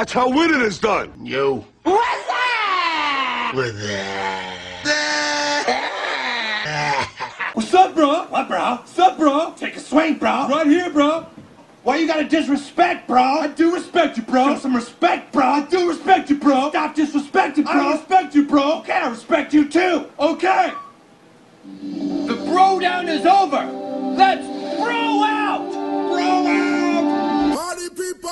That's how winning is done. You. What's that? With that. What's up, bro? What, bro? What's up, bro? Take a swing, bro. Right here, bro. Why you gotta disrespect, bro? I do respect you, bro. Show some respect, bro. I do respect you, bro. Stop disrespecting, bro. I don't respect you, bro. Okay, I respect you too. Okay. The bro down is over. Let's bro out. Bro out. Party people!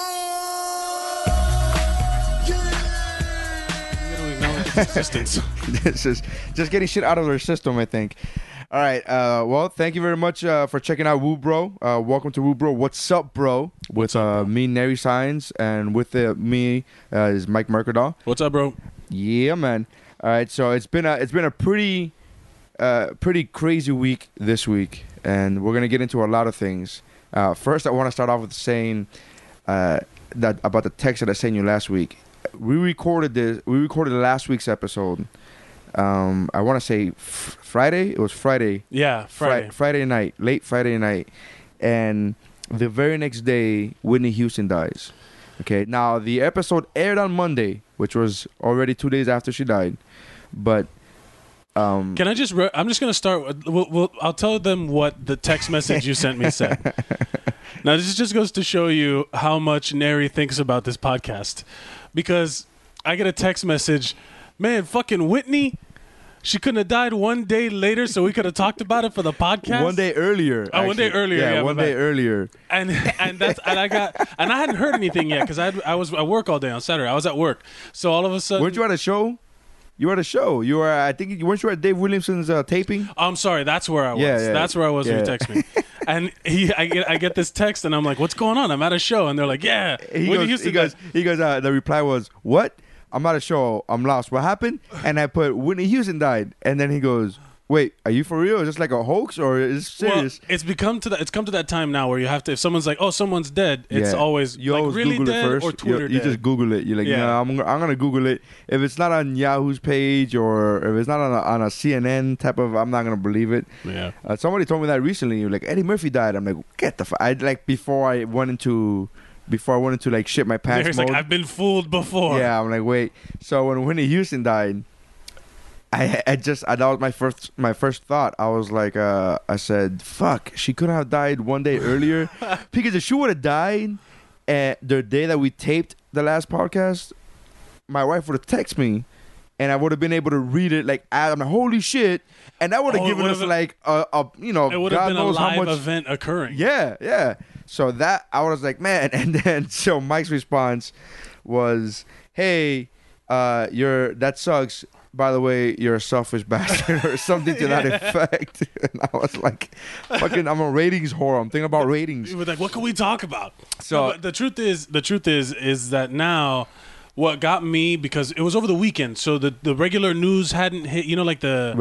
Existence. This is just getting shit out of their system, I think. All right. Well, thank you very much for checking out Woo Bro. Welcome to Woo Bro. What's up, bro? With me, Neri Signs, and with me is Mike Mercadal. What's up, bro? Yeah, man. All right. So it's been a pretty crazy week this week, and we're gonna get into a lot of things. First, I want to start off with saying that about the text that I sent you last week. We recorded last week's episode. I want to say Friday. It was Friday. Yeah, Friday. Friday night, late Friday night, and the very next day, Whitney Houston dies. Okay, now the episode aired on Monday, which was already 2 days after she died. But Can I just? I'm just gonna start. I'll tell them what the text message you sent me said. Now this just goes to show you how much Neri thinks about this podcast, because I get a text message, man, fucking Whitney, she couldn't have died 1 day later, so we could have talked about it for the podcast. 1 day earlier. Oh, 1 day earlier. Yeah, 1 day earlier. And I hadn't heard anything yet because I was at work all day on Saturday. I was at work, so all of a sudden. Weren't you at a show? You were at a show. You were. I think. Weren't you at Dave Williamson's taping? I'm sorry. That's where I was. Yeah. That's where I was when you text me. And I get this text, and I'm like, "What's going on? I'm at a show." And they're like, "Yeah." He goes. The reply was, "What? I'm at a show. I'm lost. What happened?" And I put, Whitney Houston died. And then he goes, "Wait, are you for real? Is this like a hoax or is it serious?" Well, it's come to that time now where you have to, if someone's like, "Oh, someone's dead," it's always you like always really Google dead it first. or Twitter You dead. just Google it. You're like, Yeah. no, I'm gonna Google it. If it's not on Yahoo's page or if it's not on a CNN type of, I'm not gonna believe it. Yeah. Somebody told me that recently. You're like, Eddie Murphy died. I'm like, get the fuck. I like before I went into like shit my pants There's mode. like, I've been fooled before. Yeah, I'm like, wait. So when Whitney Houston died, that was my first thought. I was like, I said, fuck, she couldn't have died 1 day earlier, because if she would have died the day that we taped the last podcast, my wife would have texted me, and I would have been able to read it. Like, I'm like, holy shit, and that would have given us like a it would have God been a knows how live much event occurring. Yeah. So that I was like, man, and then so Mike's response was, hey, that sucks. By the way, you're a selfish bastard, or something to that effect. And I was like, fucking, I'm a ratings whore. I'm thinking about ratings. You were like, what can we talk about? So but the truth is that now, what got me, because it was over the weekend, so the regular news hadn't hit. You know, like the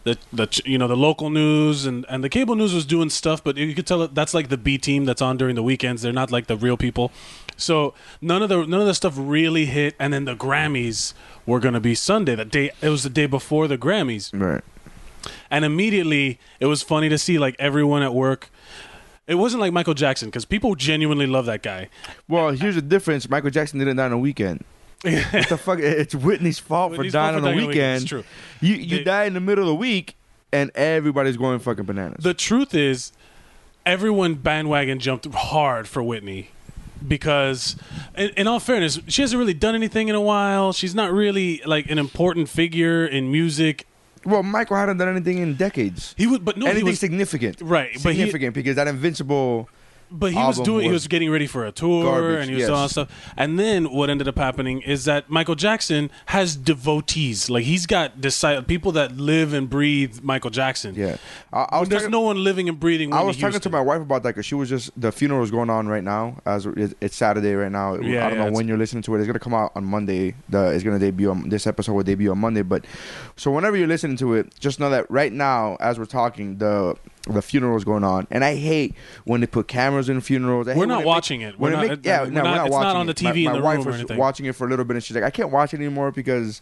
local news and the cable news was doing stuff, but you could tell that's like the B team that's on during the weekends. They're not like the real people. So none of the stuff really hit, and then the Grammys were gonna be Sunday. It was the day before the Grammys, right? And immediately it was funny to see like everyone at work. It wasn't like Michael Jackson, because people genuinely love that guy. Well, here's the difference: Michael Jackson didn't die on a weekend. What the fuck? It's Whitney's fault for dying on the weekend. It's true. You die in the middle of the week, and everybody's going fucking bananas. The truth is, everyone bandwagon jumped hard for Whitney. Because, in all fairness, she hasn't really done anything in a while. She's not really like an important figure in music. Well, Michael hadn't done anything in decades. Anything significant, right? Significant, because that Invincible. But he was getting ready for a tour, garbage, and he was doing all that stuff. And then what ended up happening is that Michael Jackson has devotees. Like, he's got people that live and breathe Michael Jackson. Yeah, there's no one living and breathing. I was talking to my wife about that, because she was the funeral is going on right now. As it's Saturday right now. I don't know when you're listening to it. It's gonna come out on Monday. It's gonna debut. This episode will debut on Monday. But so whenever you're listening to it, just know that right now, as we're talking, the funeral is going on, and I hate when they put cameras in funerals. We're not watching it. We're not watching it. It's not on the TV in the room or anything. My wife was watching it for a little bit, and she's like, I can't watch it anymore, because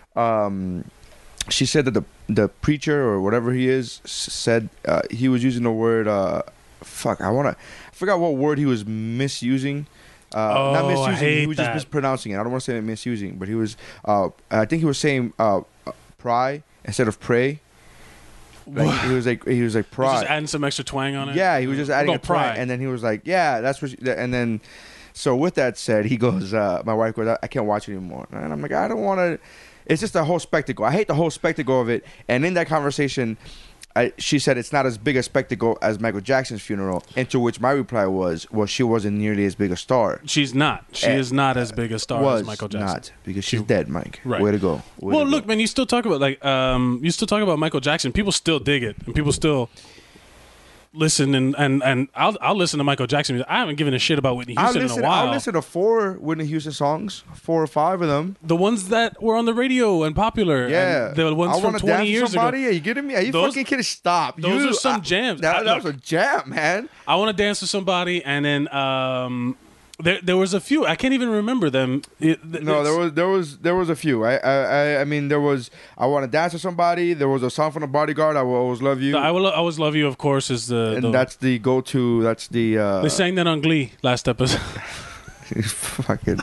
she said that the preacher or whatever he is said he was using the word I forgot what word he was misusing. not misusing. I hate He was that. just mispronouncing it. I don't want to say misusing, but he was. I think he was saying pry instead of pray. Like, he was like pry. Just adding some extra twang on it. Yeah, he was just adding Go a pry, pry. and then he was like, "Yeah, that's what." And then, so with that said, he goes, "My wife goes, I can't watch it anymore," and I'm like, "I don't want to." It's just a whole spectacle. I hate the whole spectacle of it. And in that conversation, she said it's not as big a spectacle as Michael Jackson's funeral. And to which my reply was, "Well, she wasn't nearly as big a star." She's not. She is not as big a star as Michael Jackson. Not because she's dead, Mike. Right. Way to go. Way Well, to look, go. man, you still talk about you still talk about Michael Jackson. People still dig it, and people still listen. And I'll listen to Michael Jackson music. I haven't given a shit about Whitney Houston in a while. I'll listen to 4 Whitney Houston songs, 4 or 5 of them. The ones that were on the radio and popular. Yeah, and the ones I from Wanna 20 Dance with years somebody? ago. Are you kidding me? Are you Those- fucking kidding? Stop. Those are some jams. That Look, was a jam, man. I Want to Dance with Somebody, and then there was a few. I can't even remember them. No, there was a few. I mean, there was I Want to Dance with Somebody. There was a song from The Bodyguard, I Will Always Love You. I Will Always Love You, of course, is and that's the go-to. That's the they sang that on Glee last episode. fucking.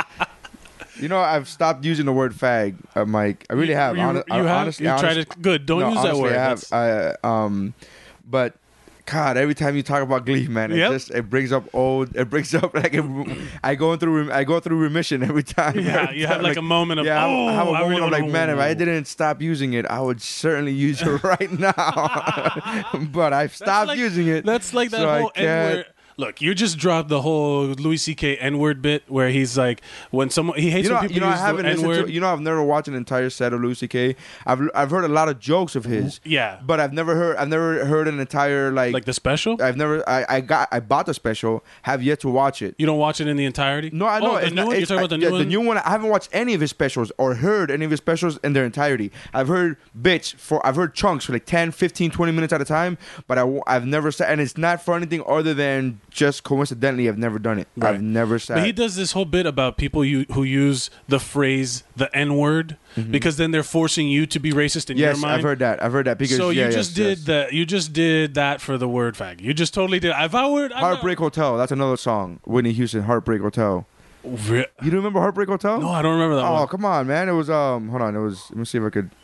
You know, I've stopped using the word fag, Mike. I really have. You have. Honestly, You tried it. Good. Don't use that honestly, word. I have. But God, every time you talk about Glee, man, it brings up like I go through remission every time. Yeah, you have like a moment of I have a I moment really of like, wanna- man, if I didn't stop using it, I would certainly use it right now. But I've stopped using it. That's like that so I whole can't- N-word. Look, you just dropped the whole Louis C.K. N-word bit where he's like, when someone he hates when people I use haven't the listened N-word. to. I've never watched an entire set of Louis C.K. I've heard a lot of jokes of his. Yeah, But I've never heard an entire like the special. I bought the special. Have yet to watch it. You don't watch it in the entirety. No, I know. Oh, the new one? You're talking about the new one. The new one. I haven't watched any of his specials or heard any of his specials in their entirety. I've heard bits I've heard chunks for like 10, 15, 20 minutes at a time, but I've never sat, and it's not for anything other than just coincidentally I've never done it. Right. I've never sat. But he does this whole bit about people who use the phrase the N-word because then they're forcing you to be racist in your Yes, mind. I've heard that because So you yes, just yes. did that. You just did that for the word fag. You just totally did. Heartbreak Hotel. That's another song. Whitney Houston, Heartbreak Hotel. You don't remember Heartbreak Hotel? No, I don't remember that Oh, one. come on, man. It was hold on. It was. Let me see if I could.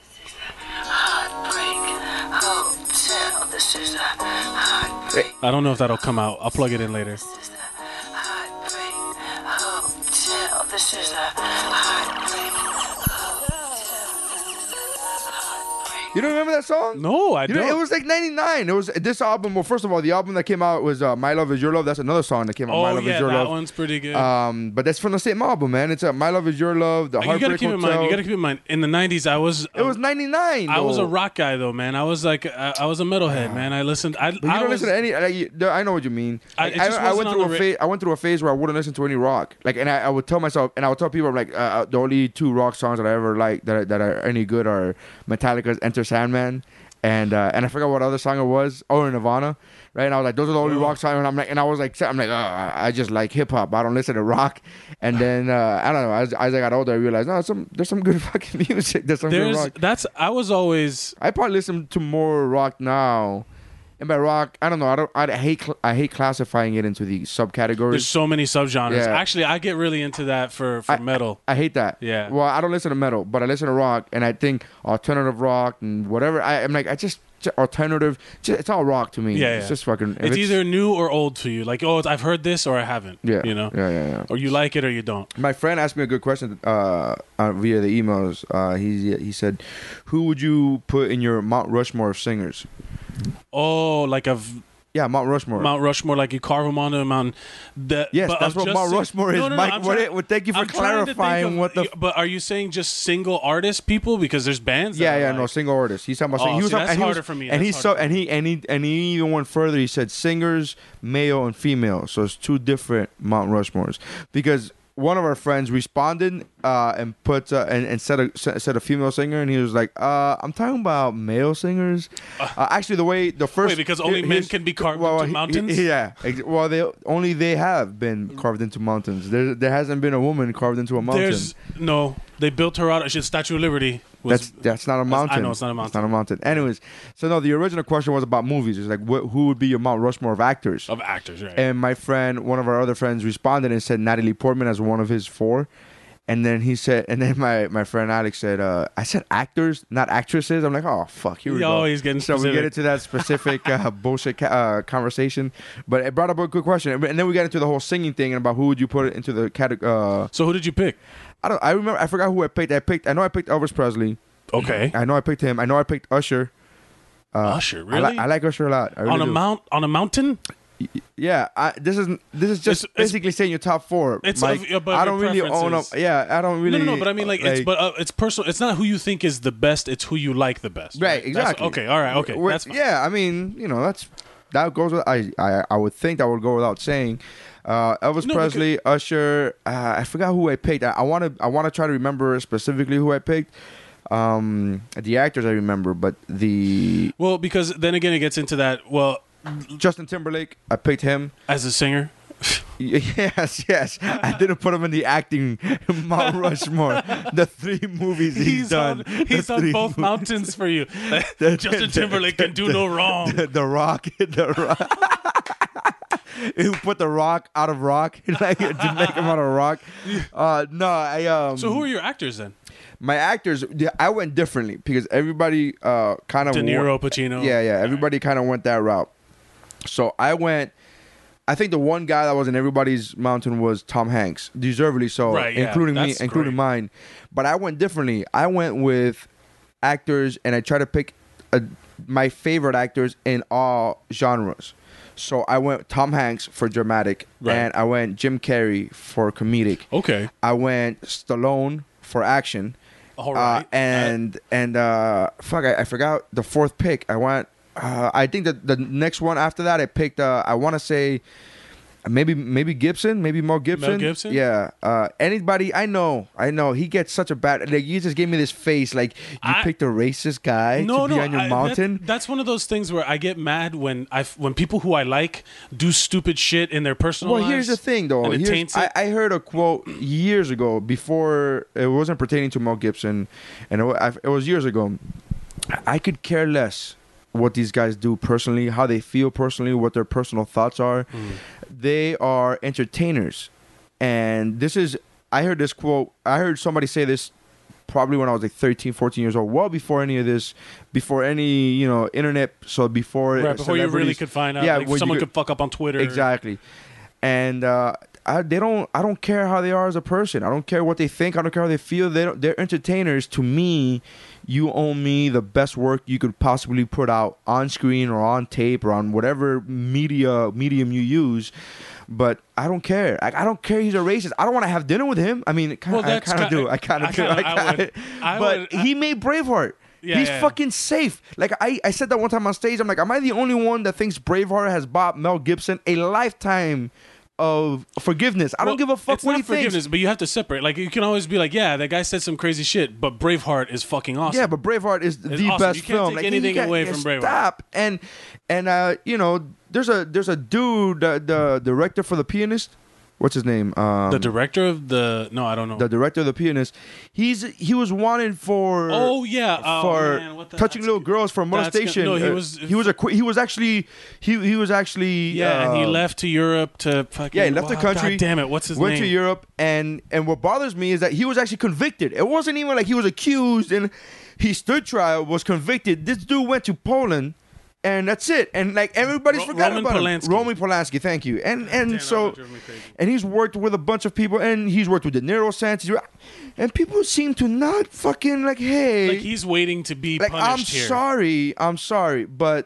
Heartbreak Hotel. This is the Heartbreak. I don't know if that'll come out. I'll plug it in later. This is the Heartbreak Hotel. This is the Heartbreak You don't remember that song? No, I You know, don't. it was like 99. It was this album. Well, first of all, the album that came out was My Love Is Your Love. That's another song that came out. My Oh Love yeah, Is Your that Love. one's pretty good. But that's from the same album, man. It's My Love Is Your Love. The you gotta Heartbreak keep in Hotel. mind. You gotta keep in mind. In the '90s, I was. It was 99. I was a though. rock guy though, man. I was like, I was a metalhead, man. I listened. But you don't listen to any. I know what you mean. It Like, just I wasn't went on through the a phase. I went through a phase where I wouldn't listen to any rock. Like, and I would tell myself, and I would tell people, I'm like, the only 2 rock songs that I ever like that are any good are Metallica's Enter Sandman. And I forgot what other song it was. Oh, Nirvana, right? And I was like, those are the only rock songs. And I was like, I just like hip hop. I don't listen to rock. And then I don't know. As I got older, I realized there's some good fucking music. There's some good rock. I was always. I probably listen to more rock now. And by rock, I don't know. I hate classifying it into the subcategories. There's so many subgenres. Yeah. Actually, I get really into that for metal. I hate that. Yeah. Well, I don't listen to metal, but I listen to rock, and I think alternative rock and whatever. I'm like, alternative. It's all rock to me. Yeah, It's yeah. just fucking. It's either new or old to you. Like, oh, I've heard this or I haven't. Yeah. You know. Yeah. Or you like it or you don't. My friend asked me a good question via the emails. He said, "Who would you put in your Mount Rushmore of singers?" Oh, like Yeah, Mount Rushmore. Mount Rushmore, like you carve them onto a mountain. Yes, but that's of what just Mount sing- Rushmore is, No, no, no, Mike. I'm trying- Thank you for I'm trying to think clarifying of- what the. But are you saying just single artists, people? Because there's bands. that Yeah, are no, like- single artist. He's talking about. Oh, he was see, talking- that's and he harder was- for me. And That's he harder and he even went further. He said singers, male and female. So it's 2 different Mount Rushmores. Because one of our friends responded and put and said a female singer, and he was like, "I'm talking about male singers." Actually, the first Wait, because only men can be carved into mountains? Well, they have been carved into mountains. There hasn't been a woman carved into a mountain. They built her out. She's Statue of Liberty. That's not a mountain. I know it's not a mountain. It's not a mountain. Anyways, so no, the original question was about movies. It's like, who would be your Mount Rushmore of actors? Of actors, right? And my friend, one of our other friends, responded and said Natalie Portman as one of his 4. And then he said, and then my friend Alex said, I said actors, not actresses. I'm like, oh fuck, here we go. He's getting so specific. we get into that specific bullshit conversation, but it brought up a good question. And then we got into the whole singing thing and about who would you put it into the category. So who did you pick? I remember. I forgot who I picked. I know I picked Elvis Presley. Okay. I know I picked him. I know I picked Usher. Usher, really? I like Usher a lot. I really do. On a mountain? Yeah, this is just basically saying your top 4. Mike. I don't really own up. Yeah, I don't really. No, but I mean, it's personal. It's not who you think is the best. It's who you like the best. Right, exactly. Okay, all right, okay. That's fine. Yeah, I mean, that goes. I would think that would go without saying. Elvis Presley, Usher. I forgot who I picked. I want to try to remember specifically who I picked. The actors I remember, but because then again it gets into that. Well, Justin Timberlake, I picked him as a singer. Yes. I didn't put him in the acting Mount Rushmore. The 3 movies he's done. He's on both mountains for you. Justin Timberlake can do no wrong. The Rock. Who put The Rock out of rock like to make him out of rock? So who are your actors then? My actors, I went differently because everybody kind of De Niro, Pacino. Yeah. Everybody kind of went that route. So I went. I think the one guy that was in everybody's mountain was Tom Hanks, deservedly so, right, yeah, including me, including mine. But I went differently. I went with actors, and I tried to pick my favorite actors in all genres. So I went Tom Hanks for dramatic, and I went Jim Carrey for comedic. Okay. I went Stallone for action. All right. I forgot the 4th pick. I went. I think that the next one after that, I picked. I want to say, maybe Gibson, maybe Mel Gibson. Mel Gibson. Yeah. Anybody I know. He gets such a bad. Like you just gave me this face. Like you picked a racist guy to be on your mountain. That's one of those things where I get mad when people who I like do stupid shit in their personal lives. Well, here's the thing, though. I heard a quote years ago before it wasn't pertaining to Mel Gibson, and it was years ago. I could care less what these guys do personally, how they feel personally, what their personal thoughts are. They are entertainers. And I heard this quote, I heard somebody say this probably when I was like 13, 14 years old, well before any of this, before any, internet, so before you really could find out, someone could fuck up on Twitter. Exactly. And I don't care how they are as a person. I don't care what they think. I don't care how they feel. They're entertainers. To me, you owe me the best work you could possibly put out on screen or on tape or on whatever medium you use. But I don't care. I don't care he's a racist. I don't want to have dinner with him. I mean, I kind of do. But he made Braveheart. Yeah, he's fucking safe. Like I said that one time on stage. I'm like, am I the only one that thinks Braveheart has bought Mel Gibson a lifetime of forgiveness? I don't give a fuck what he thinks. But you have to separate. Like you can always be like, yeah, that guy said some crazy shit, but Braveheart is fucking awesome. Yeah, but Braveheart is the awesome. best you can't film. Take anything away from Braveheart. Stop. And there's a dude, the director for The Pianist. What's his name? The director of I don't know. The director of The Pianist. He was wanted for touching little girls for molestation. He was actually yeah. He left to Europe to fucking he left the country. God damn it! What's his name? Went to Europe and what bothers me is that he was actually convicted. It wasn't even like he was accused and he stood trial, was convicted. This dude went to Poland. And that's it. And like everybody's forgotten about him. Roman Polanski, thank you. And he's worked with a bunch of people, and he's worked with De Niro, Santos, and people seem to not fucking like, hey, like he's waiting to be punished here. I'm sorry, but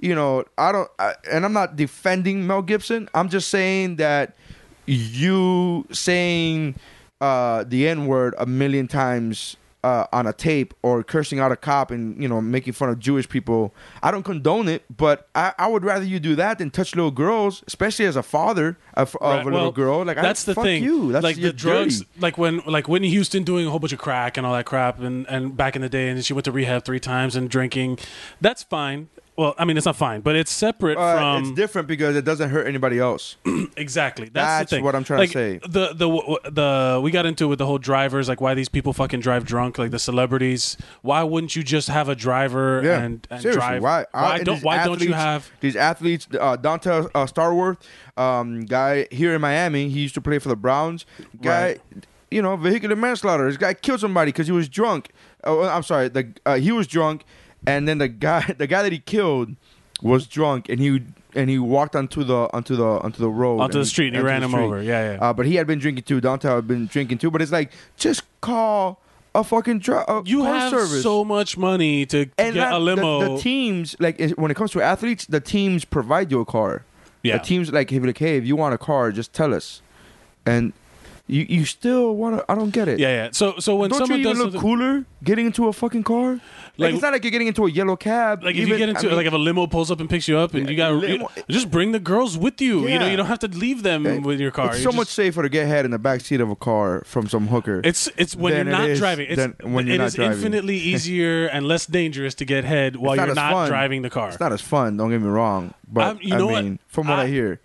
I'm not defending Mel Gibson. I'm just saying that you saying the N-word a million times on a tape or cursing out a cop and making fun of Jewish people, I don't condone it, but I would rather you do that than touch little girls, especially as a father of a little girl. Like that's the thing. You. That's like the drugs, dirty. like Whitney Houston doing a whole bunch of crack and all that crap, and back in the day, and she went to rehab 3 times and drinking. That's fine. well, I mean, it's not fine, but it's separate from. It's different because it doesn't hurt anybody else. Exactly. That's the thing. what I'm trying to say. The we got into it with the whole drivers, like why these people fucking drive drunk, like the celebrities. Why wouldn't you just have a driver and seriously, drive? why Don't you have these athletes? Dante Starworth, guy here in Miami, he used to play for the Browns. Guy, right. Vehicular manslaughter. This guy killed somebody because he was drunk. I'm sorry, he was drunk, and then the guy that he killed was drunk, and he walked onto the road, onto the street, and he ran him over. Yeah. But he had been drinking too. Dante had been drinking too. But it's like, just call a fucking you car have service. So much money to get a limo. The teams, like when it comes to athletes, the teams provide you a car. Yeah. The teams like, hey, if you want a car, just tell us. And you still want to? I don't get it. Yeah. So when don't someone you even does look cooler getting into a fucking car? Like it's not like you're getting into a yellow cab. Like if you get into like if a limo pulls up and picks you up, and you just bring the girls with you. Yeah. You don't have to leave them with your car. It's so much safer to get head in the back seat of a car from some hooker. It's when you're not driving. It is infinitely easier and less dangerous to get head while you're not driving the car. It's not as fun. Don't get me wrong, but from what I hear.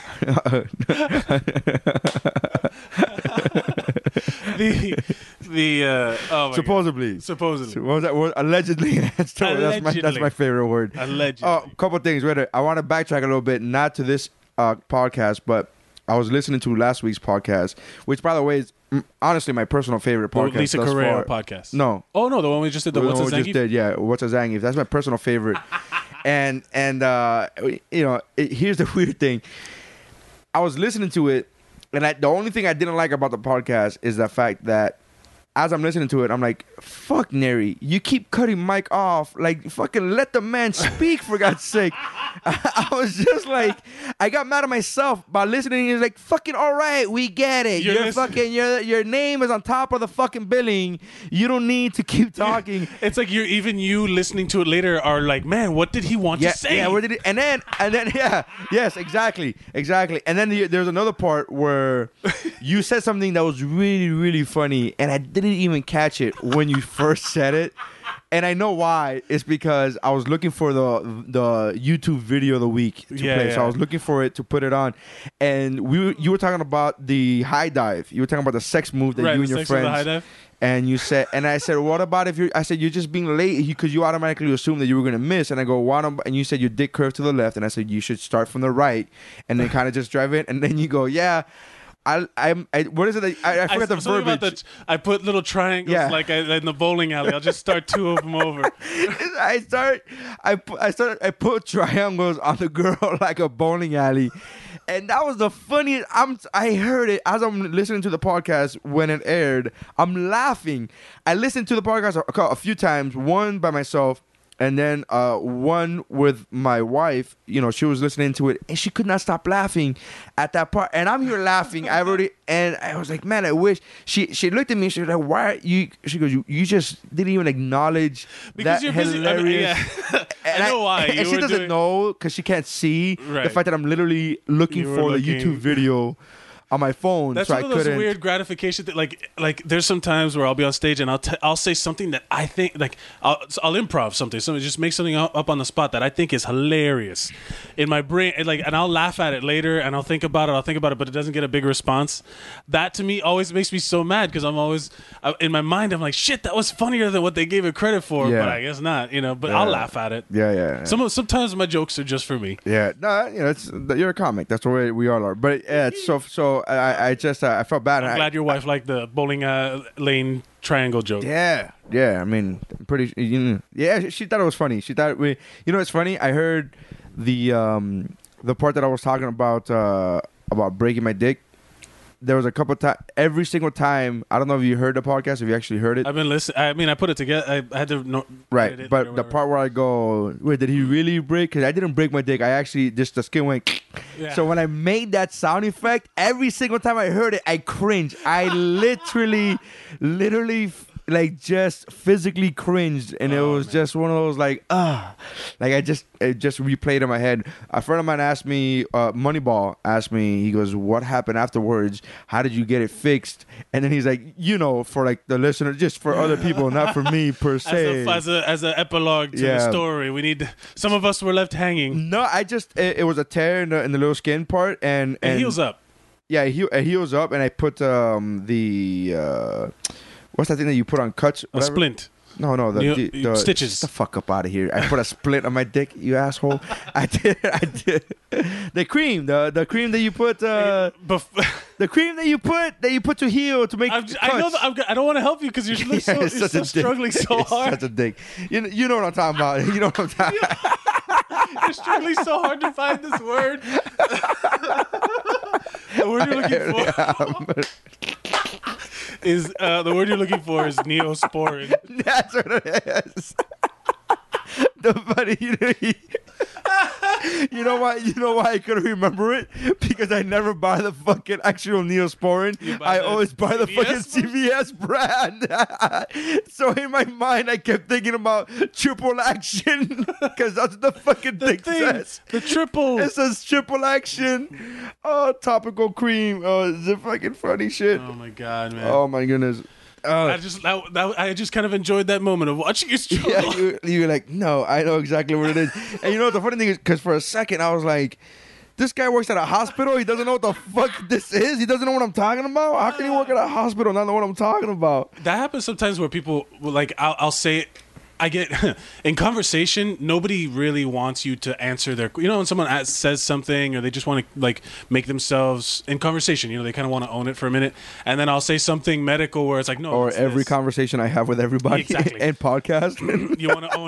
Supposedly. What was that word? Allegedly. That's my favorite word. Allegedly. A couple things. Wait, I want to backtrack a little bit, not to this podcast, but I was listening to last week's podcast, which, by the way, is honestly my personal favorite podcast. The Lisa Correa podcast. No. Oh no, the one we just did. The What's a Zangief? Yeah, What's a Zangief? That's my personal favorite. and here's the weird thing. I was listening to it, and the only thing I didn't like about the podcast is the fact that as I'm listening to it, I'm like, fuck, Neri, you keep cutting Mike off. Like, fucking let the man speak, for God's sake. I was just like, I got mad at myself by listening. He's like, fucking all right, we get it. Your name is on top of the fucking billing. You don't need to keep talking. It's like you listening to it later are like, man, what did he want to say? Yeah, where did he? And then, yes, exactly. And then there's another part where you said something that was really, really funny, and I didn't even catch it when you first said it. And I know why. It's because I was looking for the YouTube video of the week to play. So I was looking for it to put it on. And you were talking about the high dive. You were talking about the sex move that you and your friends. High dive. And you said, and I said, what about if I said, you're just being late because you automatically assumed that you were going to miss. And I go, and you said your dick curved to the left. And I said, you should start from the right and then kind of just drive it. And then you go, yeah. What is it? I forgot the verbiage. I put little triangles like in the bowling alley. I'll just start two of them over. I put triangles on the girl like a bowling alley, and that was the funniest. I heard it as I'm listening to the podcast when it aired. I'm laughing. I listened to the podcast a few times. One by myself. And then one with my wife, she was listening to it, and she could not stop laughing at that part. And I'm here laughing. And I was like, man, I wish. She looked at me. She was like, why are you? She goes, you just didn't even acknowledge because that you're busy. hilarious. I know why. And she doesn't know because she can't see the fact that I'm literally looking for the YouTube video on my phone. That's so one of those weird gratification things. Like there's some times where I'll be on stage and I'll say something that I think I'll improv something. So just make something up on the spot that I think is hilarious in my brain. And I'll laugh at it later and I'll think about it, but it doesn't get a big response. That to me always makes me so mad because I'm always in my mind. I'm like, shit, that was funnier than what they gave it credit for. But I guess not. But I'll laugh at it. Yeah. Sometimes my jokes are just for me. Yeah. No, you're a comic. That's the way we all are. But yeah, it's so I felt bad. I'm glad your wife liked the bowling lane triangle joke. Yeah. I mean, pretty. Yeah, she thought it was funny. She thought it's funny. I heard the part that I was talking about breaking my dick. There was a couple times. Every single time. I don't know if you heard the podcast. If you actually heard it. I've been listening. I mean, I put it together. I had to know. Right, but the part where I go, wait, did he really break? Because I didn't break my dick. I actually the skin went. Yeah. So when I made that sound effect, every single time I heard it, I cringed. I literally like just physically cringed, and it was just one of those like it just replayed in my head. A friend of mine asked me, Moneyball asked me, he goes, "What happened afterwards? How did you get it fixed?" And then he's like, for like the listener, just for other people, not for me per se. As an epilogue to the story, we need. Some of us were left hanging. No, I just it was a tear in the little skin part, and it heals up. Yeah, it heals up, and I put the what's that thing that you put on cuts? A splint. No, the stitches. Get the fuck up out of here! I put a splint on my dick, you asshole. I did. The cream, the cream that you put, the cream that you put to heal to make. I know that I don't want to help you because you're so struggling so hard. Such a dick. You know what I'm talking about. You know what I'm talking about. You're struggling so hard to find this word. The word you're looking for is the word you're looking for is Neosporin. That's what it is. The funny, you know why I couldn't remember it? Because I never buy the fucking actual Neosporin. I always buy the fucking CVS brand. So in my mind, I kept thinking about triple action because that's the fucking thing says. The triple. It says triple action. Oh, topical cream. Oh, it's a fucking funny shit. Oh my god, man. Oh my goodness. I just kind of enjoyed that moment of watching you struggle. Yeah, you're like, no, I know exactly what it is. And you know what the funny thing is? Because for a second, I was like, this guy works at a hospital. He doesn't know what the fuck this is. He doesn't know what I'm talking about. How can he work at a hospital and not know what I'm talking about? That happens sometimes where people, like, I'll say... I get in conversation, nobody really wants you to answer their, when someone says something or they just want to like make themselves in conversation, they kind of want to own it for a minute. And then I'll say something medical where it's like, no. Or every conversation I have with everybody and podcast. You want to own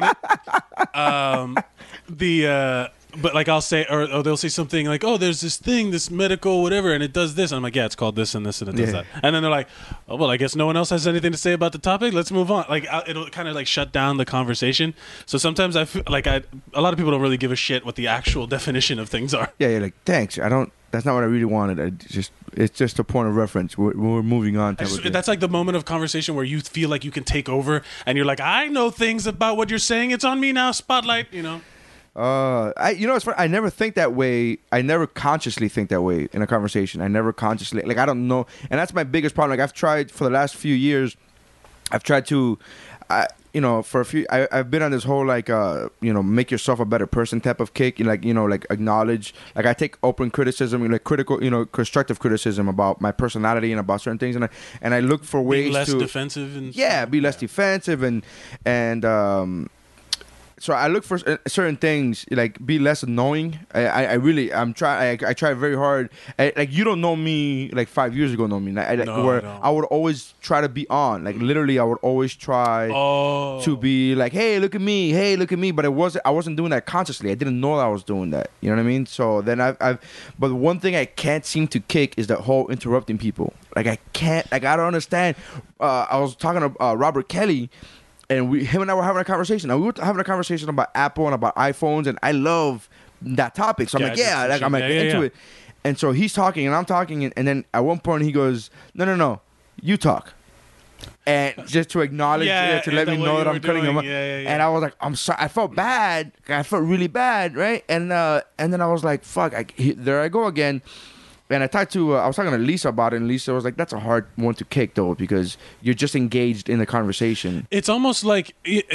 it. But like I'll say, or they'll say something like, "Oh, there's this thing, this medical whatever, and it does this." And I'm like, "Yeah, it's called this and this, and it does that." And then they're like, "Oh, well, I guess no one else has anything to say about the topic. Let's move on." Like it'll kind of like shut down the conversation. So sometimes I feel like a lot of people don't really give a shit what the actual definition of things are. Yeah, you're like, thanks. That's not what I really wanted. It's just a point of reference. We're moving on. That's like the moment of conversation where you feel like you can take over, and you're like, "I know things about what you're saying. It's on me now. Spotlight." It's funny. I never think that way. I never consciously think that way in a conversation. I never consciously, I don't know. And that's my biggest problem. Like I've tried for the last few years, I've tried to, I've been on this whole make yourself a better person type of kick. Acknowledge. Like I take open criticism, critical, constructive criticism about my personality and about certain things, and I look for ways be less to defensive and be less defensive and. So I look for certain things, like be less annoying. I try very hard. You don't know me like 5 years ago. Know me I would always try to be on. Like literally, I would always try to be like, hey, look at me, hey, look at me. But I wasn't doing that consciously. I didn't know I was doing that. You know what I mean? So then but one thing I can't seem to kick is that whole interrupting people. Like I can't. Like I don't understand. I was talking to Robert Kelly. And him and I were having a conversation. And we were having a conversation about Apple and about iPhones, and I love that topic. So I'm into it. And so he's talking, and I'm talking, and then at one point he goes, "No, you talk." And just to acknowledge, to let me know that I'm cutting him off. And I was like, I'm sorry. I felt bad. I felt really bad, right? And then I was like, fuck, there I go again. And I was talking to Lisa about it, and Lisa was like, that's a hard one to kick, though, because you're just engaged in the conversation. It's almost like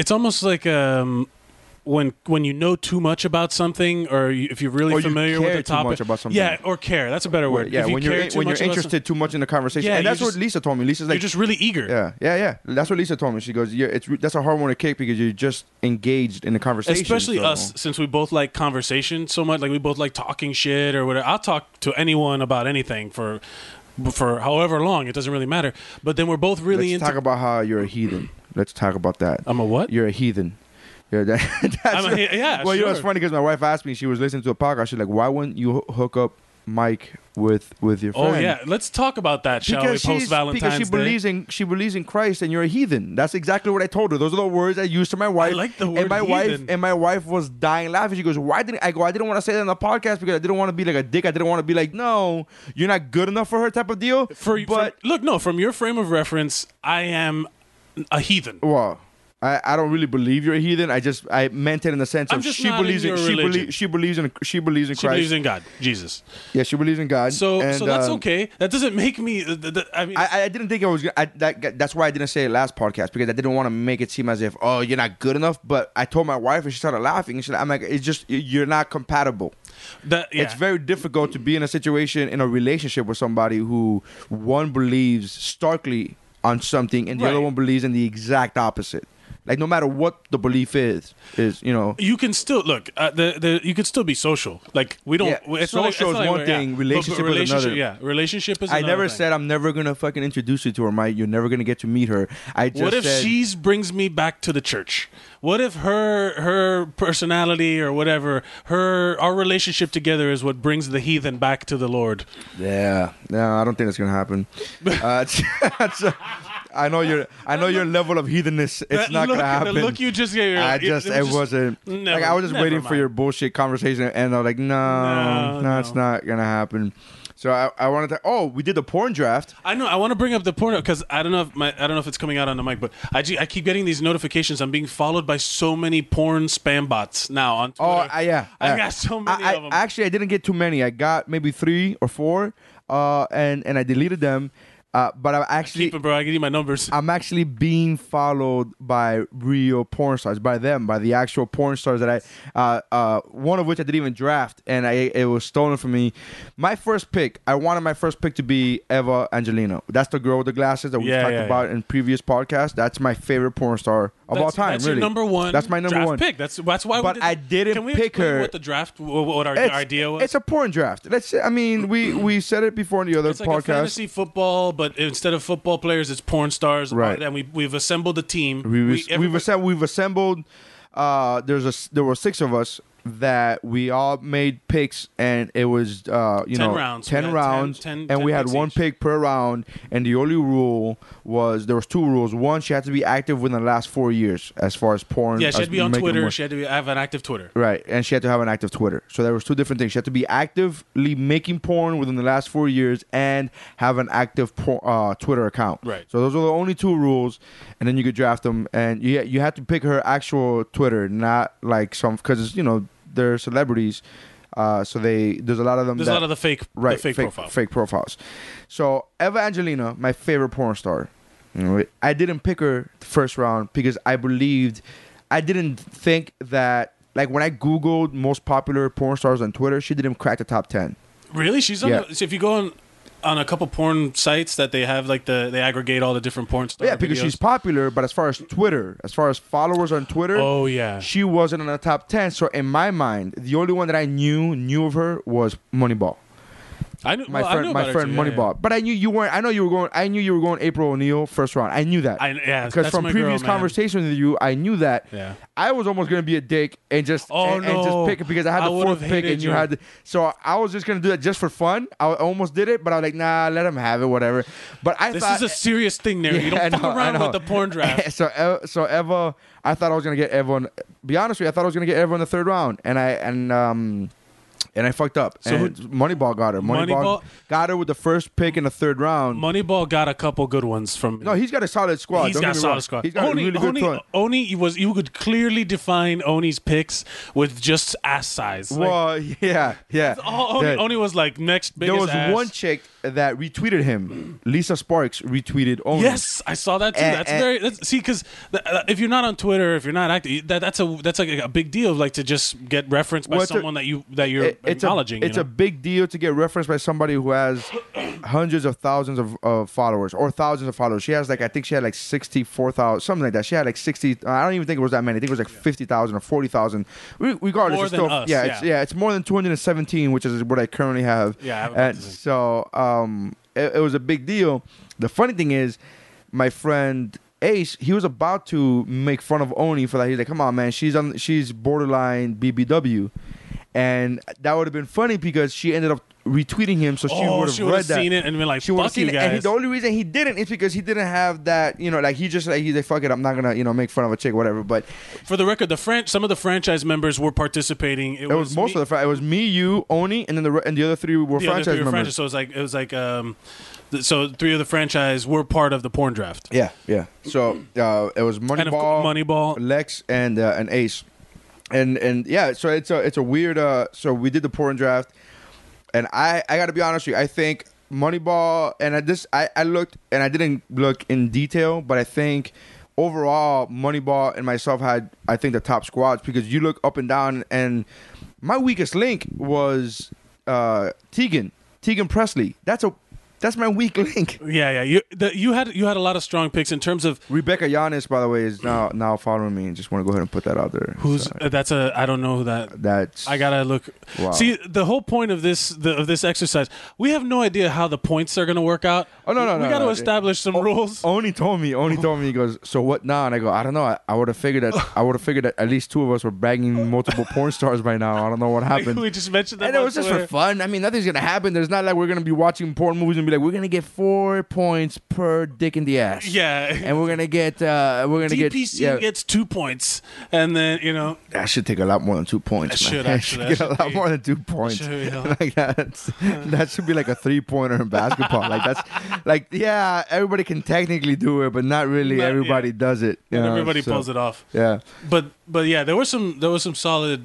when you know too much about something, or if you're really familiar with the topic. Too much about something. Yeah, or care. That's a better word. Yeah, when you're interested too much in the conversation. Yeah, and that's what Lisa told me. Lisa's like, you're just really eager. Yeah. That's what Lisa told me. She goes, that's a hard one to kick because you're just engaged in the conversation. Especially us, since we both like conversation so much. Like we both like talking shit or whatever. I'll talk to anyone about anything for however long. It doesn't really matter. But then we're both really Let's talk about how you're a heathen. Let's talk about that. I'm a what? You're a heathen. Well, sure. You know, it's funny because my wife asked me. She was listening to a podcast. She's like, "Why wouldn't you hook up Mike with your friend?" Oh yeah, let's talk about that, shall we? Post Valentine's Day. She believes in Christ, and you're a heathen. That's exactly what I told her. Those are the words I used to my wife. I like the word heathen. And my wife was dying laughing. She goes, "Why didn't I go? I didn't want to say that on the podcast because I didn't want to be like a dick. I didn't want to be like, no, you're not good enough for her type of deal." From your frame of reference, I am a heathen. Well, I don't really believe you're a heathen. I meant it in the sense I'm of just she not in believes your religion. she believes in She Christ. believes in God, Jesus. Yeah, she believes in God. So and, that's okay. That doesn't make me. I mean, I didn't think I was. That's why I didn't say it last podcast, because I didn't want to make it seem as if, oh, you're not good enough. But I told my wife and she started laughing. And I'm like, it's just, you're not compatible. It's very difficult to be in a situation, in a relationship with somebody who one believes starkly on something and the other one believes in the exact opposite. Like, no matter what the belief is you can still look. You can still be social. Like, we don't. Yeah, it's not social it's not is one thing. Relationship is another. Yeah, relationship is. I another never thing. said I'm never gonna fucking introduce you to her, Mike. You're never gonna get to meet her. I just What if said, she brings me back to the church? What if her personality or whatever, our relationship together is what brings the heathen back to the Lord? Yeah, no, I don't think that's gonna happen. I know your level of heathenness. It's not gonna happen. The look you just gave. It wasn't. Like, I was just waiting for your bullshit conversation, and I was like, no, it's not gonna happen. So I wanted to. Oh, we did the porn draft. I know. I want to bring up the porn because I don't know if it's coming out on the mic, but I keep getting these notifications. I'm being followed by so many porn spam bots now on Twitter. Oh, yeah. I got so many of them. Actually, I didn't get too many. I got maybe 3 or 4, and I deleted them. But I'm actually keep it, bro. I give you my numbers. I'm actually being followed by real porn stars, by the actual porn stars that one of which I didn't even draft, and it was stolen from me. I wanted my first pick to be Eva Angelina. That's the girl with the glasses that we talked about in previous podcasts. That's my favorite porn star of all time. That's really, your number one. That's my number draft one pick. That's why. But I didn't can we pick explain her. What the draft? What our idea was? It's a porn draft. We said it before in the other it's like podcast. a fantasy football, but instead of football players, it's porn stars. Right. And we've assembled a team. We've assembled. There were 6 of us that we all made picks, and it was 10 rounds. 10 rounds, 10 and we had one each. pick per round. And the only rule was there was 2 rules. One, she had to be active within the last 4 years as far as porn. Yeah, she had to be on making Twitter. more. She had to have an active Twitter. Right, and she had to have an active Twitter. So there was 2 different things. She had to be actively making porn within the last 4 years and have an active Twitter account. Right. So those are the only 2 rules, and then you could draft them. And you had to pick her actual Twitter, not like some, because they're celebrities. So there's a lot of them. There's a lot of the fake profiles. Fake profiles. So Eva Angelina, my favorite porn star. I didn't pick her the first round because I didn't think that, like, when I Googled most popular porn stars on Twitter, she didn't crack the top 10. Really? She's so if you go on a couple porn sites that they have, like they aggregate all the different porn stars. Yeah, because she's popular, but as far as Twitter, as far as followers on Twitter, oh yeah, she wasn't in the top 10. So in my mind, the only one that I knew of her was Moneyball. I knew my friend Moneyball. But I knew you weren't. I knew you were going April O'Neil first round. I knew that. Because from previous conversations with you, I knew that. Yeah. I was almost gonna be a dick and just just pick it because I had the 4th pick and you had the, so I was just gonna do that just for fun. I almost did it, but I was like, nah, let him have it, whatever. But this is a serious thing, there. You don't fuck around with the porn draft. So Eva, I thought I was gonna get Eva. Be honest with you, I thought I was gonna get Eva in the 3rd round, and I fucked up. So Moneyball got her. Moneyball got her with the first pick in the 3rd round. Moneyball got a couple good ones from me. No, he's got a solid squad. He's got a solid squad. He's got a really good squad. Oni you could clearly define Oni's picks with just ass size. Well, yeah. Oni was like next biggest ass. There was one chick that retweeted him. Lisa Sparks retweeted Oni. Yes, I saw that too. See, because if you're not on Twitter, if you're not active, that's like a big deal. Like, to just get referenced by someone that you're acknowledging. It's a big deal to get referenced by somebody who has hundreds of thousands of followers or thousands of followers. She has I think she had 64,000, something like that. She had 60. I don't even think it was that many. I think it was 50,000 or 40,000. Regardless, more it's than still us, it's more than 217, which is what I currently have. Yeah, and so it was a big deal. The funny thing is, my friend Ace, he was about to make fun of Oni for that. He's like, "Come on, man, she's borderline BBW." And that would have been funny because she ended up retweeting him, so she would have read that. Seen it and been like, She would have "Fuck you seen it, and guys." the only reason he didn't is because he didn't have that, like he's like, fuck it, I'm not gonna, make fun of a chick, whatever. But For the record, some of the franchise members were participating. it was most of the it was me, you, Oni, and then the other three were franchise members. So it was like so 3 of the franchise were part of the porn draft. Yeah. So it was Moneyball, Lex, and Ace, and yeah. So it's a weird. So we did the porn draft, and I got to be honest with you. I think Moneyball, and I looked, and I didn't look in detail, but I think overall Moneyball and myself had, I think, the top squads, because you look up and down, and my weakest link was Tegan Presley. That's my weak link. Yeah. You had a lot of strong picks in terms of Rebecca Yanis, by the way, is now following me, and just want to go ahead and put that out there. I don't know who that's. I gotta look. Wow. See, the whole point of this exercise, we have no idea how the points are gonna work out. Oh no! We got to establish some rules. Oni told me. He goes, "So what now?" And I go, "I don't know. I would have figured that at least 2 of us were bagging multiple porn stars by now. I don't know what happened." We just mentioned that, and it was just for fun. I mean, nothing's gonna happen. There's not like we're gonna be watching porn movies and be like, we're gonna get 4 points per dick in the ass. Yeah, and we're gonna get DPC gets 2 points, and then that should take a lot more than 2 points. That should get a lot more than 2 points. Like that should be like a 3-pointer in basketball. Like that's like, yeah, everybody can technically do it, but not really. Everybody does it. Everybody pulls it off. Yeah, but yeah, there was some solid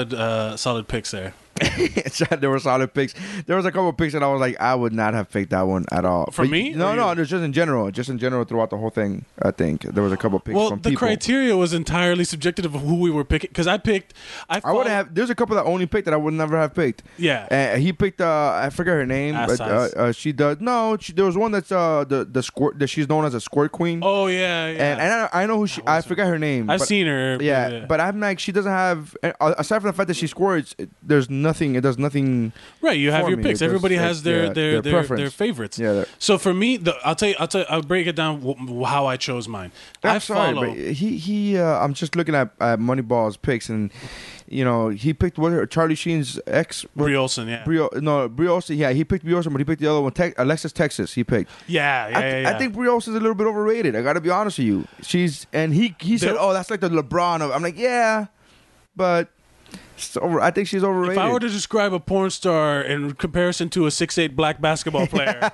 picks there. There were solid picks. There was a couple of picks that I was like, I would not have picked that one at all. For me? No, just in general throughout the whole thing. I think there was a couple of picks. Well, from the people. criteria was entirely subjective of who we were picking, because I would have. There's a couple that only picked that I would never have picked. Yeah, he picked. I forget her name, but she does. No, there was one that's the squirt, that she's known as a squirt queen. Oh yeah. And I know who she. I forget her name. I've seen her. Yeah, but I'm like, she doesn't have. Aside from the fact that she squirts, there's nothing. It does nothing. Right, you have your picks. Everybody has their favorites. Yeah. So for me, I'll break it down how I chose mine. I'm sorry, but he. I'm just looking at Moneyball's picks, and he picked Charlie Sheen's ex, Brie Olson. Yeah. Brie Olson. Yeah, he picked Brie Olson, but he picked the other one, Alexis Texas. He picked. Yeah. I think Brie Olson's a little bit overrated. I got to be honest with you. He said, "Oh, that's like the LeBron of." I'm like, yeah, but. I think she's overrated. If I were to describe a porn star in comparison to a 6'8" black basketball player,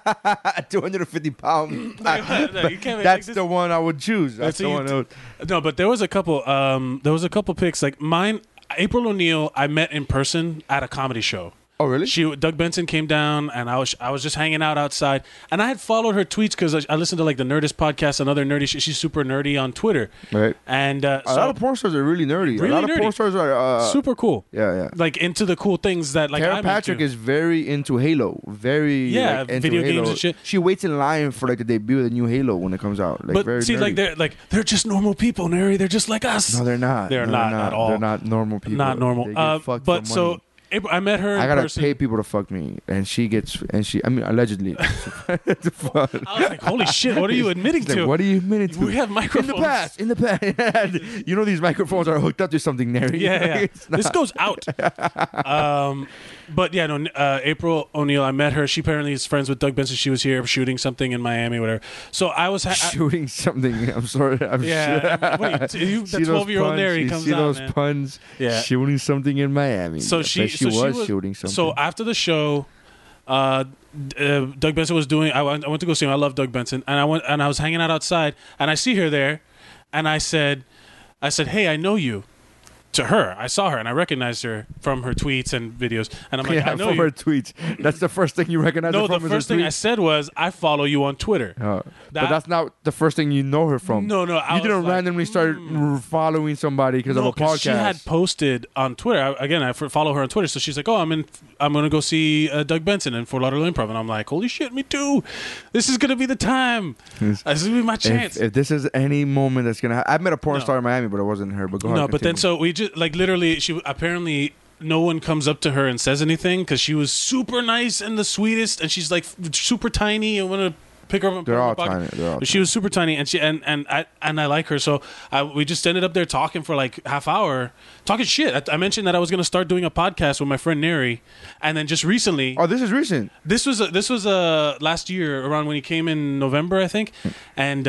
250 pound, that's the one I would choose. That's the one. No, but there was a couple. There was a couple picks like mine. April O'Neil, I met in person at a comedy show. Oh, really? Doug Benson came down, and I was just hanging out outside, and I had followed her tweets because I listened to like the Nerdist podcast, another nerdy. She's super nerdy on Twitter, right? And a lot of porn stars are really nerdy. Really a lot nerdy. of porn stars are super cool. Yeah. Like into the cool things that like Tara Patrick is very into Halo. Very into video Halo. games and shit. She waits in line for like the debut of the new Halo when it comes out. Like, but very see, nerdy. they're just normal people, Neri. They're just like us. No, they're not. They're not at all. They're not normal people. Not normal. They get fucked but for so. money. I met her in I gotta person. pay people to fuck me, and I mean, allegedly. I was like, holy shit, what are you admitting to? Like, what are you admitting to? We have microphones. In the past. These microphones are hooked up to something, Neri. Yeah. This goes out. But yeah, no, April O'Neil, I met her. She apparently is friends with Doug Benson. She was here shooting something in Miami, whatever. So I was... shooting something. I'm sorry. Yeah. What are you, the 12-year-old Neri comes out, see those man. puns? Yeah. Shooting something in Miami. So she was shooting something. So after the show, Doug Benson was doing... I went to go see him. I love Doug Benson. And I was hanging out outside, and I see her there, and I said, hey, I know you. To her, I saw her and I recognized her from her tweets and videos, and I'm like, I know from you. her tweets. That's the first thing you recognize. No, her from the first thing I said was, I follow you on Twitter. But that's not the first thing you know her from. No, you didn't randomly start following somebody because of a podcast. She had posted on Twitter. I follow her on Twitter, so she's like, "Oh, I'm gonna go see Doug Benson in Fort Lauderdale Improv," and I'm like, "Holy shit, me too! This is gonna be the time. This is gonna be my chance." If this is any moment that's gonna happen, I met a porn star in Miami, but it wasn't her. But go ahead. No, but then so we just like literally. She apparently no one comes up to her and says anything because she was super nice and the sweetest, and she's like super tiny and one of pick her up and put They're her in all my pocket. tiny. They're all But she was super tiny, and I like her. So we just ended up there talking for like half hour, talking shit. I mentioned that I was going to start doing a podcast with my friend Neri, and then just recently. Oh, this is recent. This was last year around when he came in November, I think, and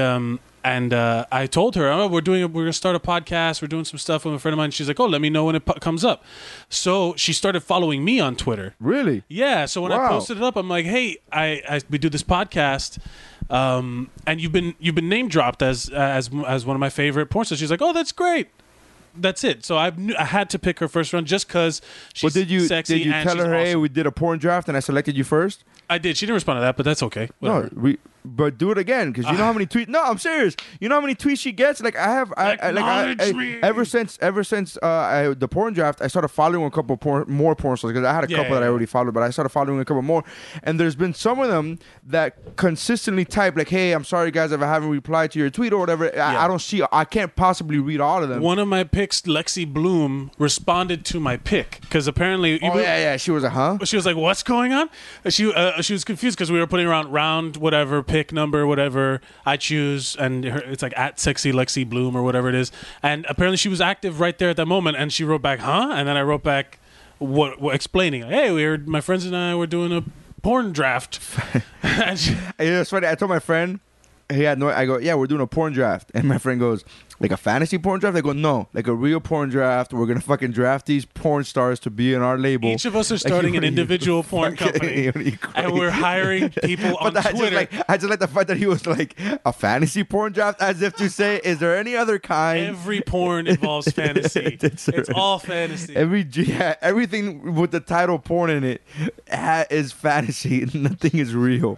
I told her, we're gonna start a podcast. We're doing some stuff with a friend of mine. She's like, oh, let me know when it comes up. So she started following me on Twitter. Really? Yeah. So when I posted it up, I'm like, hey, we do this podcast, and you've been name dropped as one of my favorite porn stars. She's like, oh, that's great. That's it. So I had to pick her first round just because she's sexy. Did you and tell she's her, hey, awesome. we did a porn draft and I selected you first? I did. She didn't respond to that, but that's okay. Whatever. No, but do it again because you know how many tweets. No, I'm serious. You know how many tweets she gets. Like Acknowledge me. ever since the porn draft, I started following a couple more porn stars because I had a couple that I already followed, but I started following a couple more. And there's been some of them that consistently type like, "Hey, I'm sorry guys if I haven't replied to your tweet or whatever." I don't see. I can't possibly read all of them. One of my picks, Lexi Bloom, responded to my pick because apparently. She was She was like, "What's going on?" She was confused because we were putting around round whatever pick number whatever I choose, and it's like at sexy Lexi Bloom or whatever it is. And apparently she was active right there at that moment, and she wrote back, "Huh?" And then I wrote back, what explaining, "Hey, my friends and I were doing a porn draft." And it's funny. I told my friend. I go, yeah, we're doing a porn draft. And my friend goes, like a fantasy porn draft? I go, no, like a real porn draft. We're going to fucking draft these porn stars to be in our label. Each of us are starting an individual porn company. And we're hiring people on Twitter. I just like the fact that he was like, a fantasy porn draft? As if to say, is there any other kind? Every porn involves fantasy. It's all fantasy. Everything with the title porn in it is fantasy. Nothing is real.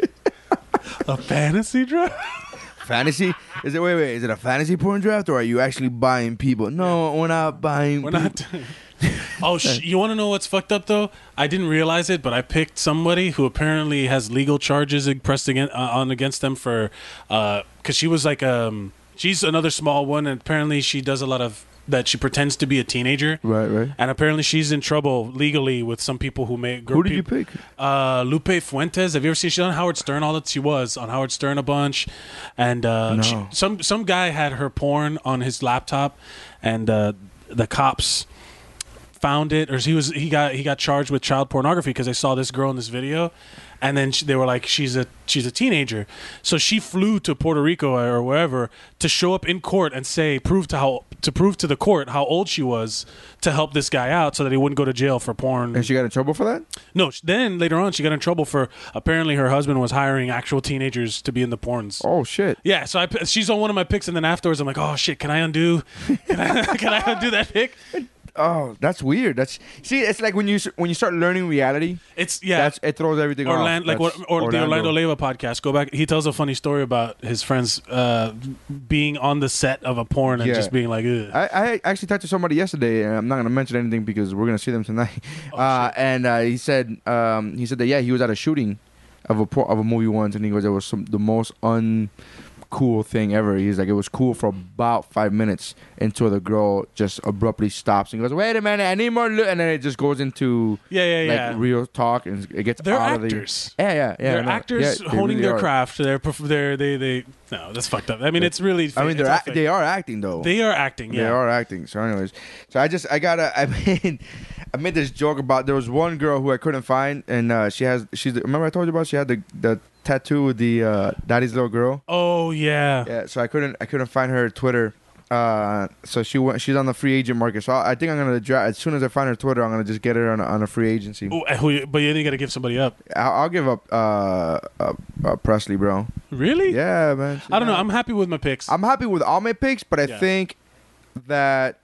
A fantasy draft? Fantasy? Is it wait? Is it a fantasy porn draft or are you actually buying people? No, we're not buying. We're not. Oh, you want to know what's fucked up though? I didn't realize it, but I picked somebody who apparently has legal charges pressed against them for because she was like she's another small one, and apparently she does a lot of. That she pretends to be a teenager, right, and apparently she's in trouble legally with some people who make. Who did you pick? Lupe Fuentes. Have you ever seen? She's on Howard Stern. All that she was on Howard Stern a bunch, and no. some guy had her porn on his laptop, and the cops found it, or he got charged with child pornography because they saw this girl in this video. And then they were like, she's a teenager. So she flew to Puerto Rico or wherever to show up in court and prove to the court how old she was to help this guy out so that he wouldn't go to jail for porn. And she got in trouble for that? No. Then later on, she got in trouble for apparently her husband was hiring actual teenagers to be in the porns. Oh, shit. Yeah. So she's on one of my picks. And then afterwards, I'm like, oh, shit, can I undo that pick? Oh, that's weird. It's like when you start learning reality. It throws everything off. The Orlando Leyva podcast. Go back. He tells a funny story about his friends being on the set of a porn and just being like, ugh. I actually talked to somebody yesterday, and I'm not going to mention anything because we're going to see them tonight. And he said that he was at a shooting of a movie once, and he goes, it was the most uncool thing ever. He's like, it was cool for about 5 minutes until the girl just abruptly stops and goes, wait a minute, I need more and then it just goes into real talk, and it gets they're out actors. of the they're actors honing their craft. No, that's fucked up. I mean, it's really. I mean, they are acting though. They are acting. Yeah, they are acting. So, anyways, I made this joke about there was one girl who I couldn't find, and remember I told you about she had the tattoo with the Daddy's Little Girl. Oh yeah. Yeah. So I couldn't find her Twitter. So she's on the free agent market. So I think I'm gonna as soon as I find her Twitter, I'm gonna just get her on a free agency. Ooh, but you ain't gotta give somebody up. I'll give up Presley, bro. Really? Yeah, man. I don't know. I'm happy with my picks. I'm happy with all my picks, but I think that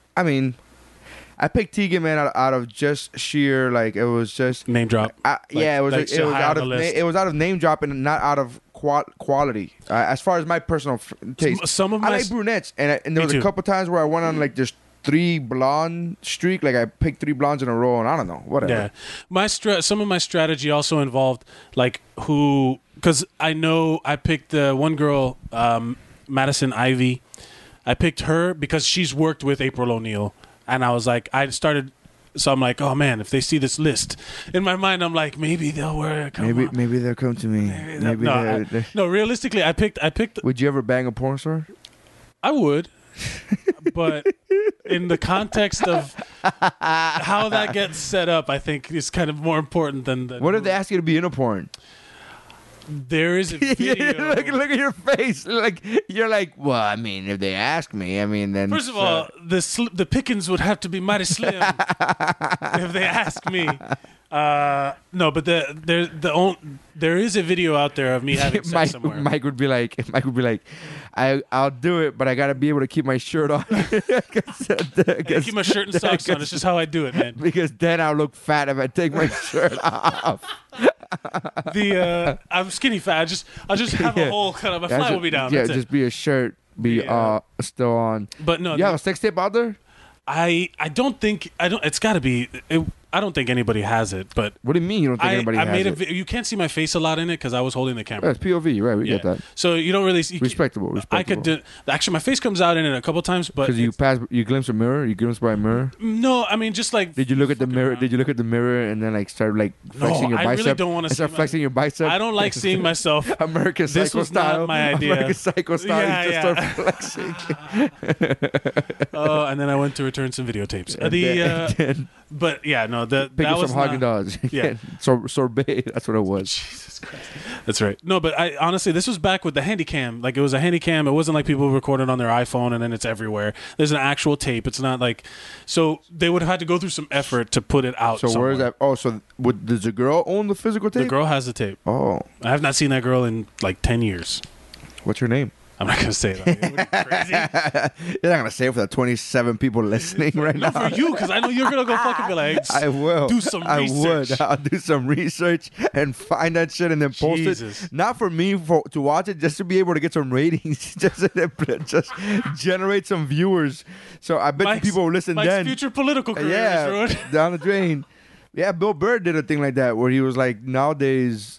I picked Tegan, man, out of just sheer it was just name drop. It was out of name drop and not out of quality. As far as my personal taste, I like brunettes, and there was a couple times where I went on just 3 blonde streak. I picked 3 blondes in a row, and I don't know, whatever. Yeah, some of my strategy also involved who, because I know I picked the one girl, Madison Ivy. I picked her because she's worked with April O'Neil. And I was like, I started So I'm like, oh man, if they see this list, in my mind, I'm like, maybe they'll wear it. Maybe they'll come to me. Maybe no, realistically, I picked. Would you ever bang a porn star? I would, but in the context of how that gets set up, I think is kind of more important than. What if they ask you to be in a porn? There is a video. look at your face. Like you're like, well, I mean, if they ask me, I mean, then first of all, the pickings would have to be mighty slim if they ask me. No, but there is a video out there of me having sex somewhere. Mike would be like, I'll do it, but I gotta be able to keep my shirt on. Keep my shirt and socks on. It's just how I do it, man. Because then I'll look fat if I take my shirt off. I'm skinny fat. I'll just have a whole kind of my fly will be down. Yeah, just be a shirt, still on. But no, you have a sex tape out there? I don't think it's got to be. I don't think anybody has it. But what do you mean you don't think anybody has it? You can't see my face a lot in it because I was holding the camera. Yeah, it's POV, right? We get that. So you don't really see. Respectable. I could actually my face comes out in it a couple times, but because you glimpse a mirror, you glimpse by a mirror. No, I mean just like. Did you look at the mirror? Did you look at the mirror and then like start like flexing your bicep? I really don't want to start flexing your bicep. I don't like seeing myself. American Psycho this was style. Not my idea. American Psycho style. Yeah, you just start flexing. Oh, and then I went to return some videotapes. But yeah, no, that was some Haagen-Dazs. Yeah, sorbet. That's what it was. Jesus Christ. That's right. No, but I honestly, this was back with the Handycam. Like it was a Handycam. It wasn't like people recorded on their iPhone and then it's everywhere. There's an actual tape. It's not like so they would have had to go through some effort to put it out. So somewhere. where is that? Oh, so does the girl own the physical tape? The girl has the tape. Oh, I have not seen that girl in like 10 years. What's her name? I'm not gonna say that. Crazy? You're not gonna say it for the 27 people listening right now. For you, because I know you're gonna go fucking be like. I will do some research. I'll do some research and find that shit and then post it. Not for me to watch it, just to be able to get some ratings, just generate some viewers. So I bet people will listen Mike's then. Future political career. Yeah, down the drain. Yeah, Bill Burr did a thing like that where he was like, nowadays.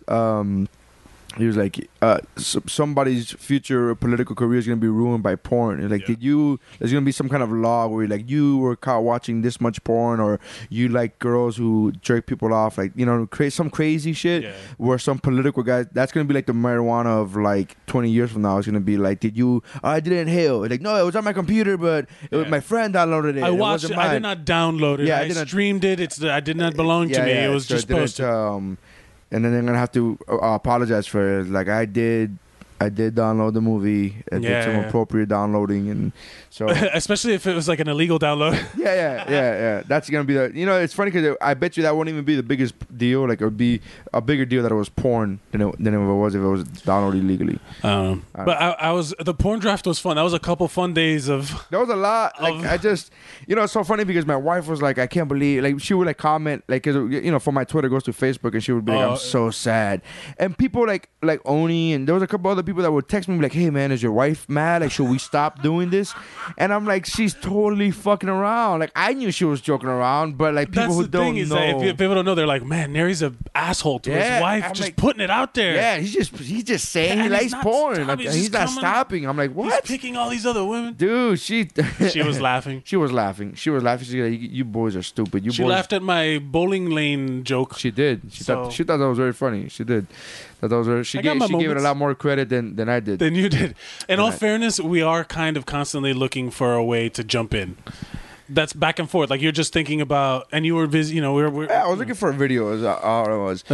He was like, somebody's future political career is going to be ruined by porn. And like, there's going to be some kind of law where like you were caught watching this much porn, or you like girls who jerk people off, like, you know, some crazy shit where some political guy, that's going to be like the marijuana of like 20 years from now. It's going to be like, I didn't inhale. Like, no, it was on my computer, but it was my friend downloaded it. I watched it. I did not download it. I streamed it. I did not belong to me. It was just posted. And then they're gonna have to apologize for it. Like I did download the movie. I did some appropriate downloading, and so especially if it was like an illegal download. Yeah. That's gonna be it's funny because I bet you that wouldn't even be the biggest deal. Like it would be a bigger deal that it was porn than it was if it was downloaded illegally. But I was the porn draft was fun. That was a couple fun days of. That was a lot. Like I just, it's so funny because my wife was like, I can't believe, like she would like comment, like, cause from my Twitter goes to Facebook, and she would be like, I'm so sad. And people like Oni, and there was a couple other people that would text me like, hey man, is your wife mad? Like, should we stop doing this? And I'm like, she's totally fucking around. Like, I knew she was joking around, but like people who don't know. That if people don't know, they're like, man, Neri's an asshole to his wife, just like, putting it out there. Yeah, he's just saying he likes porn. Like, he's not stopping. I'm like, what? He's picking all these other women. Dude, she was laughing. She was laughing. She's like, you boys are stupid. She laughed at my bowling lane joke. She did. She thought that was very funny. She did. She gave it a lot more credit than I did. Than you did. In all fairness, we are kind of constantly looking for a way to jump in. That's back and forth. Like you're just thinking about, and you were busy. I was looking for a video. All it was.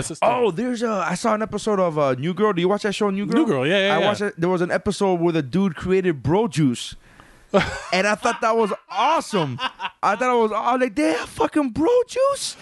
I saw an episode of New Girl. Do you watch that show, New Girl? New Girl, yeah. I watched it. There was an episode where the dude created bro juice. And I thought that was awesome. I was like, damn, fucking bro juice.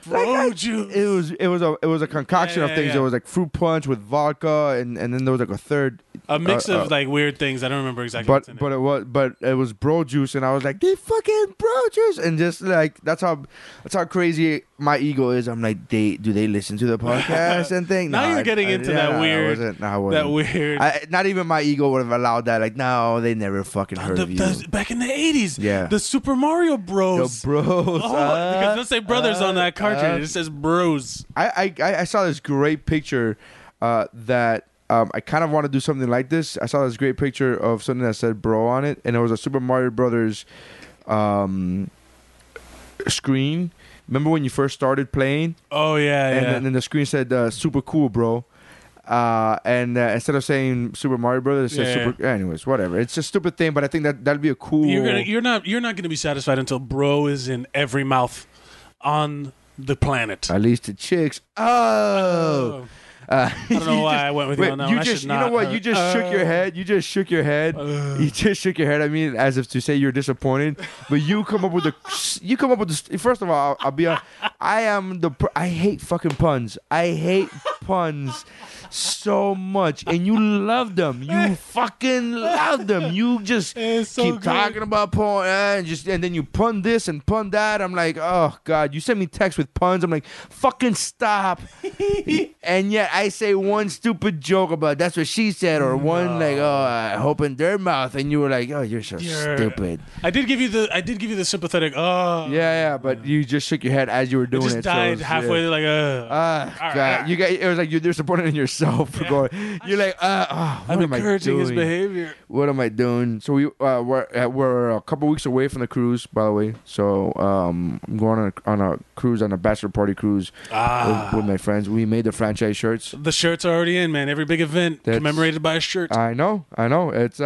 Juice. It was a concoction of things. There was like fruit punch with vodka, and then there was like a third. A mix of like weird things. I don't remember exactly. What's in it. But it was bro juice, and I was like, they fucking bro juice, and just like that's how crazy my ego is. I'm like, do they listen to the podcast and thing? Now you're getting into that weird. That weird. Not even my ego would have allowed that. Like, no, they never fucking heard of you. Back in the 80s, the Super Mario Bros. The bros. Because it doesn't say brothers on that cartridge. It says bros. I saw this great picture that. I kind of want to do something like this. I saw this great picture of something that said bro on it, and it was a Super Mario Brothers screen, Remember when you first started playing? Oh yeah, And yeah. then the screen said super cool, bro. And instead of saying Super Mario Brothers, it says Yeah. Super. Anyways, whatever. It's a stupid thing, but I think that'd be a cool. You're not gonna be satisfied until bro is in every mouth on the planet. At least the chicks. Oh. I don't know why I went with you on that one. I just, should you know not what? have- You just shook your head. You just shook your head. You just shook your head. I mean, as if to say you're disappointed. But you come up with the. First of all, I'll be. I hate fucking puns. I hate puns so much, and you love them. You fucking love them. You just It's so keep good. talking about porn and then you pun this and pun that. I'm like, oh god. You send me text with puns. I'm like, fucking stop. And yet I say one stupid joke about that's what she said, or one like, oh, I hope in their mouth, and you were like, oh, you're so stupid. I did give you the sympathetic. Oh, Yeah, but you just shook your head as you were it doing just it. so died it's- halfway. yeah. Like, God, you got. It was like you're disappointed in yourself for going. You're like, what I'm am I encouraging his doing? behavior. What am I doing? So we're a couple weeks away from the cruise, by the way. So I'm going on a cruise, on a bachelor party cruise with my friends. We made the franchise shirts. The shirts are already in, man. Every big event That's- commemorated by a shirt. I know. It's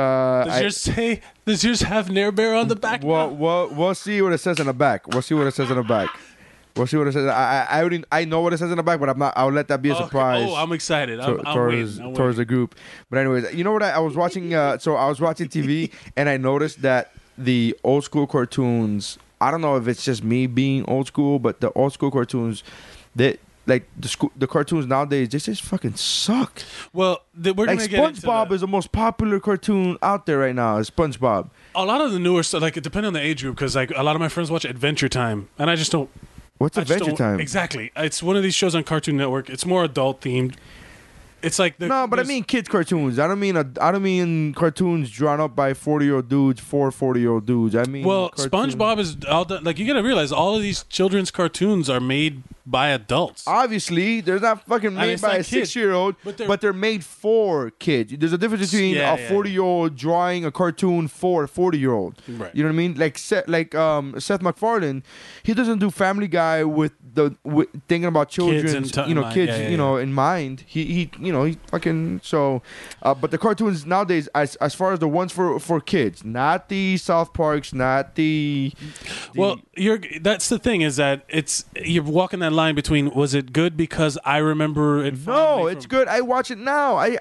Does yours have Nair Bear on the back? now? we'll see what it says in the back. We'll see what it says in the back. We'll see what it says. I know what it says in the back, but I'm not. I'll let that be a Okay. surprise. Oh, I'm excited. I'm towards waiting. the group. But anyways, you know what? I was watching. So I was watching TV, and I noticed that the old school cartoons. I don't know if it's just me being old school, but the old school cartoons, that like the cartoons nowadays, they just fucking suck. Well, we're Like gonna get into SpongeBob that. is the most popular cartoon out there right now. Is SpongeBob? A lot of the newer stuff, like it depends on the age group, because like a lot of my friends watch Adventure Time, and I just don't. What's I just Adventure don't- Time? Exactly. It's one of these shows on Cartoon Network. It's more adult themed. It's like No, but I mean kids cartoons. I don't mean cartoons drawn up by 40-year-old dudes for 40-year-old dudes. I mean, well, cartoons- SpongeBob is all done, like you got to realize all of these children's cartoons are made by adults. Obviously, they're not fucking made it's by not a kids, 6-year-old, but they're made for kids. There's a difference between Yeah, a 40-year-old drawing a cartoon for a 40-year-old. Right. You know what I mean? Like Seth MacFarlane, he doesn't do Family Guy with thinking about children, in mind. kids, Yeah, yeah. in mind. He fucking so. But the cartoons nowadays, as far as the ones for kids, not the South Parks, not the Well, that's the thing is that you're walking that line between was it good because I remember it. No, fondly it's from- good. I watch it now. I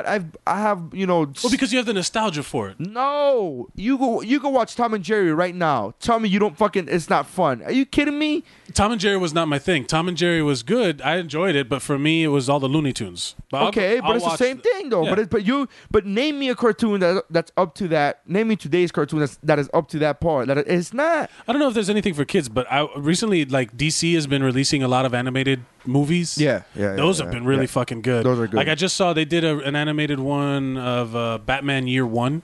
have Well, because you have the nostalgia for it. No, you go watch Tom and Jerry right now. Tell me you don't fucking. It's not fun. Are you kidding me? Tom and Jerry was not my thing. Tom and Jerry was good. I enjoyed it, but for me, it was all the Looney Tunes. But Okay, I'll but it's the watch same thing though. Yeah. But name me a cartoon that's up to that. Name me today's cartoon that is up to that part. That it's not. I don't know if there's anything for kids, but I recently like DC has been releasing a lot of animated movies. Yeah. Those have been really yeah. fucking good. Those are good. Like I just saw they did an animated one of Batman Year One.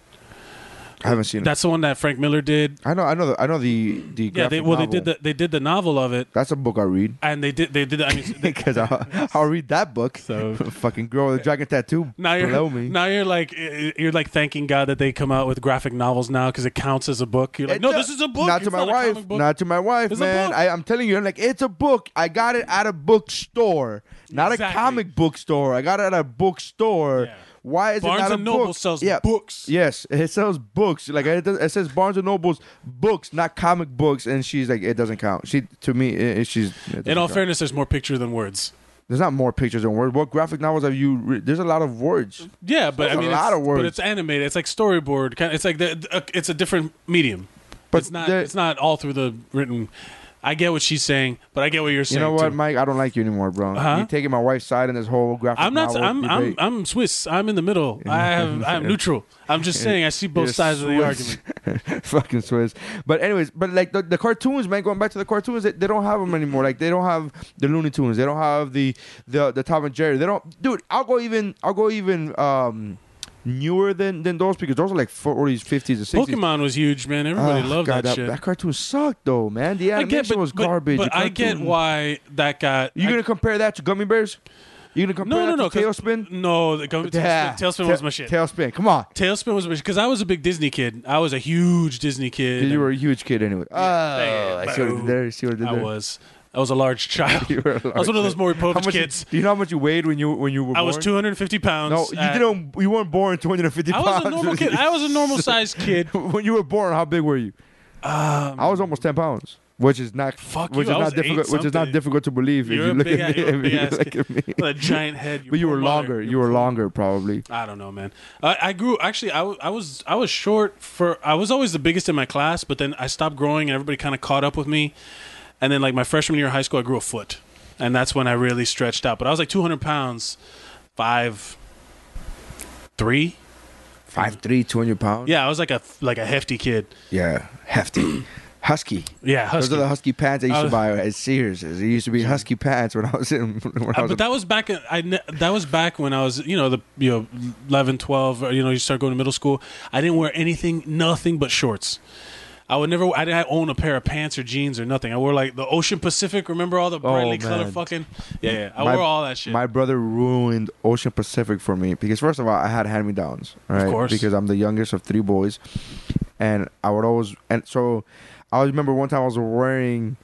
I haven't seen it. That's the one that Frank Miller did. I know the Yeah, graphic they novel. did the novel of it, That's a book I read and they did. I mean, because I'll read that book. So- fucking girl with a dragon tattoo now below you're me. now you're like thanking God that they come out with graphic novels now because it counts as a book. You're like, no, this is a book. Not to It's my a wife. comic book." Not to my wife, It's a man. book. I'm telling you, I'm like, it's a book. I got it at a bookstore, not Exactly. a comic book store. I got it at a bookstore. Yeah. Why is Barnes it not and a Noble book? sells Yeah. books. Yes, it sells books. Like it says Barnes and Noble's books, not comic books. And she's like, it doesn't count. To me, it doesn't In all count. fairness, there's more picture than words. There's not more pictures than words. What graphic novels have you read? There's a lot of words. Yeah, but That's I mean, a lot of words. But it's animated. It's like storyboard. It's like it's a different medium. But it's not. the- It's not all through the written. I get what she's saying, but I get what you're You saying. know what, too. Mike? I don't like you anymore, bro. Uh-huh. You're taking my wife's side in this whole graphic I'm not. novel debate. I'm Swiss. I'm in the middle. I'm neutral. I'm just saying. I see both You're sides of the Swiss. argument. Fucking Swiss. But anyways, but like the cartoons, man, going back to the cartoons, they don't have them anymore. Like they don't have the Looney Tunes. They don't have the Tom and Jerry. They don't. Dude, I'll go even newer than those because those are like 40s, 50s, and 60s. Pokemon was huge, man. Everybody Oh, loved God, that shit. That cartoon sucked though, man. The I animation get, was garbage. But The I get cartoon- why that got. You gonna compare that to Gummy Bears? You gonna compare No. that to Tailspin? No, Tailspin was my shit. Tailspin, come on. Tailspin was my shit because I was a big Disney kid. I was a huge Disney kid. You were a huge kid anyway. Oh, Yeah, I see what I did there. See what I did I there. was. I was a large child. You were a I was one of those Maury How Povich much? kids. Do you know how much you weighed when you were born? I was 250 pounds. No, you didn't. You weren't born 250 I pounds. was a normal kid. I was a normal sized kid. When you were born, how big were you? I was almost 10 pounds, which is not Fuck which you, is I not was difficult. Which is not 8-something. difficult to believe You're if a you look big at me. you're a If big you ass look kid. at me. With a giant head. But you poor were mother. longer. You were longer, probably. I don't know, man. I grew. Actually, I was short for. I was always the biggest in my class, but then I stopped growing, and everybody kind of caught up with me. And then, like my freshman year of high school, I grew a foot, and that's when I really stretched out. But I was like 200 pounds, 5'3". 5'3", 200 pounds. Yeah, I was like a hefty kid. Yeah, hefty. Husky. Yeah, husky. Those are the husky pants I used to was- buy at Sears. There used to be husky pants when I was in. But that was back. That was back when I was, 11, 12. Or, you start going to middle school. I didn't wear nothing but shorts. I didn't own a pair of pants or jeans or nothing. I wore like the Ocean Pacific. Remember all the brightly colored man. fucking? Yeah. I wore all that shit. My brother ruined Ocean Pacific for me because first of all, I had hand-me-downs, right? course. Because I'm the youngest of 3 boys, and I would always so I remember one time I was wearing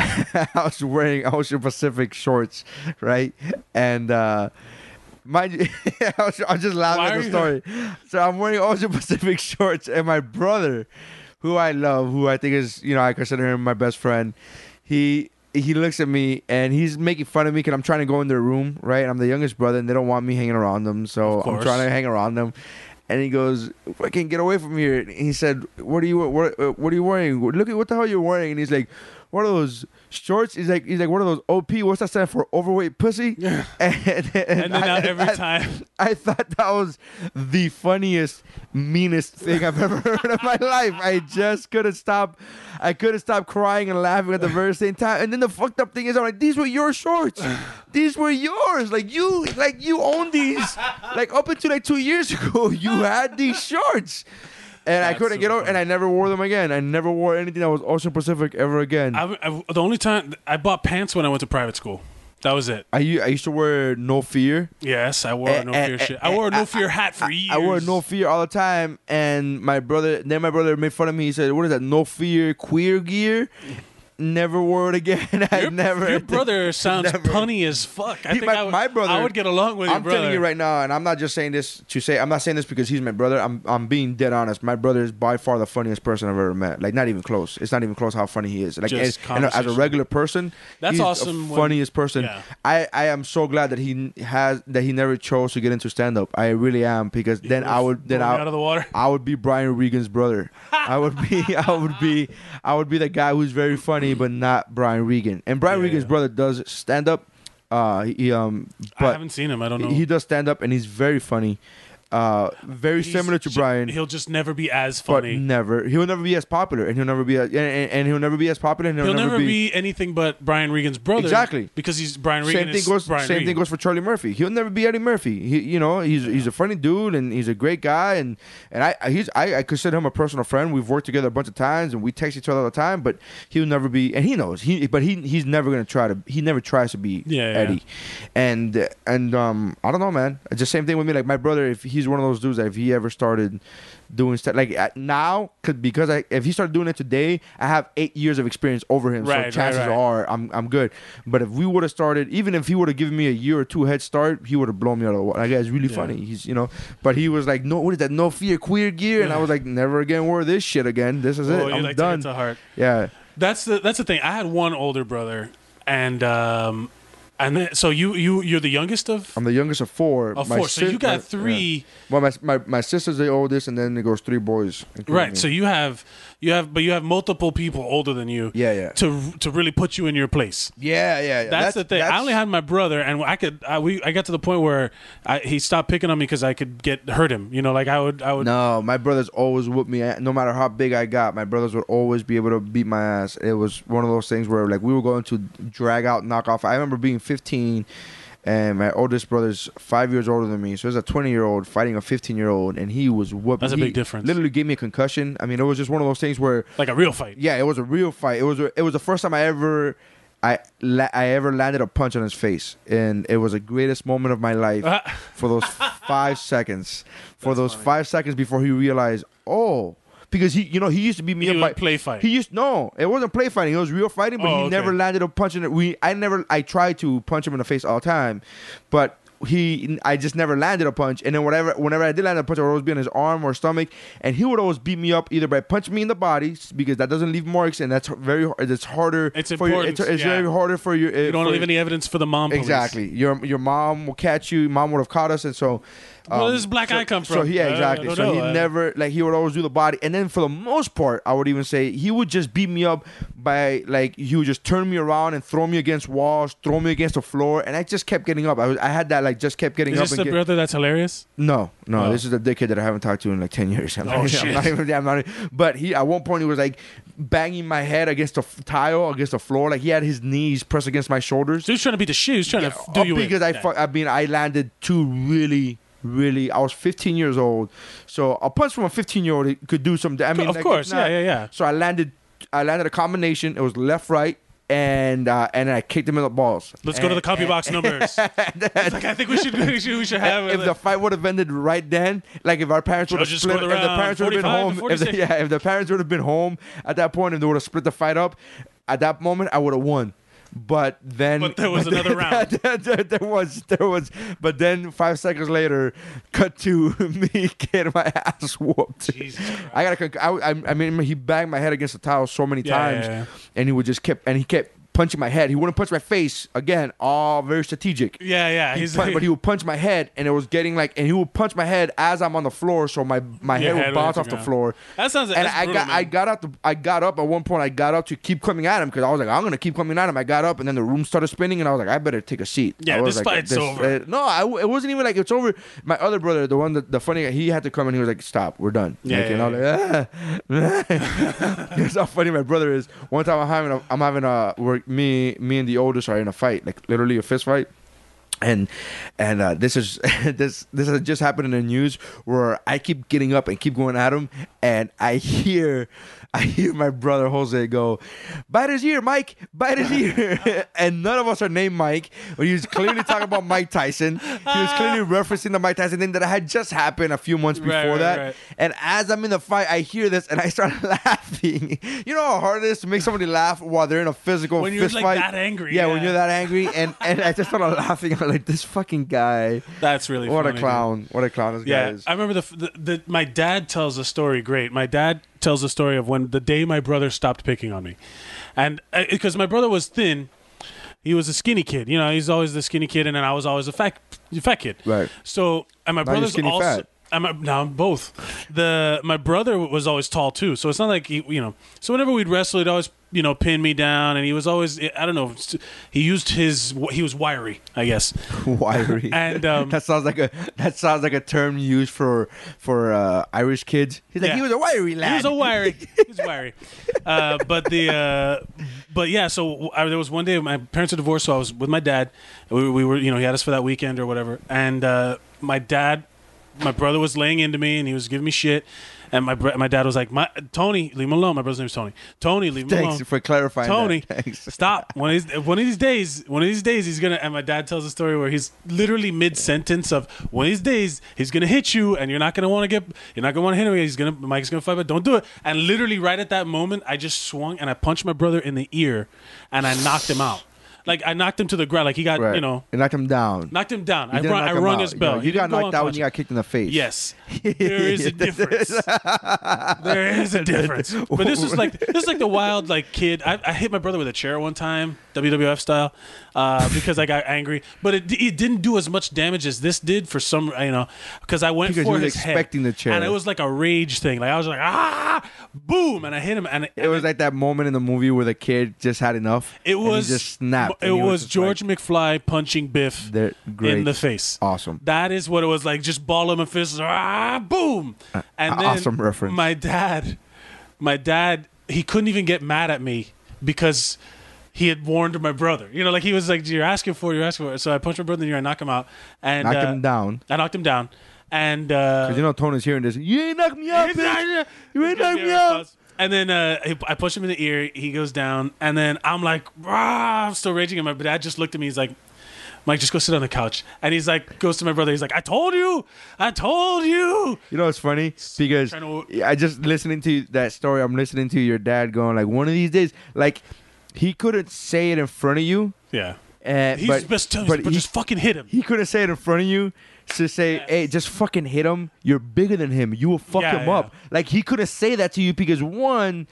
Ocean Pacific shorts, right? And mind you, I was just laughing Why at are the you- story. So I'm wearing Ocean Pacific shorts, and my brother, who I love, who I think is, I consider him my best friend, he looks at me and he's making fun of me because I'm trying to go in their room, right? I'm the youngest brother and they don't want me hanging around them, so I'm trying to hang around them. And he goes, "Fucking get away from here!" And he said, "What are you wearing? Look at what the hell you're wearing." And he's like, "What are those shorts?" He's like, "What are those OP? What's that stand for? Overweight pussy?" Yeah. And then now every time. I thought that was the funniest, meanest thing I've ever heard in my life. I just couldn't stop. I couldn't stop crying and laughing at the very same time. And then the fucked up thing is, I'm like, these were your shorts. These were yours. Like you own these. Like up until like 2 years ago, you had these shorts. And I couldn't get over, and I never wore them again. I never wore anything that was Ocean Pacific ever again. The only time I bought pants when I went to private school. That was it. I used to wear No Fear. Yes, I wore a No Fear shit. I wore a No Fear hat for years. I wore No Fear all the time, and my brother made fun of me. He said, "What is that? No Fear queer gear?" Never wore it again. Your brother sounds punny as fuck. I think my brother. I would get along with your brother. I'm telling you right now, and I'm not just saying this to say. I'm not saying this because he's my brother. I'm being dead honest. My brother is by far the funniest person I've ever met. Like not even close. It's not even close how funny he is. Like Just and as a regular person, That's he's awesome the when- funniest person. Yeah. I am so glad that he never chose to get into stand up. I really am because then I would out of the water. I would be Brian Regan's brother. I would be the guy who's very funny but not Brian Regan. And Brian Regan's brother does stand up. I But haven't seen him. I don't know. he does stand up and he's very funny. Very similar to Brian. He'll just never be as But funny. he'll never be as popular, and he'll never be he'll never be as popular, and He'll never be anything but Brian Regan's brother. Exactly. Because he's Brian Regan. Same thing goes for Charlie Murphy. He'll never be Eddie Murphy. He's a funny dude and he's a great guy and I consider him a personal friend. We've worked together a bunch of times and we text each other all the time. But he'll never be, and he knows he's never gonna try to. He never tries to be Eddie. And I don't know, man. It's the same thing with me. Like my brother, if he's one of those dudes that if he ever started doing stuff like now, if he started doing it today, I have 8 years of experience over him. Right, so chances are I'm good. But if we would have started, even if he would have given me a year or two head start, he would have blown me out of the water. That guy's really funny. He's but he was like, no, what is that? No Fear queer gear, and I was like, never again wear this shit again. This is it. I'm like done. To heart. Yeah. That's the thing. I had one older brother, and then so you're the youngest of. I'm the youngest of 4. Of 4. So you got 3. Yeah. Well, my sister's the oldest, and then it goes 3 boys. Right. Me. So you have multiple people older than you. Yeah. To really put you in your place. Yeah. That's the thing. I only had my brother, and I got to the point where he stopped picking on me because I could hurt him. I would. No, my brothers always whooped me. No matter how big I got, my brothers would always be able to beat my ass. It was one of those things where like we were going to drag out, knock off. I remember being 15. And my oldest brother's 5 years older than me. So there's a 20-year-old fighting a 15-year-old, and he was whooping. That's a big difference. Literally gave me a concussion. I mean, it was just one of those things where... Like a real fight. Yeah, it was a real fight. It was the first time I ever landed a punch on his face. And it was the greatest moment of my life for those 5 seconds. For those 5 seconds before he realized, oh... because he used to beat me He up would by play fight. No, it wasn't play fighting. It was real fighting, but Oh, he okay. never landed a punch in it. I tried to punch him in the face all the time, but I just never landed a punch. And then whenever I did land a punch, I would always be on his arm or stomach, and he would always beat me up either by punching me in the body because that doesn't leave marks, and that's it's harder. It's for you. important, It's yeah. very harder for you. You don't leave any evidence for the mom police. Exactly. Your mom will catch you. Mom would have caught us, and so. Where does this black eye come from? So yeah, exactly. I don't So he know. never he would always do the body, and then for the most part, I would even say he would just beat me up by he would just turn me around and throw me against walls, throw me against the floor, and I just kept getting up. I had that just kept getting Is up. this the brother that's hilarious? No. Oh. This is the dickhead that I haven't talked to in 10 years. I'm not shit. even. But at one point he was banging my head against the tile, against the floor. He had his knees pressed against my shoulders. So he's trying to beat the shit. He's trying to do you because in. I landed two really. I was 15 years old, so a punch from a 15-year-old could do some. Of course, yeah. So I landed a combination. It was left, right, and I kicked him in the balls. Let's go to the copy box numbers. I think we should have. If the fight would have ended right then, if our parents would have Judges split, scored if the around parents would have been 45 home, to 46. if the parents would have been home at that point, and they would have split the fight up, at that moment I would have won. But then, there was another round. there was. But then 5 seconds later, cut to me getting my ass whooped. Jesus Christ. I mean, he banged my head against the tile so many times, yeah. and he kept punching my head. He wouldn't punch my face again. All very strategic. Yeah. But he would punch my head, and it was getting and he would punch my head as I'm on the floor, so my head would bounce off the floor. That sounds. And that's brutal, I got up at one point. I got up to keep coming at him because I was like, I'm gonna keep coming at him. I got up, and then the room started spinning, and I was like, I better take a seat. Yeah, I was this fight's over. No, it wasn't even it's over. My other brother, the one the funny guy, he had to come and he was like, stop, we're done. And I was like, Here's how funny my brother is. One time I'm having me and the oldest are in a fight, literally a fist fight. And this has just happened in the news where I keep getting up and keep going at him, and I hear my brother Jose go, bite his ear, Mike, bite his ear. And none of us are named Mike, but he was clearly talking about Mike Tyson. He was clearly referencing the Mike Tyson thing that had just happened a few months before that. Right. And as I'm in the fight, I hear this and I start laughing. You know how hard it is to make somebody laugh while they're in a physical when fist you're fight? that angry. Yeah, when you're that angry. And I just started laughing. I'm like, this fucking guy. That's really what funny. A clown. Dude. What a clown this guy is. I remember my dad tells a story great. My dad tells a story of when the day my brother stopped picking on me. And because my brother was thin, he was a skinny kid. You know, he's always the skinny kid, and then I was always a fat kid. Right. So, and my brother's skinny also... fat. I'm both. My brother was always tall too, so it's not like So whenever we'd wrestle, he'd always pin me down, and he was always I don't know. He was wiry, I guess. Wiry. And that sounds like a term used for Irish kids. He's like, he was a wiry lad. He was wiry. But yeah. So there was one day my parents were divorced, so I was with my dad. We were he had us for that weekend or whatever, and my brother was laying into me and he was giving me shit, and my dad was like, Tony, leave him alone. My brother's name is Tony. Tony, leave him alone. Thanks for clarifying. Tony, Thanks. Stop. One of these days, he's gonna. And my dad tells a story where he's literally mid sentence of one of these days he's gonna hit you, and you're not gonna want to hit him. Mike's gonna fight, but don't do it. And literally right at that moment, I just swung and I punched my brother in the ear, and I knocked him out. I knocked him to the ground. He got, You knocked him down. Knocked him down. I rung his bell. You got knocked out when you got kicked in the face. Yes. There is a difference. There is a difference. But this is like the wild kid. I hit my brother with a chair one time, WWF style, because I got angry. But it didn't do as much damage as this did for some, because I went for his head. Expecting the chair. And it was like a rage thing. I was like, boom, and I hit him. And it was like that moment in the movie where the kid just had enough. It was. And he just snapped. It was George McFly punching Biff in the face. Awesome. That is what it was like. Just ball him in fists. Boom. And then awesome reference. My dad, he couldn't even get mad at me because he had warned my brother. He was like, you're asking for it. So I punched my brother in the ear. I knocked him out. And knocked him down. I knocked him down. And because Tony's hearing this. You ain't knocked me out, bitch. You ain't knocked me out. And then I push him in the ear. He goes down. And then I'm like, I'm still raging. And my dad just looked at me. He's like, Mike, just go sit on the couch. And he's like, goes to my brother. He's like, I told you. You know, it's funny because I just listening to that story. I'm listening to your dad going like, one of these days, like he couldn't say it in front of you. Yeah. But just fucking hit him. He couldn't say it in front of you. To say, hey, just fucking hit him. You're bigger than him. You will fuck him up. Like he couldn't say that to you because one,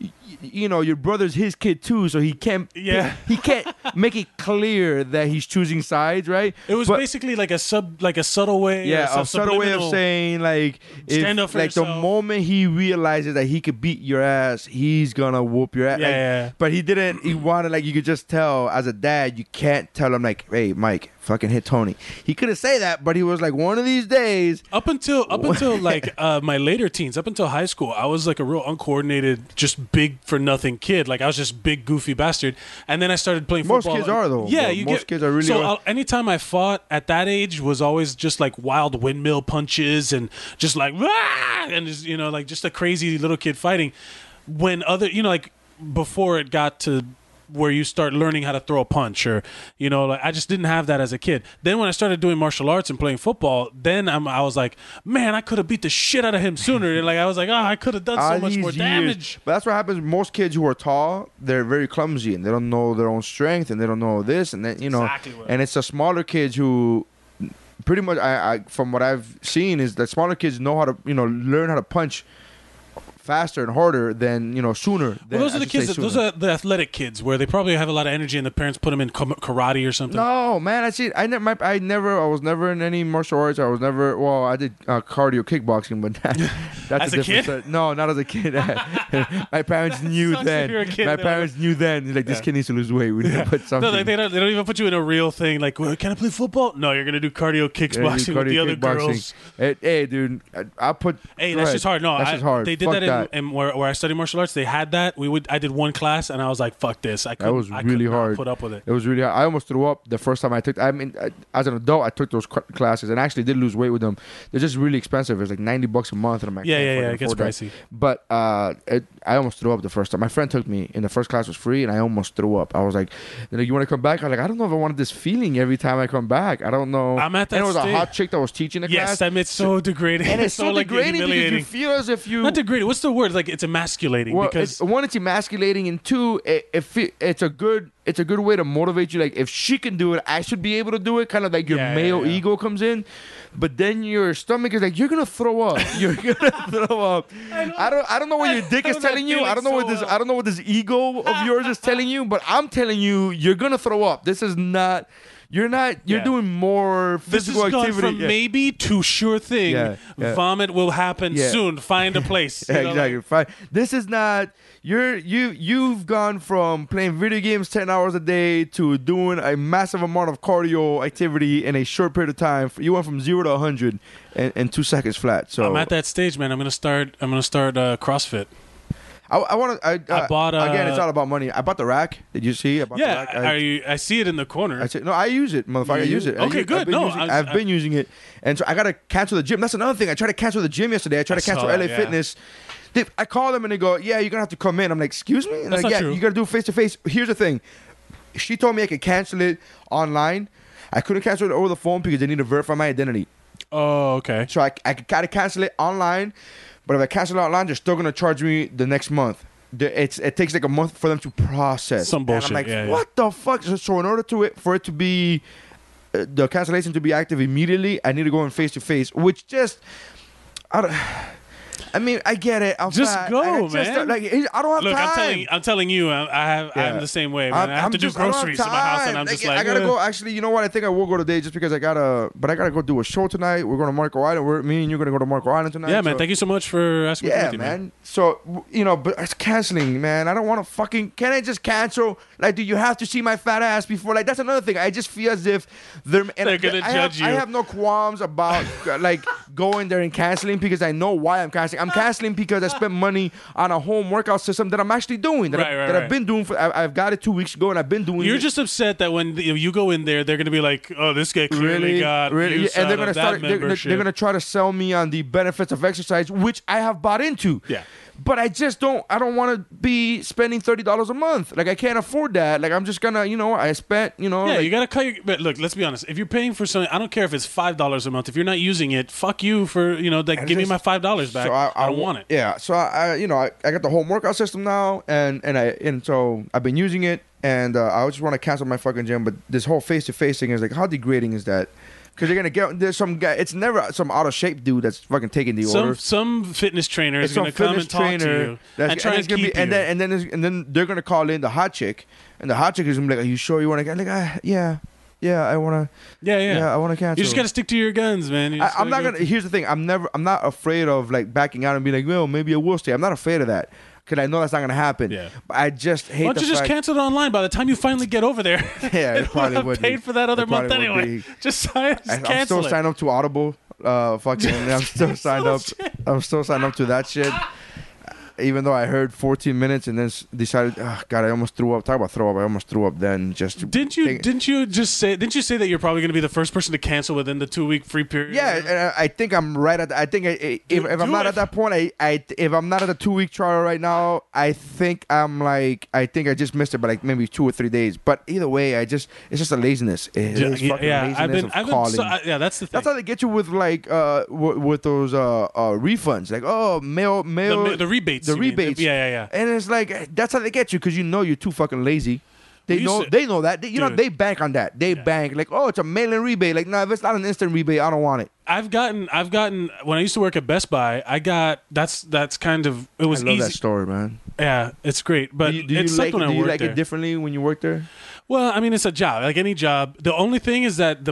you know, your brother's his kid too, so he can't. Yeah. He can't make it clear that he's choosing sides, right? It was basically like a subtle way. Yeah, a subtle way of saying like, stand up for like yourself. the moment he realizes that he could beat your ass, he's gonna whoop your ass. Yeah. But he didn't. He wanted like you could just tell as a dad, you can't tell him like, hey, Mike, fucking hit Tony. He couldn't say that, but he was like, one of these days. Up until like my later teens, up until high school, I was like a real uncoordinated, just big for nothing kid. Like I was just big goofy bastard. And then I started playing football. Most kids are though. Yeah, most kids are really. So anytime I fought at that age was always just like wild windmill punches and just like and just, you know, like just a crazy little kid fighting. When other, you know, like before it got to where you start learning how to throw a punch, or you know, like I just didn't have that as a kid. Then when I started doing martial arts and playing football, then I was like, man, I could have beat the shit out of him sooner. And like I was like, oh, I could have done so much more damage. But that's what happens. Most kids who are tall, they're very clumsy and they don't know their own strength and they don't know this and then, you know, and it's the smaller kids who pretty much I from what I've seen is that smaller kids know how to, you know, learn how to punch faster and harder than, you know, sooner. Well, those are the kids. Those are the athletic kids where they probably have a lot of energy, and the parents put them in karate or something. No, man, I see. I was never in any martial arts. I was never. Well, I did cardio kickboxing, but that's as a different. kid? No, not as a kid. My parents knew then. My parents knew then. Like this kid needs to lose weight. We need to put something. No, like they don't even put you in a real thing. Like, well, can I play football? No, you're gonna do cardio kickboxing with the other girls. Hey, dude, I put. Hey, that's just hard. No, that's just hard. They did that. And where I studied martial arts, they had that. I did one class, and I was like, "Fuck this!" I could really hard. Put up with it. It was really hard. I almost threw up the first time I took. I mean, as an adult, I took those classes and actually did lose weight with them. They're just really expensive. It's like $90 a month, and I'm like, yeah, it gets pricey. But I almost threw up the first time. My friend took me, and the first class was free, and I almost threw up. I was like, "You want to come back?" I was like, "I don't know if I wanted this feeling every time I come back. I don't know." I'm at that. And it was a hot chick that was teaching the class. Yes, I mean, it's so degrading. And it's so degrading because you feel as if you not degrading. What's the word? Like it's emasculating. Well, because it's emasculating, and two, it's a good way to motivate you. Like if she can do it, I should be able to do it. Kind of like your male ego comes in, but then your stomach is like, you're gonna throw up. You're gonna throw up. I don't know what your dick is telling you. I don't know what this ego of yours is telling you, but I'm telling you, you're gonna throw up. This is not. You're doing more physical activity. This is gone from maybe to sure thing. Yeah. Vomit will happen soon. Find a place. Exactly. This is not. You've gone from playing video games 10 hours a day to doing a massive amount of cardio activity in a short period of time. You went from 0 to 100 in 2 seconds flat. So I'm at that stage, man. I'm gonna start CrossFit. I bought again. It's all about money. I bought the rack. Did you see? The rack. I see it in the corner. I use it, motherfucker. I use it. Okay, good. I've been using it, and so I gotta cancel the gym. That's another thing. I tried to cancel the gym yesterday. I tried to cancel LA Fitness. I call them and they go, "Yeah, you're gonna have to come in." I'm like, "Excuse me?" And That's like, not "Yeah, true. you gotta do face to face." Here's the thing. She told me I could cancel it online. I couldn't cancel it over the phone because they need to verify my identity. Oh, okay. So I gotta cancel it online, but if I cancel it online, they're still gonna charge me the next month. It takes like a month for them to process some bullshit. And I'm like, what the fuck? So in order for it to be the cancellation to be active immediately, I need to go in face to face, which just I mean, I get it. I'm just fat. go, man. Like, I don't have Look, time. I'm telling you, I'm the same way, man. I have to do groceries in my house, and I'm just like, I gotta go. Actually, you know what? I think I will go today just because I gotta go do a show tonight. We're going to Marco Island. Me and you're gonna go to Marco Island tonight. Yeah, man. Thank you so much for asking me. Yeah, man. So but it's canceling, man. I don't want to fucking. Can I just cancel? Like, do you have to see my fat ass before? Like, that's another thing. I just feel as if they're gonna judge you. I have no qualms about like going there and canceling because I know why I'm canceling. I'm canceling because I spent money on a home workout system that I'm actually doing. I've been doing. I've got it 2 weeks ago, and I've been doing. You're just upset that when you go in there, they're gonna be like, "Oh, this guy clearly got use and out of that membership." They're gonna try to sell me on the benefits of exercise, which I have bought into. Yeah. But I just don't want to be spending $30 a month. Like I can't afford that. Like I'm just gonna, I spent, Yeah, like, you gotta cut your. But look, let's be honest. If you're paying for something, I don't care if it's $5 a month. If you're not using it, fuck you for like give me my $5 back. So I don't want it. Yeah. So I got the home workout system now, and so I've been using it, and I just want to cancel my fucking gym. But this whole face-to-face thing is like, how degrading is that? Because you're gonna there's some guy. It's never some out of shape dude that's fucking taking the order. Some fitness trainer is gonna come and talk to you and try and keep you. And then they're gonna call in the hot chick, and the hot chick is gonna be like, "Are you sure you want to get?" Like, yeah, I wanna. Yeah, I wanna cancel. You just gotta stick to your guns, man. I'm not gonna. Here's the thing. I'm not afraid of like backing out and being like, well, maybe I will stay. I'm not afraid of that. Because I know that's not going to happen. Yeah. But I just hate. Why don't you just cancel it online? By the time you finally get over there, yeah, it probably would paid for that other month anyway. Just cancel it. I'm still signed up to Audible. I'm still signed up. I'm still signed up to that shit. Even though I heard 14 minutes and then decided, oh, God, I almost threw up. Talk about throw up. I almost threw up then. Didn't you say that you're probably going to be the first person to cancel within the 2-week free period? Yeah, and I think I'm right at. I think if I'm not at that point, if I'm not at the 2-week trial right now, I think I just missed it by like maybe 2 or 3 days. But either way, it's just a laziness. Laziness of calling. That's the thing. That's how they get you with like with those refunds, like mail the rebates. The rebates. Yeah. And it's like, that's how they get you because you're too fucking lazy. They know that. They bank on that. They bank like, oh, it's a mail-in rebate. Like, no, if it's not an instant rebate, I don't want it. I've gotten when I used to work at Best Buy, that's kind of, it was easy. I love that story, man. Yeah, it's great. But do you like it differently when you work there? Well, I mean, it's a job, like any job. The only thing is that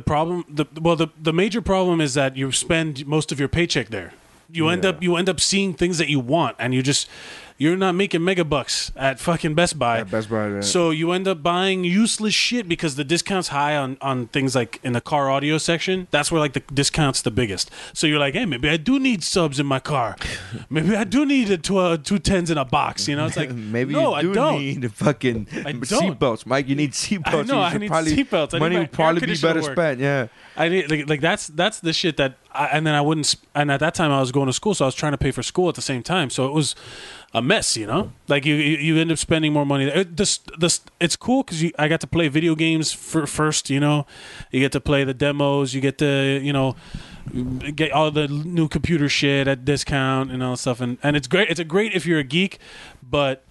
the major problem is that you spend most of your paycheck there. You end up seeing things that you want, and you're not making mega bucks at fucking Best Buy. At Best Buy, right. So you end up buying useless shit because the discount's high on things like in the car audio section. That's where like the discount's the biggest. So you're like, hey, maybe I do need subs in my car. Maybe I do need two 10s in a box. It's like, maybe no, you do I don't. need fucking seatbelts, Mike. You need seatbelts. I need seatbelts. Money would probably be better spent. Yeah. I need like that's the shit that and then I wouldn't. And at that time I was going to school, so I was trying to pay for school at the same time. So it was a mess, Like you end up spending more money. It's cool because I got to play video games first. You get to play the demos. You get to get all the new computer shit at discount and all stuff. And it's great. It's great if you're a geek, but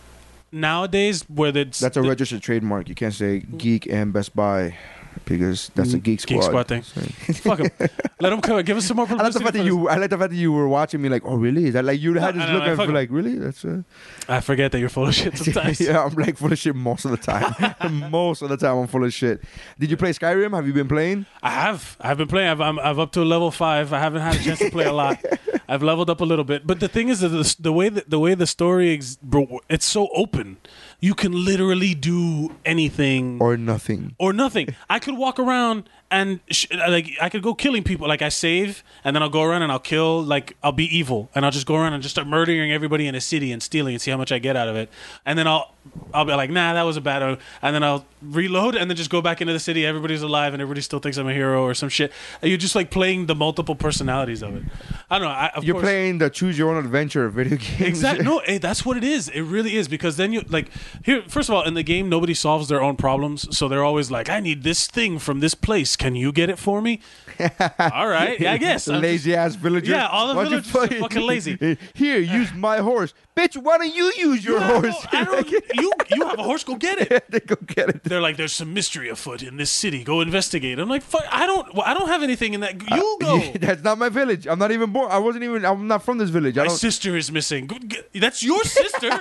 nowadays that's a registered trademark. You can't say geek and Best Buy. Because that's a Geek Squad. Geek Squad thing. Fuck him. Let him come. Give us some more publicity. I like the fact that you were watching me like, oh really? Is that like you had this look at me like, really? That's. I forget that you're full of shit sometimes. Yeah, I'm like full of shit most of the time. Most of the time, I'm full of shit. Did you play Skyrim? Have you been playing? I have. I've been playing. I've up to level 5. I haven't had a chance to play a lot. I've leveled up a little bit, but the thing is that the way the story it's so open. You can literally do anything or nothing. I could walk around and I could go killing people. Like I save and then I'll go around and I'll kill. Like I'll be evil and I'll just go around and just start murdering everybody in a city and stealing and see how much I get out of it. And then I'll be like, nah, that was a bad one. And then I'll reload and then just go back into the city. Everybody's alive and everybody still thinks I'm a hero or some shit. And you're just like playing the multiple personalities of it. I don't know. You're playing the choose your own adventure video game. Exactly. No, that's what it is. It really is because then you like here. First of all, in the game, nobody solves their own problems, so they're always like, I need this thing from this place. Can you get it for me? All right. Yeah, I guess. Lazy ass villagers. Yeah, all the villagers are fucking lazy. Here, use my horse. Bitch, why don't you use your horse? You have a horse, go get it. They go get it. They're like, there's some mystery afoot in this city. Go investigate. I'm like, fuck, I don't have anything in that. You go. That's not my village. I'm not even born. I'm not from this village. My sister is missing. That's your sister?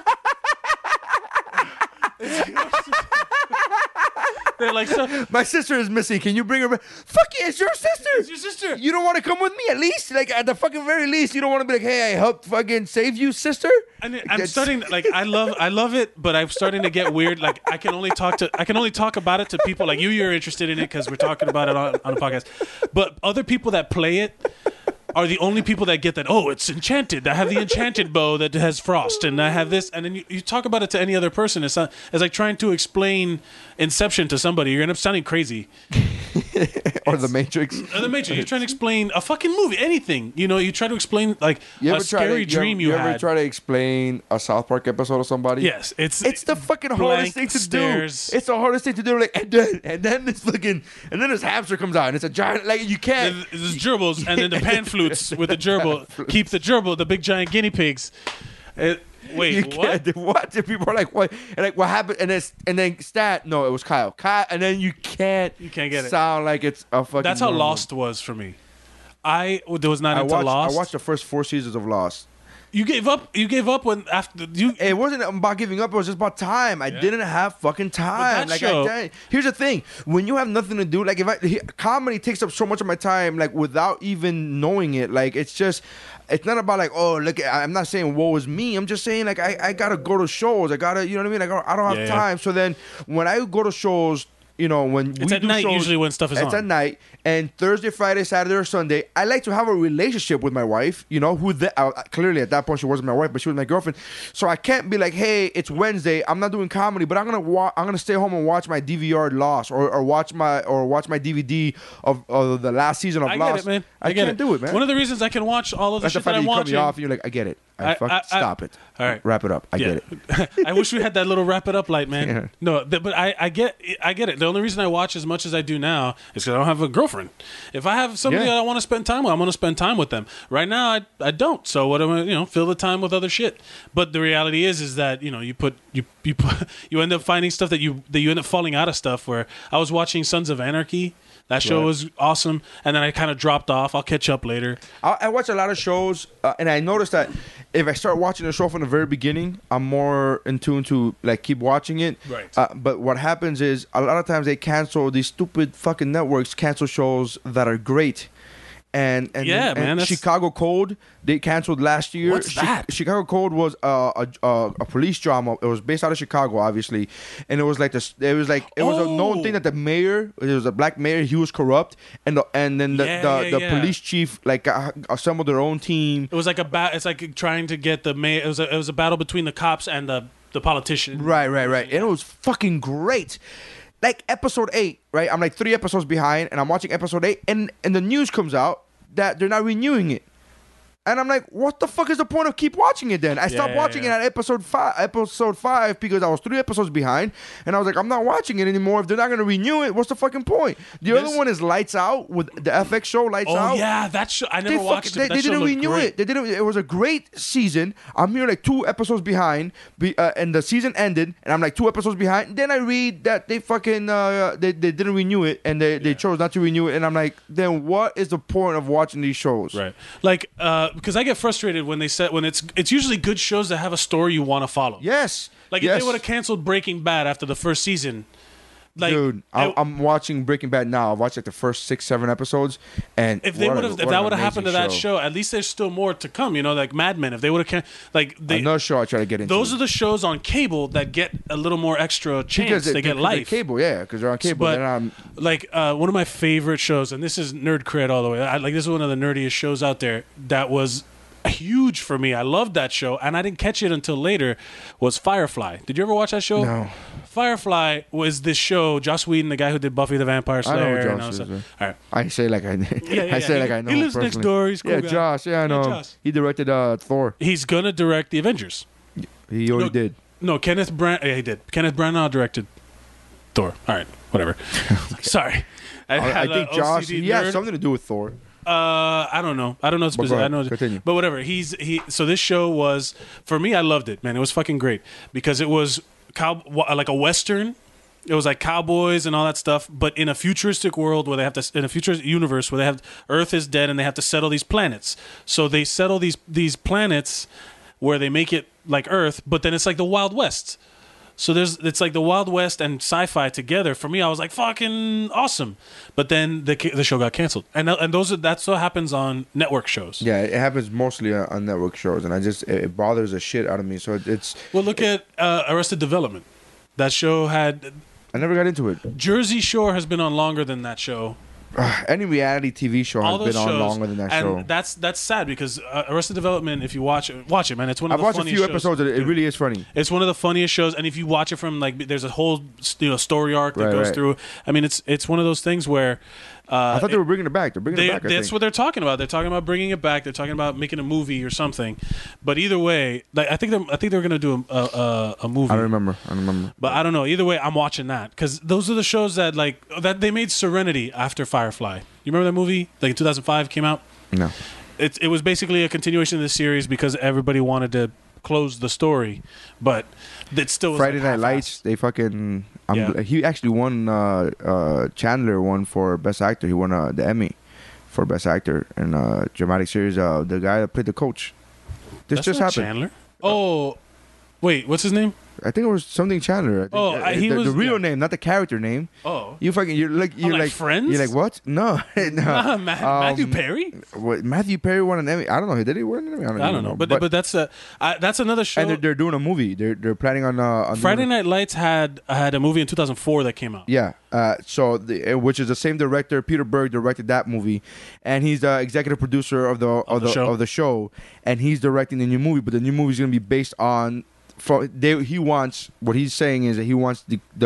They're like, my sister is missing. Can you bring her back? Fuck yeah, it's your sister. It's your sister. You don't want to come with me at least? Like, at the fucking very least, you don't want to be like, hey, I helped fucking save you, sister? And I'm starting, like, I love it, but I'm starting to get weird. Like, I can only talk about it to people like you. You're interested in it because we're talking about it on a podcast. But other people that play it, are the only people that get that. Oh, it's enchanted. I have the enchanted bow that has frost, and I have this. And then you talk about it to any other person. It's like trying to explain Inception to somebody. You're gonna end up sounding crazy. Or The Matrix. Or The Matrix. You're trying to explain a fucking movie, anything. You know, you try to explain like a scary dream you had. You ever try to explain a South Park episode to somebody? Yes, it's the fucking hardest thing to stares. do. It's the hardest thing to do. Like, and then this hamster comes out, and it's a giant. Like, you can't. There's gerbils, and then the pan flutes with the gerbil. Keep the gerbil, the big giant guinea pigs. Wait, what? What? And people are like, what? And like, what happened? And then Stat. No, it was Kyle. And then you can't get it. Sound like it's a fucking. That's how normal. Lost was for me. There was not into Lost. Lost. I watched the first 4 seasons of Lost. You gave up. You gave up when after you. It wasn't about giving up. It was just about time. I didn't have fucking time. Like, here's the thing: when you have nothing to do, like comedy takes up so much of my time, like without even knowing it. Like it's not about like, oh, look. I'm not saying woe is me. I'm just saying like I gotta go to shows. I gotta, you know what I mean? I don't have time. So then when I go to shows. You know, when it's at night, usually when stuff is on. It's at night, and Thursday, Friday, Saturday, or Sunday, I like to have a relationship with my wife. You know, clearly at that point she wasn't my wife, but she was my girlfriend. So I can't be like, hey, it's Wednesday, I'm not doing comedy, but I'm gonna stay home and watch my DVR Lost or watch my DVD of the last season of Lost. I get it, man. I can't do it, man. One of the reasons I can watch all of the shit that I'm watching. Cut me off, and you're like, I get it. Stop it. All right, wrap it up. I get it. I wish we had that little wrap it up light, man. Yeah. No, but I get it. The only reason I watch as much as I do now is because I don't have a girlfriend. If I have somebody that I want to spend time with, I'm going to spend time with them. Right now, I don't. So what am I? Fill the time with other shit. But the reality is that you end up finding stuff that you end up falling out of stuff. Where I was watching Sons of Anarchy. That show was awesome, and then I kind of dropped off. I'll catch up later. I watch a lot of shows, and I noticed that if I start watching a show from the very beginning, I'm more in tune to like keep watching it. Right. But what happens is a lot of times they cancel these stupid fucking networks cancel shows that are great. And Chicago Code they canceled last year. What's that? Chicago Code was a police drama. It was based out of Chicago, obviously, and it was like it was a known thing that the mayor, it was a black mayor, he was corrupt, and then the police chief like assembled their own team. It was like it's like trying to get the mayor. It was a battle between the cops and the politician. Right, and it was fucking great. Like episode 8, right? I'm like 3 episodes behind, and I'm watching episode 8, and the news comes out that they're not renewing it. And I'm like, what the fuck is the point of keep watching it then? I stopped watching it at episode 5 because I was 3 episodes behind, and I was like, I'm not watching it anymore. If they're not going to renew it, what's the fucking point? The other one is Lights Out with the FX show Lights Out. Oh yeah, that show I never watched it. They didn't renew it. They didn't. It was a great season. I'm here like 2 episodes behind, and the season ended, and I'm like 2 episodes behind. Then I read that they fucking they didn't renew it, and they chose not to renew it, and I'm like, then what is the point of watching these shows? Right, like because I get frustrated when it's usually good shows that have a story you want to follow. Yes. Like if they would have canceled Breaking Bad after the first season. Like, dude, I'm watching Breaking Bad now. I've watched like the first 6-7 episodes, and if that would have happened to that show, at least there's still more to come. Like Mad Men. If they would have another show I try to get into. Those are the shows on cable that get a little more extra chance. They get life. Cable, because they're on cable. But one of my favorite shows, and this is nerd cred all the way. This is one of the nerdiest shows out there. That was huge for me. I loved that show, and I didn't catch it until later. Was Firefly? Did you ever watch that show? No. Firefly was this show. Joss Whedon, the guy who did Buffy the Vampire Slayer. I know Josh is. All right. I say like I. I say like I know. He lives personally. next door. He's cool. Yeah, guy. Josh. Yeah, I know. Josh. He directed Thor. He's gonna direct the Avengers. He already did. No, Kenneth Branagh. Yeah, he did. Kenneth Branagh directed Thor. All right, whatever. Sorry. I think Josh. He has something to do with Thor. I don't know. I don't know specifically. I know, continue. But whatever. So this show was, for me, I loved it, man. It was fucking great because it was like a Western. It was like cowboys and all that stuff, but in a futuristic world where they have to, in a futuristic universe where they have Earth is dead and they have to settle these planets. So they settle these planets where they make it like Earth, but then it's like the Wild West. So it's like the Wild West and sci-fi together. For me, I was like fucking awesome. But then the show got canceled, and that's what happens on network shows. Yeah, it happens mostly on network shows, and it bothers the shit out of me. So it's look at Arrested Development. That show had. I never got into it. Jersey Shore has been on longer than that show. Any reality TV show All has those been on shows, longer than that and show. that's sad because Arrested Development. If you watch it, man. It's one of I've the watched a funniest few shows. episodes. It really is funny. It's one of the funniest shows, and if you watch it from like, there's a whole story arc that Right, goes right. through. I mean, it's one of those things where I thought they were bringing it back. They're bringing it back. I that's think. what they're talking about. They're talking about bringing it back. They're talking about making a movie or something. But either way, like I think they're gonna do a movie. I don't remember. But I don't know. Either way, I'm watching that because those are the shows that they made Serenity after Firefly. You remember that movie? Like in 2005 came out. No. It was basically a continuation of the series because everybody wanted to close the story, but it still was Friday like Night half-assed. Lights. They fucking. Yeah. He actually won. Chandler won for Best Actor. He won the Emmy for Best Actor in a dramatic series. The guy that played the coach. This That's just not happened. Chandler. Oh, wait, what's his name? I think it was something Chandler. I think. He was the real yeah. name, not the character name. Oh, You're like Friends? You're like what? No, no. Matthew Perry. What, Matthew Perry won an Emmy. I don't know. Did he win an Emmy? I don't know, but that's another show. and they're doing a movie. They're planning on Friday doing Night Lights had a movie in 2004 that came out. Yeah. Which is the same director, Peter Berg, directed that movie, and he's the executive producer of the show, and he's directing the new movie. But the new movie is going to be based on. He wants what he's saying is that he wants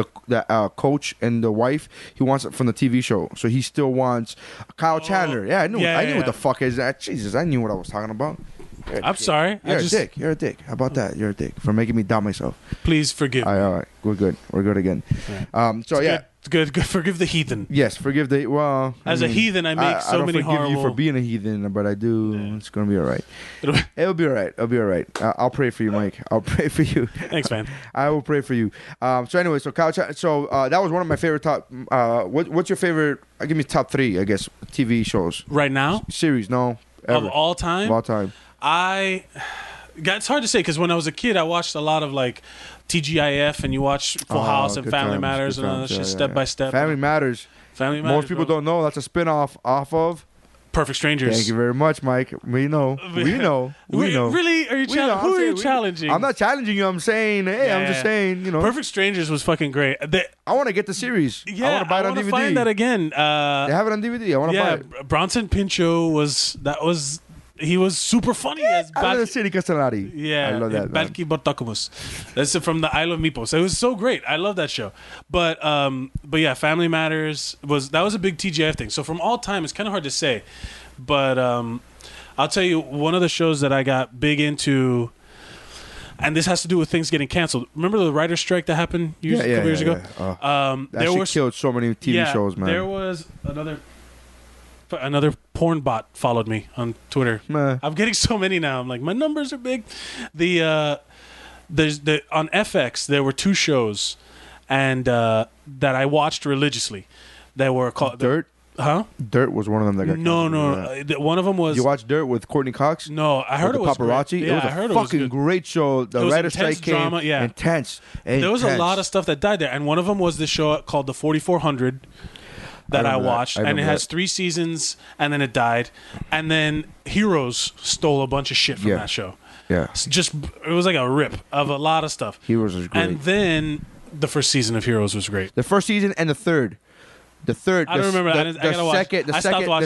the coach and the wife. He wants it from the TV show, so he still wants Kyle Chandler. Yeah, I knew what the fuck is that. Jesus, I knew what I was talking about. I'm sorry. You're a dick. You're a dick. How about that? You're a dick for making me doubt myself. Please forgive. All right, we're good. We're good again. So yeah. Good. Forgive the heathen. Yes, forgive the As a heathen, I make so many I don't forgive you for horrible. being a heathen, but I do. Yeah. It's gonna be all right. It'll be all right. It'll be all right. I'll pray for you, Mike. I'll pray for you. Thanks, man. I will pray for you. So anyway, that was one of my favorite top. What's your favorite? Give me top 3, I guess, TV shows. Right now, series, no, ever. of all time. Of all time. It's hard to say because when I was a kid, I watched a lot of like TGIF, and you watch Full House and Family Matters and all that shit, Step by Step. Family Matters. Most people don't know that's a spin-off off of Perfect Strangers. Thank you very much, Mike. We know. We know. Really? Are you who are you challenging? I'm not challenging you. I'm saying, I'm just saying, Perfect Strangers was fucking great. I want to get the series. Yeah, I want to buy it on DVD. Find that again. They have it on DVD. I want to buy it. Bronson Pinchot he was super funny as City Castellari. Yeah, I love that. Balki Bartokomous. That's from the Isle of Meepos. It was so great. I love that show. But yeah, Family Matters was a big TGIF thing. So from all time, it's kind of hard to say. But I'll tell you one of the shows that I got big into, and this has to do with things getting canceled. Remember the writer's strike that happened a couple years ago? That shit killed so many TV shows, man. There was another porn bot followed me on Twitter. I'm getting so many now. I'm like, my numbers are big. On FX there were 2 shows, and that I watched religiously. They were called Dirt. Huh? Dirt was one of them that got No. One of them was. You watched Dirt with Courtney Cox? No, I heard it was paparazzi. Great. It was a fucking great show. The writer's strike came. Drama, yeah. Intense. There was a lot of stuff that died there, and one of them was the show called The 4400. That I watched, and it has 3 seasons, and then it died, and then Heroes stole a bunch of shit from that show. Yeah, it was like a rip of a lot of stuff. Heroes was great, and then the first season of Heroes was great. The first season and the third. The third, I don't remember. The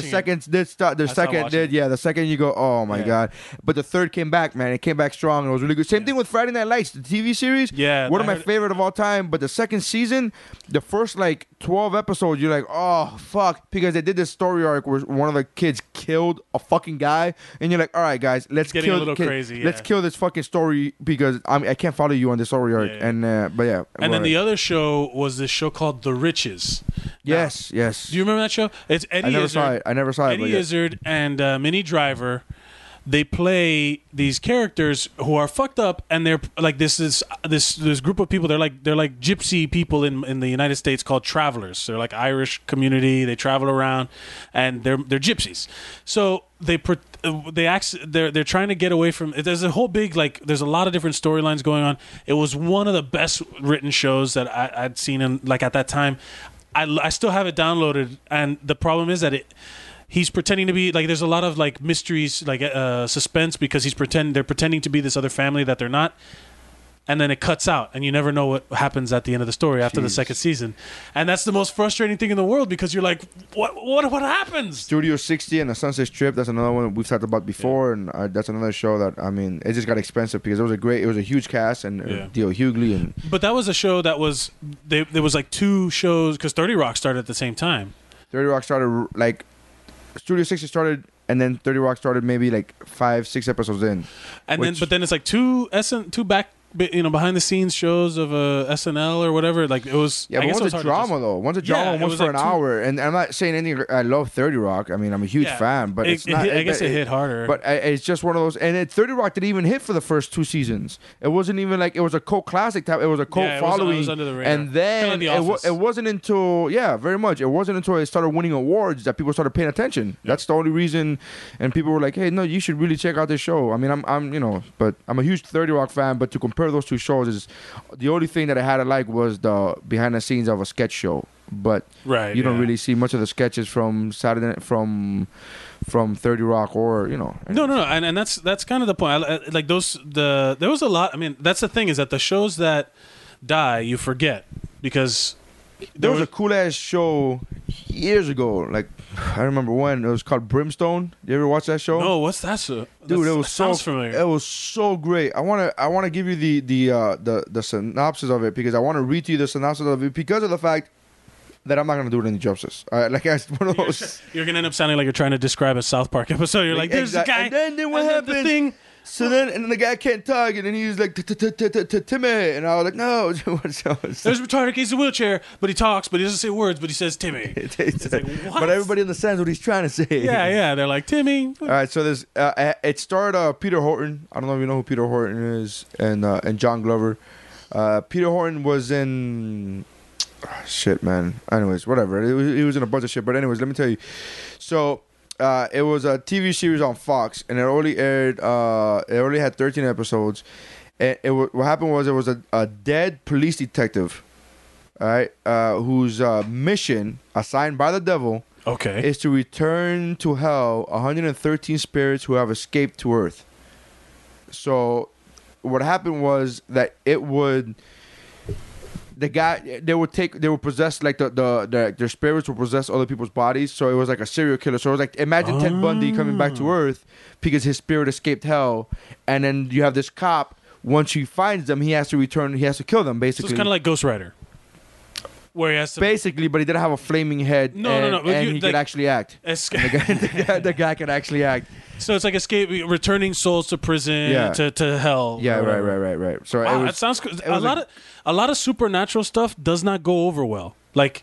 second you go, oh my god! But the third came back, man. It came back strong. It was really good. Same thing with Friday Night Lights, the TV series. Yeah, one of my favorite of all time. But the second season, the first 12 episodes, you're like, oh fuck, because they did this story arc where one of the kids killed a fucking guy, and you're like, all right, guys, let's kill. A little crazy. Yeah. Let's kill this fucking story because I can't follow you on this story arc. Yeah. And and then the other show was this show called The Riches. Yes. Do you remember that show? It's Eddie Izzard. I never saw it. Eddie Izzard and Minnie Driver. They play these characters who are fucked up, and they're like this group of people. They're like gypsy people in the United States called travelers. They're like Irish community. They travel around, and they're gypsies. So they're trying to get away from. There's a whole big there's a lot of different storylines going on. It was one of the best written shows that I'd seen at that time. I still have it downloaded, and the problem is that he's pretending to be there's a lot of mysteries, suspense, because they're pretending to be this other family that they're not. and then it cuts out, and you never know what happens at the end of the story after the Jeez. second season, and that's the most frustrating thing in the world because you're like, what happens? Studio 60 and the Sunset Strip. That's another one we've talked about before, and that's another show that I mean, it just got expensive because it was a huge cast and Dio Hughley and. But that was a show that was there was like two shows because 30 Rock started at the same time. 30 Rock started like Studio 60 started, and then 30 Rock started maybe like 5-6 episodes in. And then it's like two back behind the scenes shows of SNL or whatever. Like it was. Yeah, but one's a drama though. One's a drama, one's for an hour. And I'm not saying anything. I love 30 Rock. I mean, I'm a huge fan, but it's not. I guess it hit harder. But it's just one of those. And 30 Rock didn't even hit for the first 2 seasons. It wasn't even like it was a cult classic type. It was a cult following. It was under the radar. And then it wasn't until very much. It wasn't until it started winning awards that people started paying attention. Yeah. That's the only reason. And people were like, "Hey, no, you should really check out this show." I mean, but I'm a huge 30 Rock fan. But to compare those two shows is the only thing that I had to like was the behind the scenes of a sketch show. But you don't really see much of the sketches from Saturday from 30 Rock or No, and that's kind of the point. Like there was a lot. I mean, that's the thing is that the shows that die you forget because there was a cool ass show years ago. Like I remember when it was called Brimstone. You ever watch that show? No, what's that show? Dude, it was sounds familiar. It was so great. I wanna give you the synopsis of it because I want to read to you the synopsis of it because of the fact that I'm not gonna do it any justice. Like I one of those. You're gonna end up sounding like you're trying to describe a South Park episode. You're like, there's a guy, and then what happened? The thing. So then the guy can't talk, and then he was like, Timmy, and I was like, no. There's a retarded kid in a wheelchair, but he talks, but he doesn't say words, but he says Timmy. It's like, what? But everybody understands what he's trying to say. Yeah, they're like, Timmy. All right, so there's it starred Peter Horton. I don't know if you know who Peter Horton is, and John Glover. Peter Horton was in shit, man. Anyways, whatever. He was in a bunch of shit, but anyways, let me tell you. So. It was a TV series on Fox, and it only aired. It only had 13 episodes. And what happened was it was a dead police detective, all right, whose mission assigned by the devil, is to return to hell 113 spirits who have escaped to Earth. So, what happened was that it would. They would possess like their spirits would possess other people's bodies. So it was like a serial killer. So it was like imagine Ted Bundy coming back to Earth because his spirit escaped hell, and then you have this cop. Once he finds them, he has to return. He has to kill them. Basically, so it's kind of like Ghost Rider, where he has to basically, but he didn't have a flaming head. No. And he could actually act. The guy can actually act. So it's like returning souls to prison to hell. Yeah, right. So wow, that sounds good. A lot of supernatural stuff does not go over well. Like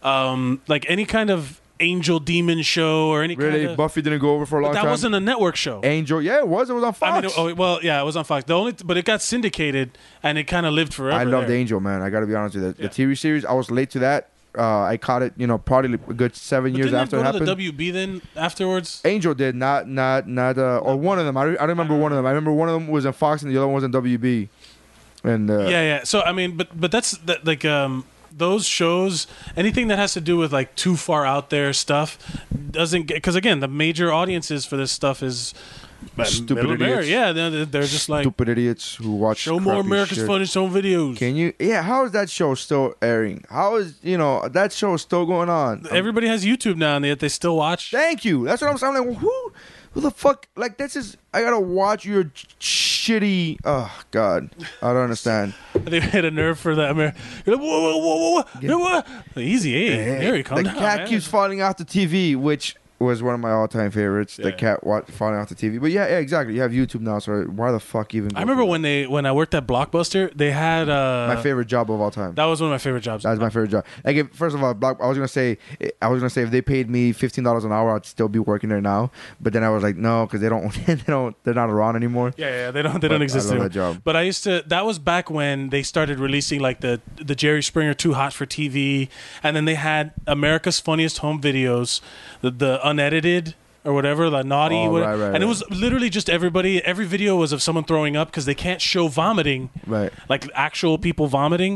any kind of angel demon show or any kind of Buffy didn't go over for a long time. That wasn't a network show. Angel, it was on Fox. I mean, it was on Fox. But it got syndicated and it kind of lived forever. I loved Angel, man. I got to be honest with you. The TV series, I was late to that. I caught it, probably a good 7 years after it happened. Didn't it go to the WB then afterwards? Angel did, not or one of them. I remember one of them. I remember one of them was in Fox and the other one was in WB. And So I mean, but that's like those shows, anything that has to do with like too far out there stuff doesn't get, because again, the major audiences for this stuff is stupid idiots. Yeah, they're just like stupid idiots who watch show more America's Funniest Home Videos. Can you? Yeah, how is that show still airing? How is that show still going on? Everybody has YouTube now, and yet they still watch. Thank you. That's what I'm saying. Like, who the fuck? Like, this is. I gotta watch your shitty. Oh God, I don't understand. They hit a nerve for that. You're like, whoa. Easy, Harry, calm down. The cat keeps falling off the TV, which was one of my all-time favorites. The cat falling off the TV. But yeah, exactly. You have YouTube now, so why the fuck even? I remember when I worked at Blockbuster, they had my favorite job of all time. That was one of my favorite jobs. That was my favorite job. Like, first of all, I was gonna say if they paid me $15 an hour, I'd still be working there now. But then I was like, no, because they're not around anymore. Yeah, they don't exist anymore. That job. But I used to. That was back when they started releasing like the Jerry Springer Too Hot for TV, and then they had America's Funniest Home Videos, the unedited or whatever, the naughty, and it was literally just every video was of someone throwing up because they can't show vomiting, like actual people vomiting.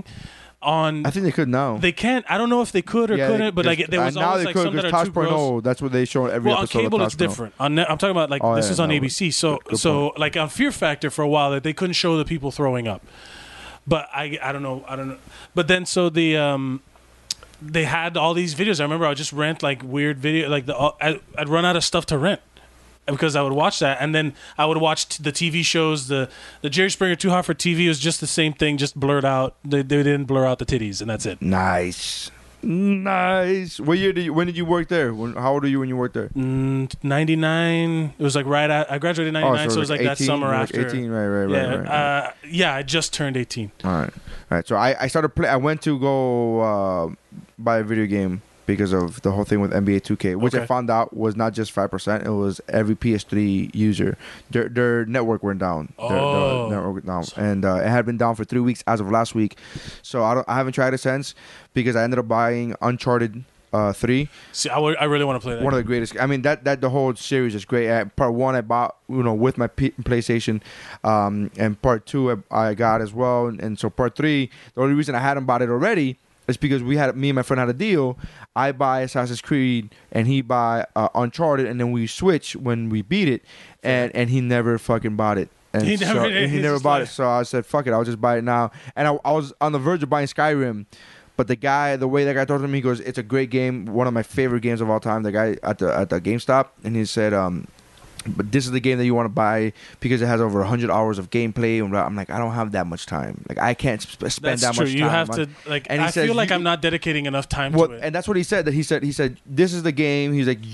I think they could now. They can't. I don't know if they could or couldn't, but like there was now always they like could, some that are too gross. That's what they show in every episode. On cable, of it's different. I'm talking about like this is on ABC. So like on Fear Factor for a while that they couldn't show the people throwing up. But I don't know. But then so they had all these videos. I remember I would just rent like weird video, like I'd run out of stuff to rent because I would watch that, and then I would watch the TV shows. The Jerry Springer Too Hot for TV was just the same thing, just blurred out. They didn't blur out the titties, and that's it. Nice. What year when did you work there? How old were you when you worked there? 99. It was like I graduated in 99, so it was like 18, that summer after. 18, right. Yeah, I just turned 18. All right. So I started play. I went to go buy a video game because of the whole thing with NBA 2K, which I found out was not just 5%. It was every PS3 user. Their network went down. Their network went down. And it had been down for 3 weeks as of last week. So I haven't tried it since because I ended up buying Uncharted 3. See, I really want to play that. One of the greatest. I mean, that the whole series is great. Part 1 I bought, with my PlayStation, and Part 2 I got as well. And so Part 3, the only reason I hadn't bought it already is because me and my friend had a deal. I buy Assassin's Creed and he buy Uncharted, and then we switch when we beat it, and he never fucking bought it. And he never bought it. So I said, fuck it, I'll just buy it now. And I was on the verge of buying Skyrim, but the way that guy talked to me, he goes, it's a great game, one of my favorite games of all time. The guy at the GameStop, and he said, but this is the game that you want to buy because it has over 100 hours of gameplay. I'm like, I don't have that much time. Like, I can't spend that's that true. much time. You have to, like, and I feel like I'm not dedicating enough time to it. And that's what he said. He said, this is the game. He's like,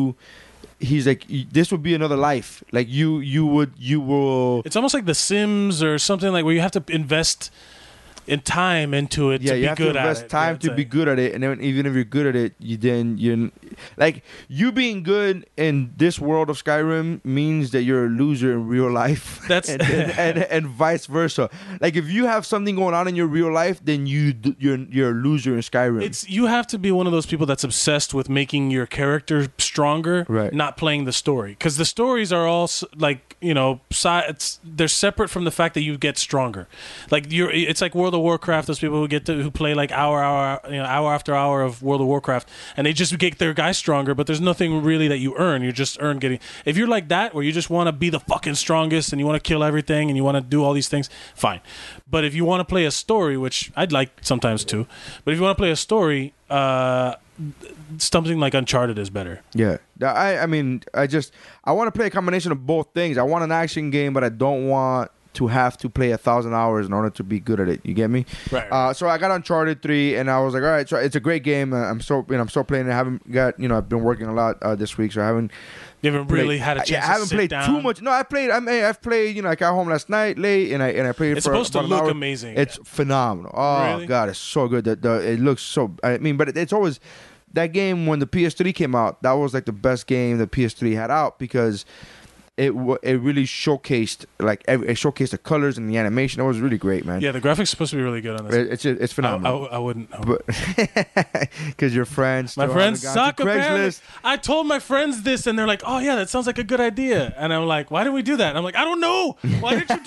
this would be another life. Like, you will. It's almost like The Sims or something, like where you have to invest in time into it to be good at it. Yeah, you have to invest time to be good at it, and then even if you're good at it, you like you being good in this world of Skyrim means that you're a loser in real life. That's and vice versa. Like if you have something going on in your real life, then you're a loser in Skyrim. You have to be one of those people that's obsessed with making your character stronger, right? Not playing the story, because the stories are all like they're separate from the fact that you get stronger. Like it's like World of Warcraft. Those people who play like hour after hour of World of Warcraft, and they just get their guy stronger, but there's nothing really that you earn. You just earn getting. If you're like that, where you just want to be the fucking strongest and you want to kill everything and you want to do all these things, fine. But if you want to play a story, which I'd like sometimes too, but if you want to play a story, something like Uncharted is better. Yeah, I mean, I want to play a combination of both things. I want an action game, but I don't want to have to play 1,000 hours in order to be good at it. You get me? Right. So I got Uncharted 3, and I was like, all right. So it's a great game. I'm still playing it. I haven't got, I've been working a lot this week, so I haven't. You haven't really had a chance. I haven't played too much. No, I've played. I've played. I got home last night late, and I played. It's for supposed to about an look hour. amazing. It's phenomenal. Oh really? God, it's so good. It looks so. I mean, but it's always that game when the PS3 came out. That was like the best game the PS3 had out because it really showcased it showcased the colors and the animation. It was really great, man. Yeah, the graphics supposed to be really good on this. It's phenomenal. I wouldn't know. Because your friends, my friends suck. Apparently, I told my friends this, and they're like, "Oh yeah, that sounds like a good idea." And I'm like, "Why did we do that?" And I'm like, "I don't know. Why did you do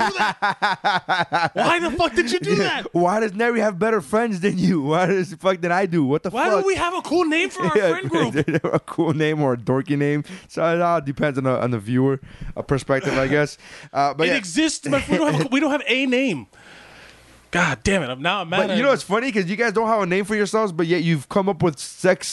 that? Why the fuck did you do that? Why does Neri have better friends than you? Why does fuck than I do? What the fuck? Why don't we have a cool name for our friend group? A cool name or a dorky name? So it all depends on the viewer. A perspective, I guess. But it exists, but we don't have a name. God damn it! I'm mad. But it's funny because you guys don't have a name for yourselves, but yet you've come up with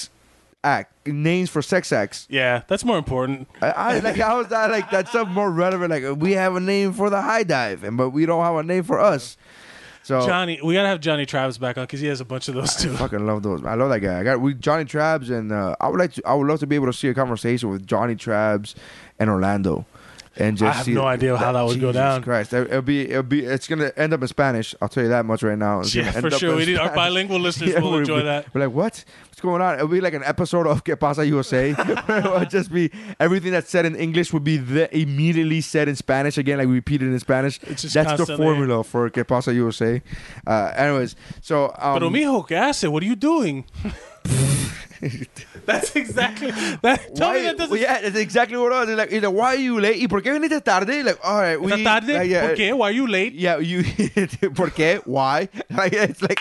names for sex acts. Yeah, that's more important. How is that? Like that's something more relevant. Like we have a name for the high dive, but we don't have a name for us. So we gotta have Johnny Travis back on because he has a bunch of those too. I fucking love those. I love that guy. Johnny Trabs, and I would love to be able to see a conversation with Johnny Trabs and Orlando. And just I have no idea how that would go down. Christ, it's gonna end up in Spanish. I'll tell you that much right now. Yeah, for sure. Our bilingual listeners will enjoy that. We're like, what's going on? It'll be like an episode of Que Pasa USA. It'll just be everything that's said in English would be immediately said in Spanish again, like we repeat it in Spanish. That's the formula for Que Pasa USA. Anyways, so. Pero mijo, ¿qué hace? What are you doing? That's exactly that. Tell me that doesn't. Yeah, that's exactly what I was like. He's like, why are you late? ¿Y por qué viniste tarde? Like, all right, ¿Está tarde? ¿Por qué? Why are you late? Yeah, you. ¿Por qué? Why? Like, it's like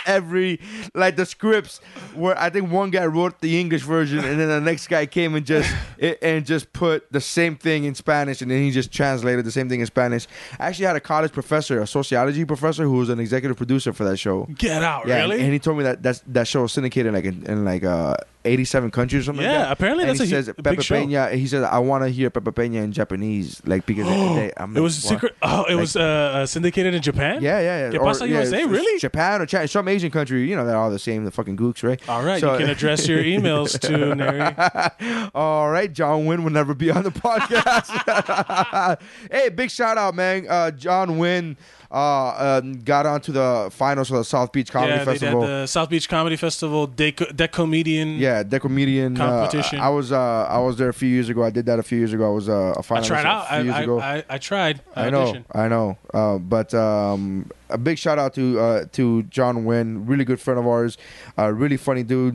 the scripts where I think one guy wrote the English version and then the next guy came and just put the same thing in Spanish and then he just translated the same thing in Spanish. I actually had a college professor, a sociology professor, who was an executive producer for that show. Get out, Yeah, really? and he told me that show was syndicated in 87 countries or something like that. Yeah, apparently and that's he a says, big Pepe show. Peña, he says, I want to hear Pepe Peña in Japanese, like, because It was secret. Oh, it was syndicated in Japan? Yeah. ¿Qué pasa, USA? Really? Japan or China, some Asian country, you know, they're all the same, the fucking gooks, right? All right, So- you can address your emails to Neri. All right, John Wynn will never be on the podcast. Hey, big shout out, man. John Wynn got onto the finals of the South Beach Comedy Festival. They had the South Beach Comedy Festival, Decomedian. Yeah, Decomedian competition. I was there a few years ago. I did that a few years ago. I was a finalist I tried out. a few years ago. I tried. I know. But a big shout out to John Wynn, really good friend of ours, really funny dude.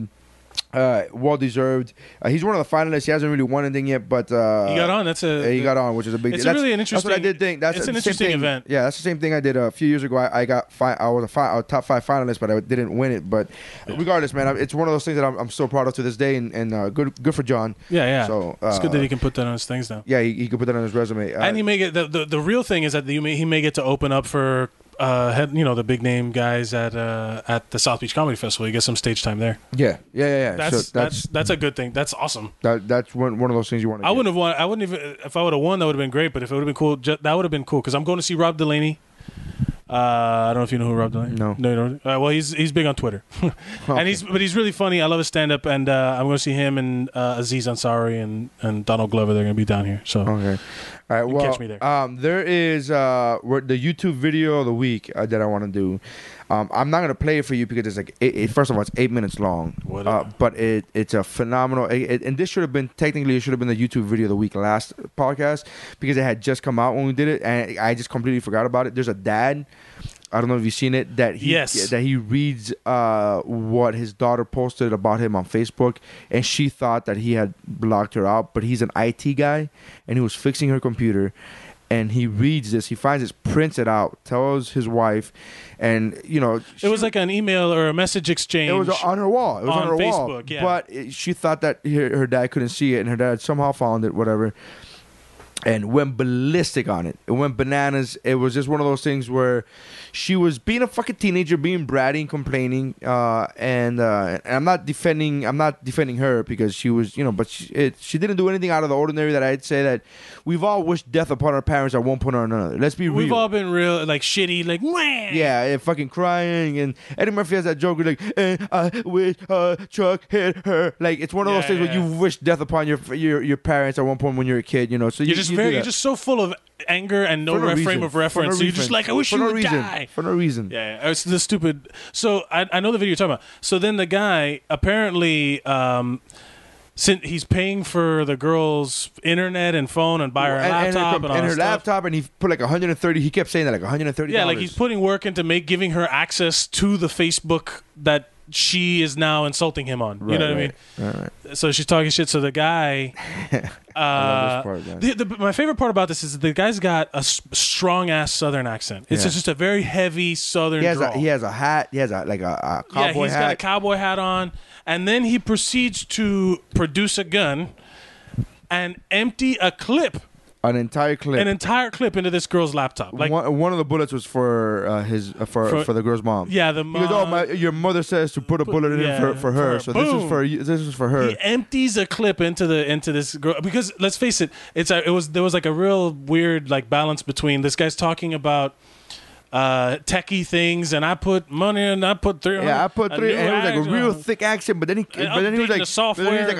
Well deserved. He's one of the finalists. He hasn't really won anything yet, but he got on. he got on, which is a big. It's deal. really an interesting. That's what I did think. That's it's an the same interesting thing. event. Yeah, that's the same thing I did a few years ago. I was a top 5 finalist, but I didn't win it. But regardless, man, it's one of those things that I'm so proud of to this day, and good for John. Yeah. So it's good that he can put that on his things now. Yeah, he could put that on his resume. And he may get the real thing is that he may get to open up for the big name guys at the South Beach Comedy Festival. You get some stage time there. Yeah. That's a good thing. That's awesome. That's one of those things you want to. I wouldn't have won. I wouldn't even if I would have won. That would have been great. But if it would have been cool, that would have been cool because I'm going to see Rob Delaney. I don't know if you know who Rob Delaney. No, you don't. Well, he's big on Twitter, and he's really funny. I love his stand up, and I'm going to see him and Aziz Ansari and Donald Glover. They're going to be down here. So okay. All right, well, catch me there. There is the YouTube video of the week that I want to do. I'm not gonna play it for you because it's like first of all, it's 8 minutes long. But it's a phenomenal. And this should have been the YouTube video of the week last podcast because it had just come out when we did it, and I just completely forgot about it. There's a dad. I don't know if you've seen it. That he reads what his daughter posted about him on Facebook, and she thought that he had blocked her out, but he's an IT guy, and he was fixing her computer, and he reads this. He finds this, prints it out, tells his wife, and it was like an email or a message exchange. It was on her wall. It was on her Facebook, wall. yeah. But she thought that her dad couldn't see it, and her dad somehow found it, whatever. And went ballistic on it. It went bananas. It was just one of those things where she was being a fucking teenager, being bratty and complaining. And I'm not defending her because she was, but she didn't do anything out of the ordinary. That I'd say that we've all wished death upon our parents at one point or another. Let's be real. We've all been real shitty, wah! Yeah, and fucking crying. And Eddie Murphy has that joke where I wish Chuck hit her. Like it's one of those things where you wish death upon your parents at one point when you're a kid. So you're just so full of anger and no frame of reference. So you're just like, I wish you would die. For no reason. Yeah, it's the stupid. So I know the video you're talking about. So then the guy apparently, he's paying for the girl's internet and phone and buy her laptop and her laptop, and he put like 130. He kept saying that like 130. Yeah, like he's putting work into giving her access to the Facebook that she is now insulting him on. You know what I mean? Right. So she's talking shit. So the guy. I love this part, my favorite part about this is the guy's got a strong ass Southern accent. It's just a very heavy Southern drawl. He has a hat. He has a cowboy hat. He's got a cowboy hat on, and then he proceeds to produce a gun and empty a clip. An entire clip into this girl's laptop. Like one of the bullets was for for the girl's mom. Yeah, the mom. He goes, your mother says to put a bullet in for her. So this is for her. He empties a clip into this girl because let's face it, there was like a real weird like balance between this guy's talking about techie things, and I put money and I put 300. Yeah, I put 300, and it was like a real thick accent. But then he was like, software.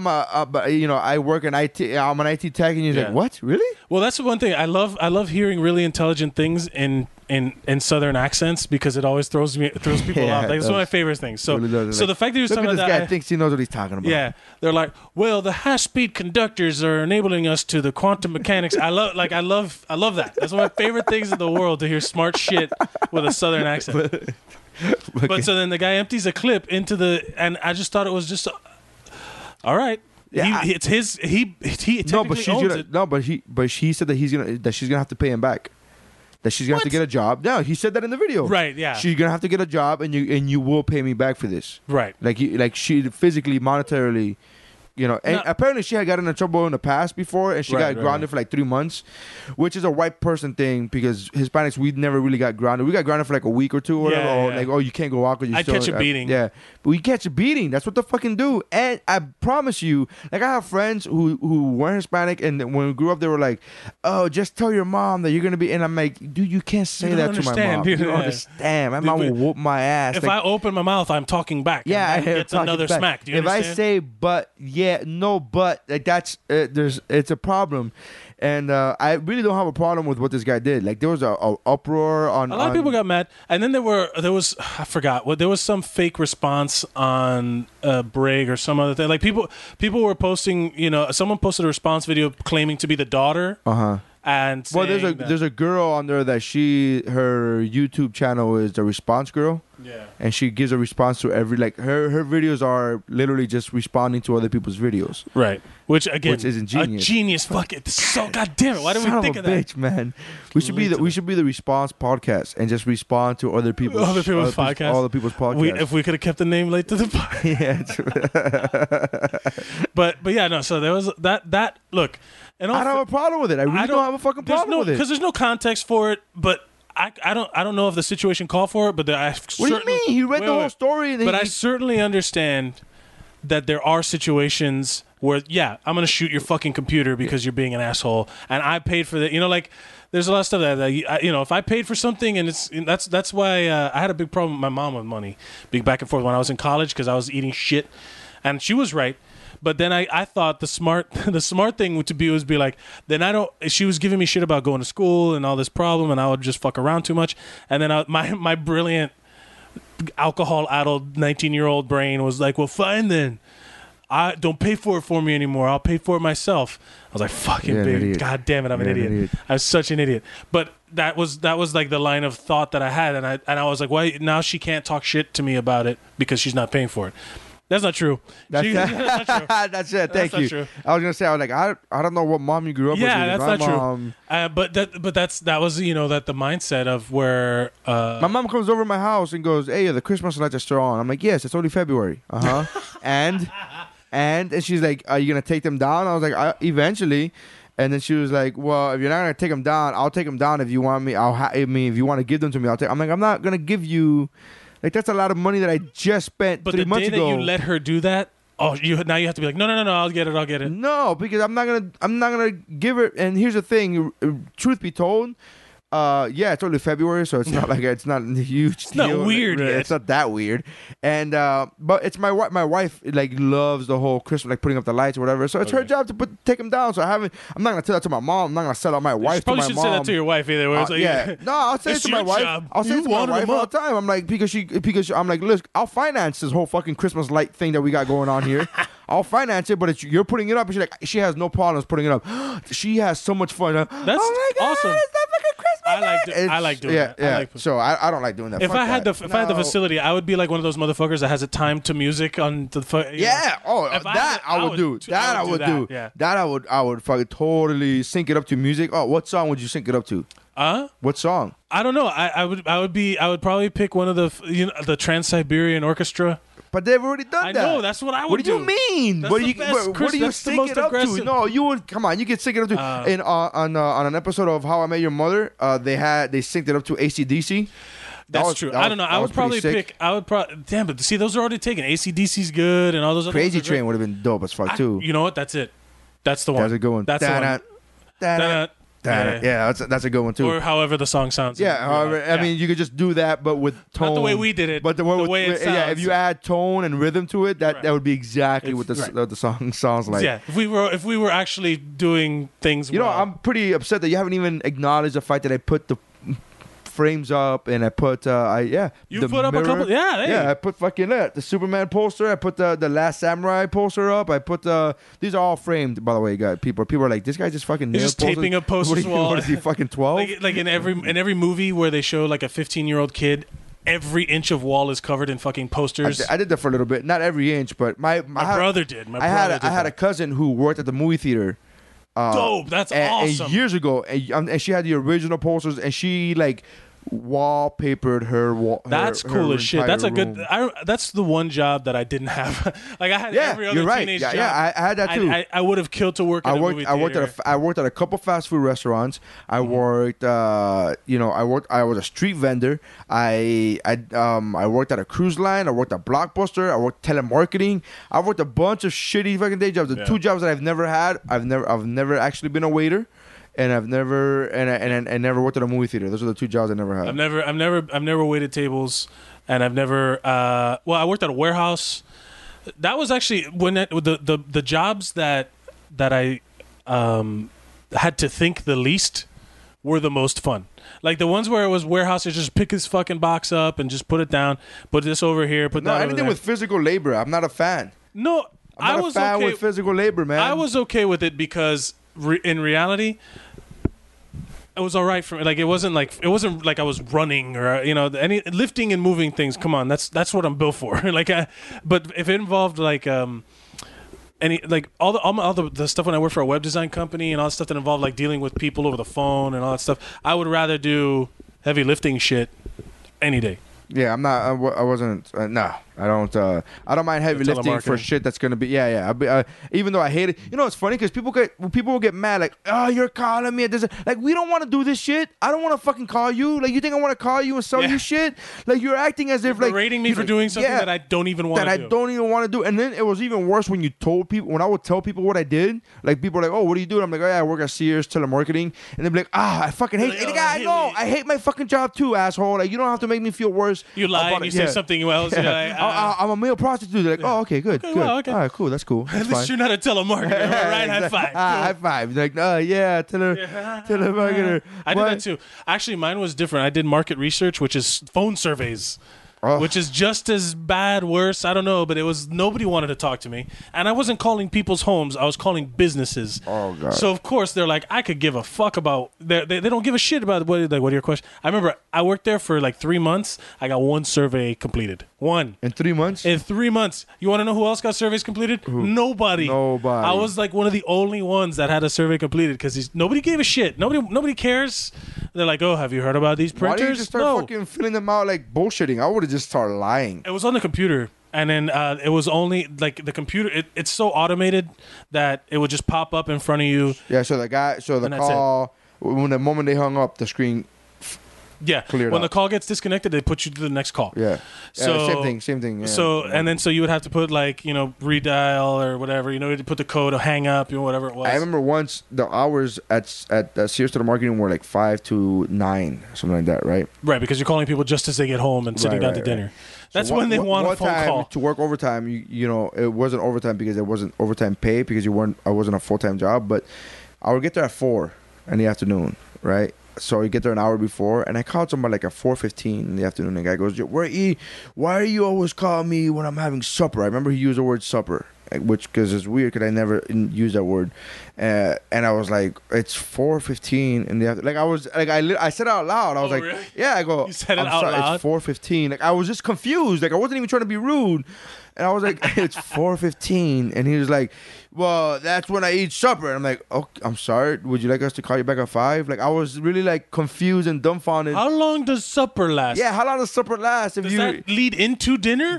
I work in IT. I'm an IT tech, and he's like, what? Really? Well, that's the one thing I love. I love hearing really intelligent things in Southern accents because it always throws people off. Like, it's one of my favorite things. So really so the fact that he was talking about this guy thinks he knows what he's talking about. Yeah, they're like, well, the high-speed conductors are enabling us to the quantum mechanics. I love that. That's one of my favorite things in the world, to hear smart shit with a Southern accent. But so then the guy empties a clip and I just thought it was just All right. Yeah, It's his. He technically No, but she's owns gonna. it. No, but she said that she's gonna have to pay him back. That she's gonna have to get a job. No, he said that in the video. Right, yeah. She's gonna have to get a job, and you will pay me back for this. Right. Like she physically, monetarily, you know. And No. apparently she had gotten in trouble in the past before, and she got grounded for like 3 months, which is a white person thing because Hispanics we never really got grounded. We got grounded for like a week or two, or whatever. Yeah, Or yeah. like, oh, you can't go out because you I'd catch a beating. Yeah, but we catch a beating. That's what they fucking do. And I promise you, like I have friends who weren't Hispanic, and when we grew up, they were like, "Oh, just tell your mom that you're gonna be." And I'm like, dude, you can't say You that don't to my understand, mom. dude. You don't Yeah. understand. My Dude, mom but will whoop my ass. If Like, I open my mouth, I'm talking back. yeah, and that gets talking another back. smack. Do you if understand? I say but, yeah, no, but like that's it's a problem, and I really don't have a problem with what this guy did. Like there was a uproar on. A lot of people got mad, and then there was I forgot what there was some fake response on Brig or some other thing. Like people were posting. You know, someone posted a response video claiming to be the daughter. And Well, saying there's a girl on there that her YouTube channel is the Response Girl. Yeah. And she gives a response to every like her videos are literally just responding to other people's videos. Right. Which again, Which is ingenious. A genius. Fuck it. So goddamn it. Why didn't Son we think of of a that? bitch, man. We should be the Response podcast and just respond to other people's podcasts. All the people's podcasts. If we could have kept the name late to the podcast. but yeah, no. So there was that. Look, and I don't have a problem with it. I really don't have a fucking problem with it. Because there's no context for it. But I don't know if the situation called for it. But What do you mean? He read the whole story. And I certainly understand that there are situations where, yeah, I'm gonna shoot your fucking computer because you're being an asshole, and I paid for that. You know, like there's a lot of stuff that you know, if I paid for something, and that's why I had a big problem with my mom with money, being back and forth when I was in college because I was eating shit, and she was right. But then I thought the smart thing would be like, then she was giving me shit about going to school and all this problem, and I would just fuck around too much, and then my brilliant alcohol-addled 19-year-old brain was like, well, fine then. I don't pay for it for me anymore. I'll pay for it myself. I was like, fucking big. God damn it, I'm an idiot. I was such an idiot. But that was like the line of thought that I had, and I was like, why now she can't talk shit to me about it because she's not paying for it. That's not true. That's not true. That's it. Thank not you. true. I was gonna say, I was like, I don't know what mom you grew up with. Yeah, that's My not mom, true. But that was that the mindset of where my mom comes over to my house and goes, "Hey, the Christmas lights are still on." I'm like, "Yes, it's only February." And she's like, "Are you gonna take them down?" I was like, "Eventually." And then she was like, "Well, if you're not gonna take them down, I'll take them down. If you want me, if you want to give them to me, I'll take." I'm like, "I'm not gonna give you." Like that's a lot of money that I just spent 3 months ago. But the day that you let her do that, now you have to be like, no, I'll get it. No, because I'm not gonna give her. And here's the thing: truth be told, yeah, it's only February, so it's not like it's not a huge. It's not weird yet. It's not that weird, and but it's my wife like loves the whole Christmas, like putting up the lights or whatever. So it's her job to take them down. So I'm not gonna tell that to my mom. I'm not gonna sell out my wife to my mom. Probably should say that to your wife either. Where it's like, yeah, no, I'll say it it's to my your wife. job. I'll say You it to my wanted wife them all up. the time. I'm like because I'm like, look, I'll finance this whole fucking Christmas light thing that we got going on here. I'll finance it, but you're putting it up. And she's like, she has no problems putting it up. She has so much fun. That's oh my God, awesome. It's that fucking Christmas. I like doing that. Yeah. So I don't like doing that. If Fuck I had that. if I had the facility, I would be like one of those motherfuckers that has a time to music on the. Yeah. Oh, If that I would do. That I would do. Yeah. That I would fucking totally sync it up to music. Oh, what song would you sync it up to? What song? I don't know. I would probably pick one of the Trans-Siberian Orchestra. But they've already done that. I know. That's what I would What do you do. mean? That's What the do you best, what Chris. do you That's the sync most it up aggressive. to? No, you would come on. You can sync it up to. And on an episode of How I Met Your Mother, they synced it up to AC/DC. That's true. I don't know. I would probably pick. Damn, but see, those are already taken. AC/DC's good, and all those. Crazy other Train would have been dope as fuck too. You know what? That's it. That's the one. That's a good one. That's the one. Da-da. Yeah, that's a good one too. Or however the song sounds. Yeah, however, I mean, you could just do that, but with tone. Not the way we did it, but the way it sounds. Yeah, if you add tone and rhythm to it, that would be exactly what the song sounds like. Yeah, if we were actually doing things. You know, I'm pretty upset that you haven't even acknowledged the fact that I put the frames up and I put You the put up mirror. a couple. Yeah, I put fucking the Superman poster. I put the Last Samurai poster up. I put these are all framed, by the way, guys. People are like, this guy just fucking He's just taping up posters What is he fucking 12? like in every movie where they show like a 15-year-old kid every inch of wall is covered in fucking posters. I did that for a little bit, not every inch, but my brother did. I had a cousin who worked at the movie theater. Dope. That's awesome. And years ago, and she had the original posters, and she like wallpapered her wall. That's cool as shit. That's a room. good. That's the one job that I didn't have. Like I had every other you're right. teenage job. Yeah, I had that too. I would have killed to work at a movie theater. I worked at a couple fast food restaurants. I worked. I was a street vendor. I worked at a cruise line. I worked at Blockbuster. I worked telemarketing. I worked a bunch of shitty fucking day jobs. The two jobs that I've never had. I've never actually been a waiter. And I've never never worked at a movie theater. Those are the two jobs I never had. I've never waited tables, and I've never. I worked at a warehouse. That was actually when the jobs that I had to think the least were the most fun. Like the ones where it was warehouse, just pick this fucking box up and just put it down, put this over here, put that over there. Anything with physical labor, I'm not a fan. No, I'm not a fan with physical labor, man. I was okay with it because in reality, it was all right for me. Like it wasn't like I was running or any lifting and moving things. Come on, that's what I'm built for. But if it involved like any like all the stuff when I worked for a web design company and all the stuff that involved like dealing with people over the phone and all that stuff, I would rather do heavy lifting shit any day. Yeah, I'm not. I wasn't. No, I don't. I don't mind heavy lifting for shit that's gonna be. Yeah. Even though I hate it, it's funny because people will get mad like, oh, you're calling me. Like we don't want to do this shit. I don't want to fucking call you. Like you think I want to call you and sell you shit? Like you're acting as if you're berating me for doing something that I don't even want to do. That I don't even want to do. And then it was even worse when you told people. When I would tell people what I did, like people were like, oh, what do you do? I'm like, oh yeah, I work at Sears telemarketing. And they'd be like, I fucking hate it. I hate my fucking job too, asshole. Like you don't have to make me feel worse. You lie and you say something else. Yeah. Like, I'm a male prostitute. They're like, oh, okay, good. Well, okay. All right, cool. That's cool. At least you're not a telemarketer. Right? High five. High five. Like, telemarketer. I did that too. Actually, mine was different. I did market research, which is phone surveys. Which is just as bad, worse. I don't know, but it was nobody wanted to talk to me, and I wasn't calling people's homes. I was calling businesses. Oh god! So of course they're like, I could give a fuck about. They don't give a shit about what are your questions. I remember I worked there for like 3 months. I got one survey completed. One in 3 months. In 3 months, you want to know who else got surveys completed? Who? Nobody. Nobody. I was like one of the only ones that had a survey completed because nobody gave a shit. Nobody cares. They're like, oh, have you heard about these printers? Why did you just start fucking filling them out like bullshitting? I would have just started lying. It was on the computer, and then it was only like the computer. It's so automated that it would just pop up in front of you. Yeah. So the call when the moment they hung up, the screen. Yeah. When the call gets disconnected, they put you to the next call. Yeah. So same thing. Yeah. So so you would have to put like redial or whatever. To put the code or hang up, whatever it was. I remember once the hours at Sears telemarketing were like 5 to 9, something like that, right? Right, because you're calling people just as they get home and sitting down to dinner. That's when they want a phone call. To work overtime, it wasn't overtime because it wasn't overtime pay because I wasn't a full-time job, but I would get there at 4 in the afternoon, right? So you get there an hour before, and I called somebody like at 4:15 in the afternoon. The guy goes, why are you always calling me when I'm having supper? I remember he used the word supper, because it's weird because I never use that word. And I was like, it's 4:15 in the afternoon. Like I said it out loud. I was like, really? Yeah. I go, you said it out loud? It's 4:15. Like I was just confused. Like I wasn't even trying to be rude. And I was like, it's 4:15. And he was like, well, that's when I eat supper. And I'm like, oh, I'm sorry. Would you like us to call you back at 5? Like I was really like confused and dumbfounded. How long does supper last? Yeah, how long does supper last? Does that lead into dinner?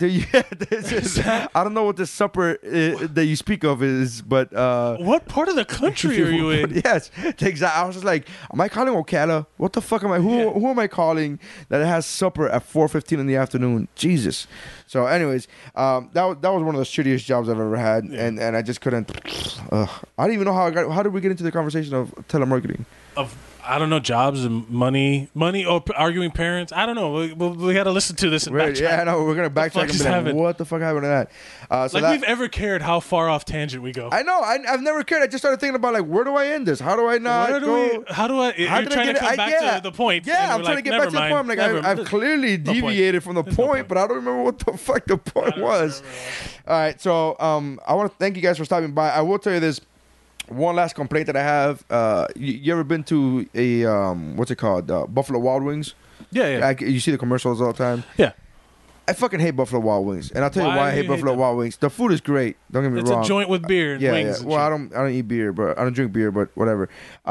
I don't know what the supper that you speak of is, but what part of the country are you in? Yes, exactly. I was just like, am I calling Ocala? What the fuck am I? Who am I calling that has supper at 4:15 in the afternoon? Jesus. So, anyways, that was one of the shittiest jobs I've ever had, and I just couldn't. I don't even know how did we get into the conversation of telemarketing? I don't know, jobs and money, or arguing parents. I don't know. We got to listen to this and backtrack. Yeah, no, we're gonna backtrack and be like, what the fuck happened to that? We've ever cared how far off tangent we go. I know. I've never cared. I just started thinking about like, where do I end this? How do I not go? You're trying to come back to the point. Yeah, I'm trying to get back to the point. I'm like, I've clearly deviated from the point, but I don't remember what the fuck the point was. All right, so I want to thank you guys for stopping by. I will tell you this. One last complaint that I have. You ever been to a what's it called? Buffalo Wild Wings? Yeah. You see the commercials all the time. Yeah. I fucking hate Buffalo Wild Wings, and I'll tell you why I hate Buffalo Wild Wings. The food is great. Don't get me wrong. It's a joint with beer and wings. Yeah. Well, I don't eat beer, but I don't drink beer, but whatever.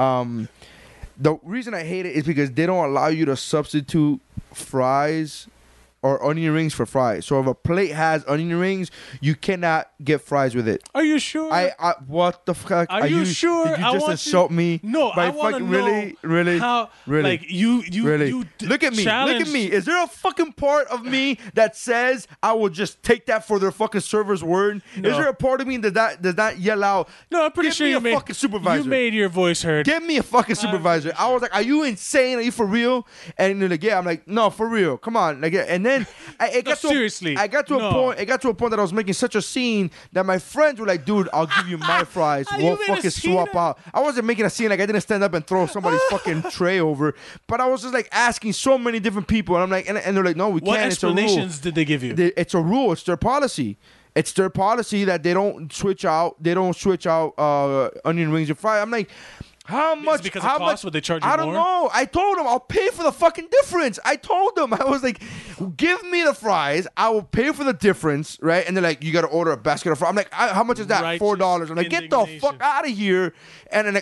The reason I hate it is because they don't allow you to substitute fries or onion rings for fries. So if a plate has onion rings, you cannot get fries with it. Are you sure? What the fuck? Are you sure? Did you just insult me? No, I want to know really how. really Like you really. Look at me. challenged- Look at me. Is there a fucking part of me that says I will just take that for their fucking server's word? No. Is there a part of me that does not yell out? No, I'm pretty Give sure me you a made fucking supervisor. You made your voice heard. Give me a fucking supervisor. I was like, "Are you insane? Are you for real?" And they're like, "Yeah." I'm like, "No, for real. Come on." Like, and then seriously. I got to a point. It got to a point that I was making such a scene that my friends were like, "Dude, I'll give you my fries. You We'll made a fucking scene swap out." I wasn't making a scene. Like I didn't stand up and throw somebody's fucking tray over, but I was just like asking so many different people, and I'm like, and they're like, "No, we What can't." It's a rule. explanations did they give you? It's a rule. It's their policy. It's their policy that they don't switch out. They don't switch out onion rings and fries. I'm like, how much? because of how cost, much? would they charge you I don't more? know. I told them I'll pay for the fucking difference. I told them I was like, give me the fries. I will pay for the difference, right? And they're like, you got to order a basket of fries. I'm like, how much is that? Righteous $4. I'm like, get the indignation. fuck out of here. And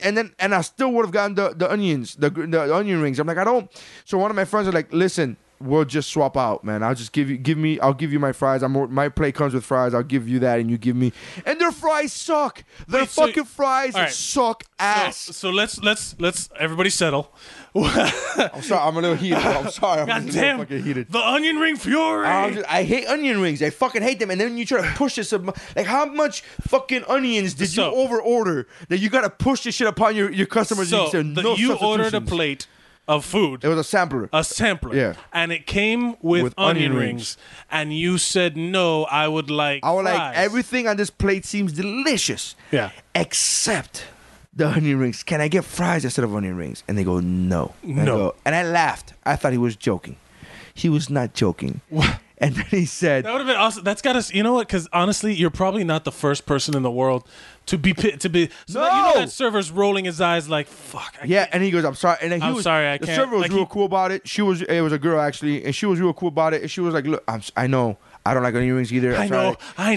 I still would have gotten the onions, the onion rings. I'm like, I don't. So one of my friends are like, listen. We'll just swap out, man. I'll just I'll give you my fries. My plate comes with fries. I'll give you that, and you give me. And their fries suck. Their fucking fries all right. suck ass. So let's everybody settle. I'm sorry. I'm a little heated. I'm sorry. I'm God a little damn, fucking heated. the onion ring fury. I hate onion rings. I fucking hate them. And then you try to push this. Like, how much fucking onions did you over order that you got to push this shit upon your customers? So you ordered a substitutions. plate of food. It was a sampler. Yeah. And it came with onion onion rings. And you said, no, I would like fries. everything on this plate seems delicious. Yeah. Except the onion rings. Can I get fries instead of onion rings? And they go, no. No. And I laughed. I thought he was joking. He was not joking. What? And then he said, That would have been awesome. That's got us. You know what? Because honestly, you're probably not the first person in the world to be. So that, you know that server's rolling his eyes like, "Fuck." and he goes, "I'm sorry." And then I'm sorry, I the can't. server was Like, real cool about it. It was a girl actually, and she was real cool about it. And she was like, "Look, I know." I don't like onion rings either. I know.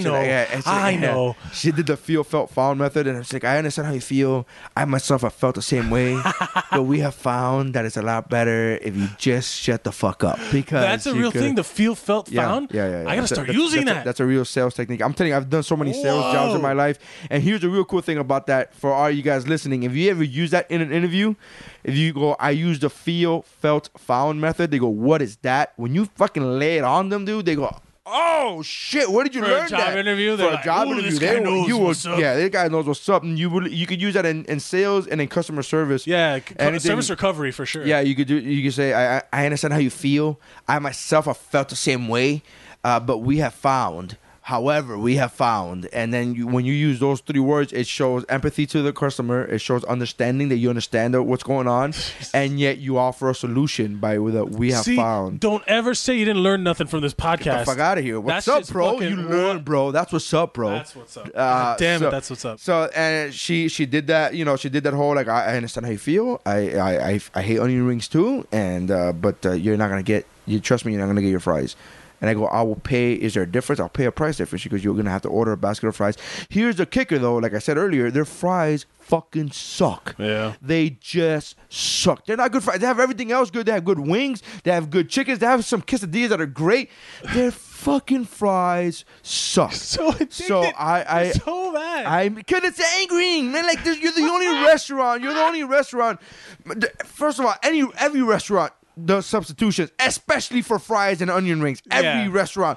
I know. She did the feel, felt, found method, and I was like, I understand how you feel. I myself have felt the same way, but we have found that it's a lot better if you just shut the fuck up. Because that's a real thing. The feel, felt, found. Yeah. I gotta start using that. That's a real sales technique. I'm telling you, I've done so many sales jobs in my life, and here's a real cool thing about that for all you guys listening. If you ever use that in an interview, if you go, I use the feel, felt, found method. They go, what is that? When you fucking lay it on them, dude, they go, oh shit! Where did you learn that? For a job interview, For a job interview, this guy knows what's up. Yeah, this guy knows what's up, and you could use that in sales and in customer service. Yeah, Anything- service recovery for sure. Yeah, you could say, I understand how you feel. I myself have felt the same way, but we have found. However, we have found, and then when you use those three words, it shows empathy to the customer. It shows understanding that you understand what's going on, and yet you offer a solution by with a we have found. Don't ever say you didn't learn nothing from this podcast. Get the fuck out of here. What's That's up, bro? fucking You learn, bro. That's what's up, bro. That's what's up. Damn it, that's what's up. So and she did that. You know, she did that whole like I understand how you feel. I hate onion rings too, and but you're not gonna get. You trust me, you're not gonna get your fries. And I go, I will pay. Is there a difference? I'll pay a price difference because you're going to have to order a basket of fries. Here's the kicker, though. Like I said earlier, their fries fucking suck. Yeah. They just suck. They're not good fries. They have everything else good. They have good wings. They have good chickens. They have some quesadillas that are great. Their fucking fries suck. So addicted. So I so bad. Because it's angry, man. Like, you're the only restaurant. You're the only restaurant. First of all, every restaurant does substitutions, especially for fries and onion rings. Every restaurant.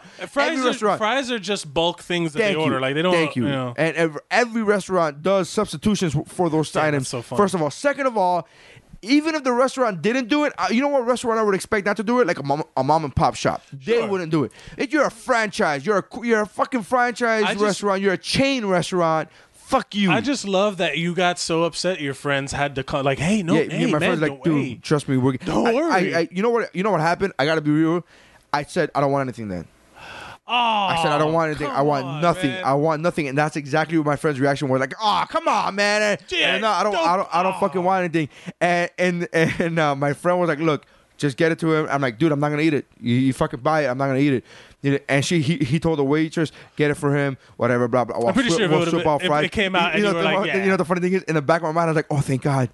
Fries are just bulk things that they order. Like they don't. Thank you. And every restaurant does substitutions for those items. That's so funny. First of all, second of all, even if the restaurant didn't do it, you know what restaurant I would expect not to do it? Like a mom and pop shop. They wouldn't do it. If you're a franchise, you're a fucking franchise restaurant. You're a chain restaurant. Fuck you. I just love that you got so upset your friends had to call. Like, hey, no, hey, my man, friends like, dude, trust me, don't worry. You know what happened? I gotta be real. I said I don't want anything then. Oh, I said I don't want anything. I want nothing. Man. I want nothing, and that's exactly what my friend's reaction was. Like, oh, come on, man. Yeah, No, I don't fucking want anything. And my friend was like, look, Just get it to him. I'm like, dude, I'm not gonna eat it. You fucking buy it. I'm not gonna eat it. And he told the waitress, get it for him, whatever, blah blah. I'm pretty sure if it came out, and you were like, yeah. You know, the funny thing is, in the back of my mind, I was like, oh, thank God,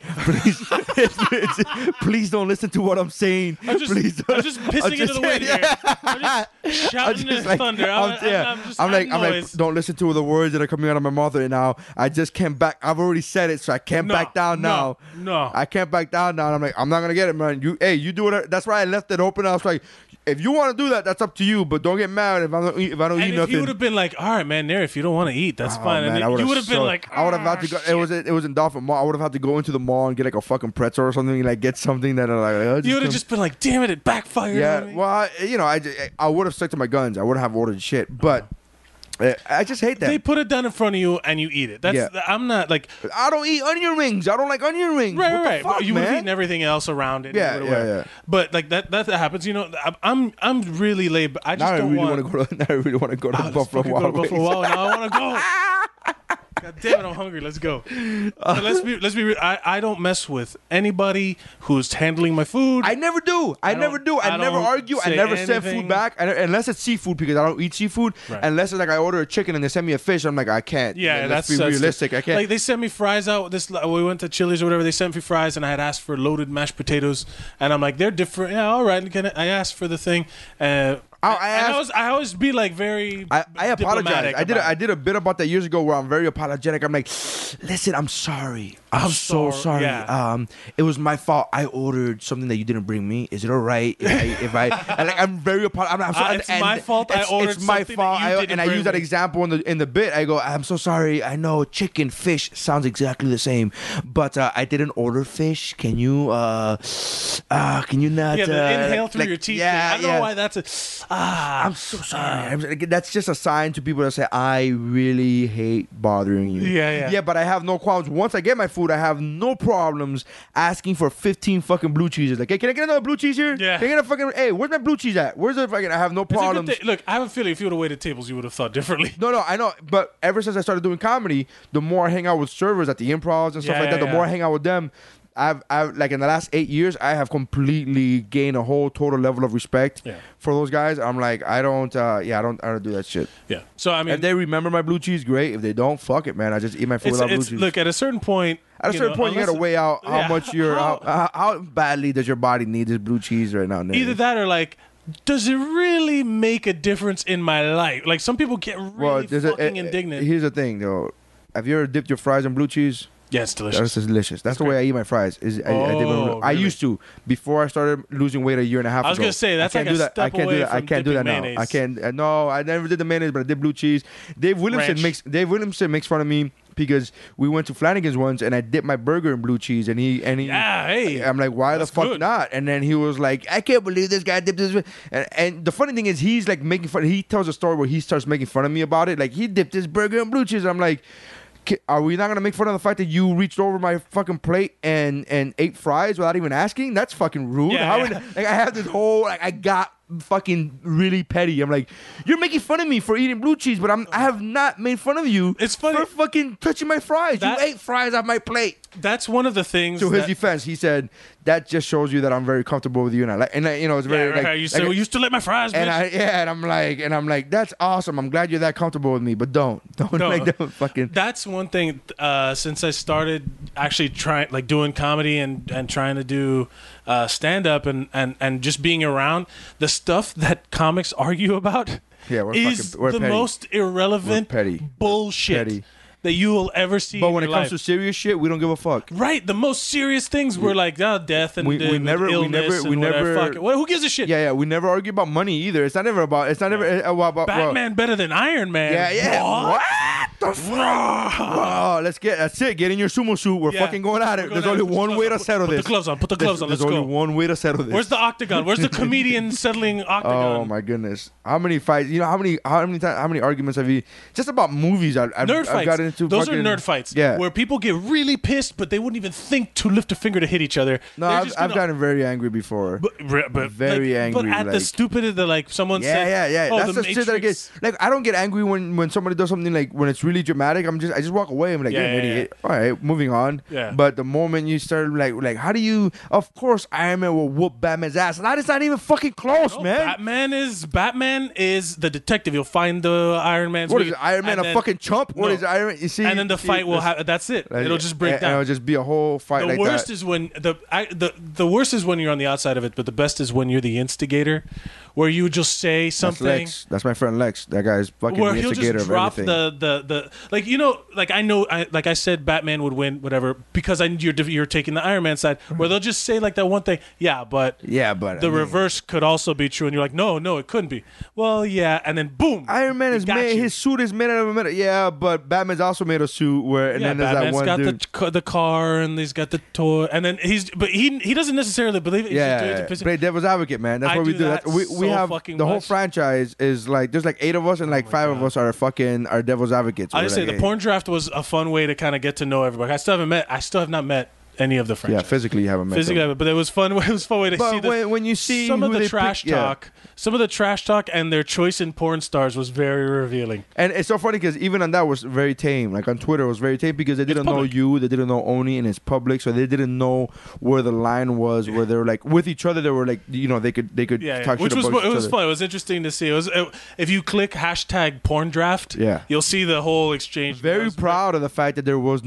please don't listen to what I'm saying. I'm just pissing into the wind here. I'm just shouting in thunder. I'm like, don't listen to the words that are coming out of my mouth right now. I just can't back. I've already said it, so I can't back down now. No, I can't back down now. And I'm like, I'm not gonna get it, man. You do it. That's why I left it open. I was like, if you want to do that, that's up to you. But don't get mad if I don't eat nothing. If you would have been like, all right, man, if you don't want to eat, that's fine. Man, and you would have been like, I would have had to go. It was in Dolphin Mall. I would have had to go into the mall and get like a fucking pretzel or something, and like get something that you would have just been like, damn it backfired. Yeah, on me. well, I would have stuck to my guns. I wouldn't have ordered shit, but. I just hate that. They put it down in front of you and you eat it. I'm not like, I don't eat onion rings. I don't like onion rings. Right. Fuck, you would have man? eaten everything else around it. Yeah. But like that happens. You know, I'm really laid. I just don't want. Now I really want to go to Buffalo Wild Wings. Now I want to go. God damn it, I'm hungry. Let's go. Let's be real. I don't mess with anybody who's handling my food. I never do. I never argue. I never send food back unless it's seafood because I don't eat seafood. Right. Unless it's like I order a chicken and they send me a fish, I'm like, I can't. Yeah, let's be realistic. I can't. Like they sent me fries out. We went to Chili's or whatever. They sent me fries and I had asked for loaded mashed potatoes and I'm like, they're different. Yeah, all right. I asked for the thing. I always be like very. I apologize. I did a bit about that years ago where I'm very apologetic. I'm like, listen, I'm sorry. I'm so sorry. Yeah. It was my fault. I ordered something that you didn't bring me. Is it all right if I I'm very apologetic. It's my fault. I ordered it's my something fault. That you didn't I use that example in the bit. I go, I'm so sorry. I know chicken, fish sounds exactly the same, but I didn't order fish. Can you not? Yeah, the inhale through your teeth. Yeah, I don't know why that's I'm so sorry. That's just a sign to people that say, I really hate bothering you. Yeah. But I have no qualms. Once I get my food, I have no problems asking for 15 fucking blue cheeses. Like, hey, can I get another blue cheese here? Yeah. Can I get a fucking, hey, where's my blue cheese at? Where's the fucking, I have no problems. Look, I have a feeling if you would have waited tables, you would have thought differently. No, I know. But ever since I started doing comedy, the more I hang out with servers at the improvs and stuff like that, the more I hang out with them, I've like in the last 8 years, I have completely gained a whole total level of respect for those guys. I'm like, I don't do that shit. Yeah. So I mean, if they remember my blue cheese, great. If they don't, fuck it, man. I just eat my food without blue cheese. Look, at a certain point, you gotta weigh out how much how badly does your body need this blue cheese right now. Either that or like, does it really make a difference in my life? Like some people get really fucking indignant. Here's the thing, though. Have you ever dipped your fries in blue cheese? Yeah, it's delicious. That's delicious. That's the way I eat my fries. I used to before I started losing weight a year and a half ago. I was gonna say that's like a step away from I can't do that mayonnaise. now. I can't. No, I never did the mayonnaise, but I did blue cheese. Dave Williamson makes fun of me because we went to Flanagan's once and I dipped my burger in blue cheese and he I'm like, why the fuck not? And then he was like, I can't believe this guy dipped this. And the funny thing is, he's like making fun. He tells a story where he starts making fun of me about it. Like he dipped his burger in blue cheese. I'm like, are we not gonna make fun of the fact that you reached over my fucking plate and ate fries without even asking? That's fucking rude. Like, I have this whole I got fucking really petty. I'm like, you're making fun of me for eating blue cheese, but I have not made fun of you. It's funny for fucking touching my fries. You ate fries off my plate. That's one of the things. To his defense, he said that just shows you that I'm very comfortable with you, and it's very you used to let my fries. And bitch. I'm like, that's awesome. I'm glad you're that comfortable with me, but don't fucking. That's one thing. Since I started actually doing comedy and trying to do stand up and just being around the stuff that comics argue about. Yeah, we're the petty. most irrelevant bullshit that you will ever see. But when it comes to serious shit, we don't give a fuck. Right, the most serious things were like death and illness. Who gives a shit? Yeah. We never argue about money either. It's not ever about. It's not ever about Batman better than Iron Man. Yeah. What the fuck? Whoa, that's it. Get in your sumo suit. We're fucking going at it. There's only one way to settle this. Put the gloves on. Let's go. There's only one way to settle this. Where's the octagon? Where's the comedian settling octagon? Oh my goodness! How many fights? You know how many arguments have you? Just about movies. I've got into. Those are nerd fights. Yeah. Where people get really pissed, but they wouldn't even think to lift a finger to hit each other. No, I've gotten very angry before. But very angry. But at the stupidity that someone said. Yeah. That's the shit that I get. Like I don't get angry when somebody does something like when it's really dramatic, I just walk away. I'm like, you're an idiot. All right, moving on. Yeah. But the moment you start like, how do you? Of course, Iron Man will whoop Batman's ass. That is not even fucking close, No, man. Batman is the detective. You'll find the Iron Man's. What is it, Iron Man a fucking chump? What No. is Iron Man? You see, And then the fight will have. That's it. It'll just break and down. it'll just be a whole fight The like worst that. is when the worst is when you're on the outside of it, but the best is when you're the instigator, where you just say That's something. Lex. That's my friend Lex. That guy's fucking Where the he'll instigator just of drop everything. the like like I know like I said Batman would win whatever because you're taking the Iron Man side where they'll just say like that one thing but Yeah, but the I mean, reverse could also be true and you're like no it couldn't be well yeah and then boom Iron Man he is got made. you. His suit is made out of metal. Yeah, but Batman's also made a suit where, and yeah, then there's Batman's that one got dude. the car and he's got the toy and then he doesn't necessarily believe it. He's just doing it to piss- play devil's advocate, man. That's I what we do do. that We so have fucking the whole much. franchise is like there's like 8 of us and like 5 of us are devil's advocates. I We're just say like, the hey. porn draft was a fun way to kind of get to know everybody. I still have not met any of the Yeah, franchise. physically you haven't met Physically, them. but it was fun. It was a fun way to But see when you see some of who the they trash pick- yeah. talk. Some of the trash talk and their choice in porn stars was very revealing. And it's so funny because even on that was very tame. Like on Twitter, it was very tame because they didn't know public. you, they didn't know Oni, and it's public, so they didn't know where the line was. Where they were like with each other, they were like, they could talk Which shit was about it each was other. fun. It was interesting to see. If you click hashtag porn draft, Yeah. you'll see the whole exchange. Very It was- proud of the fact that there was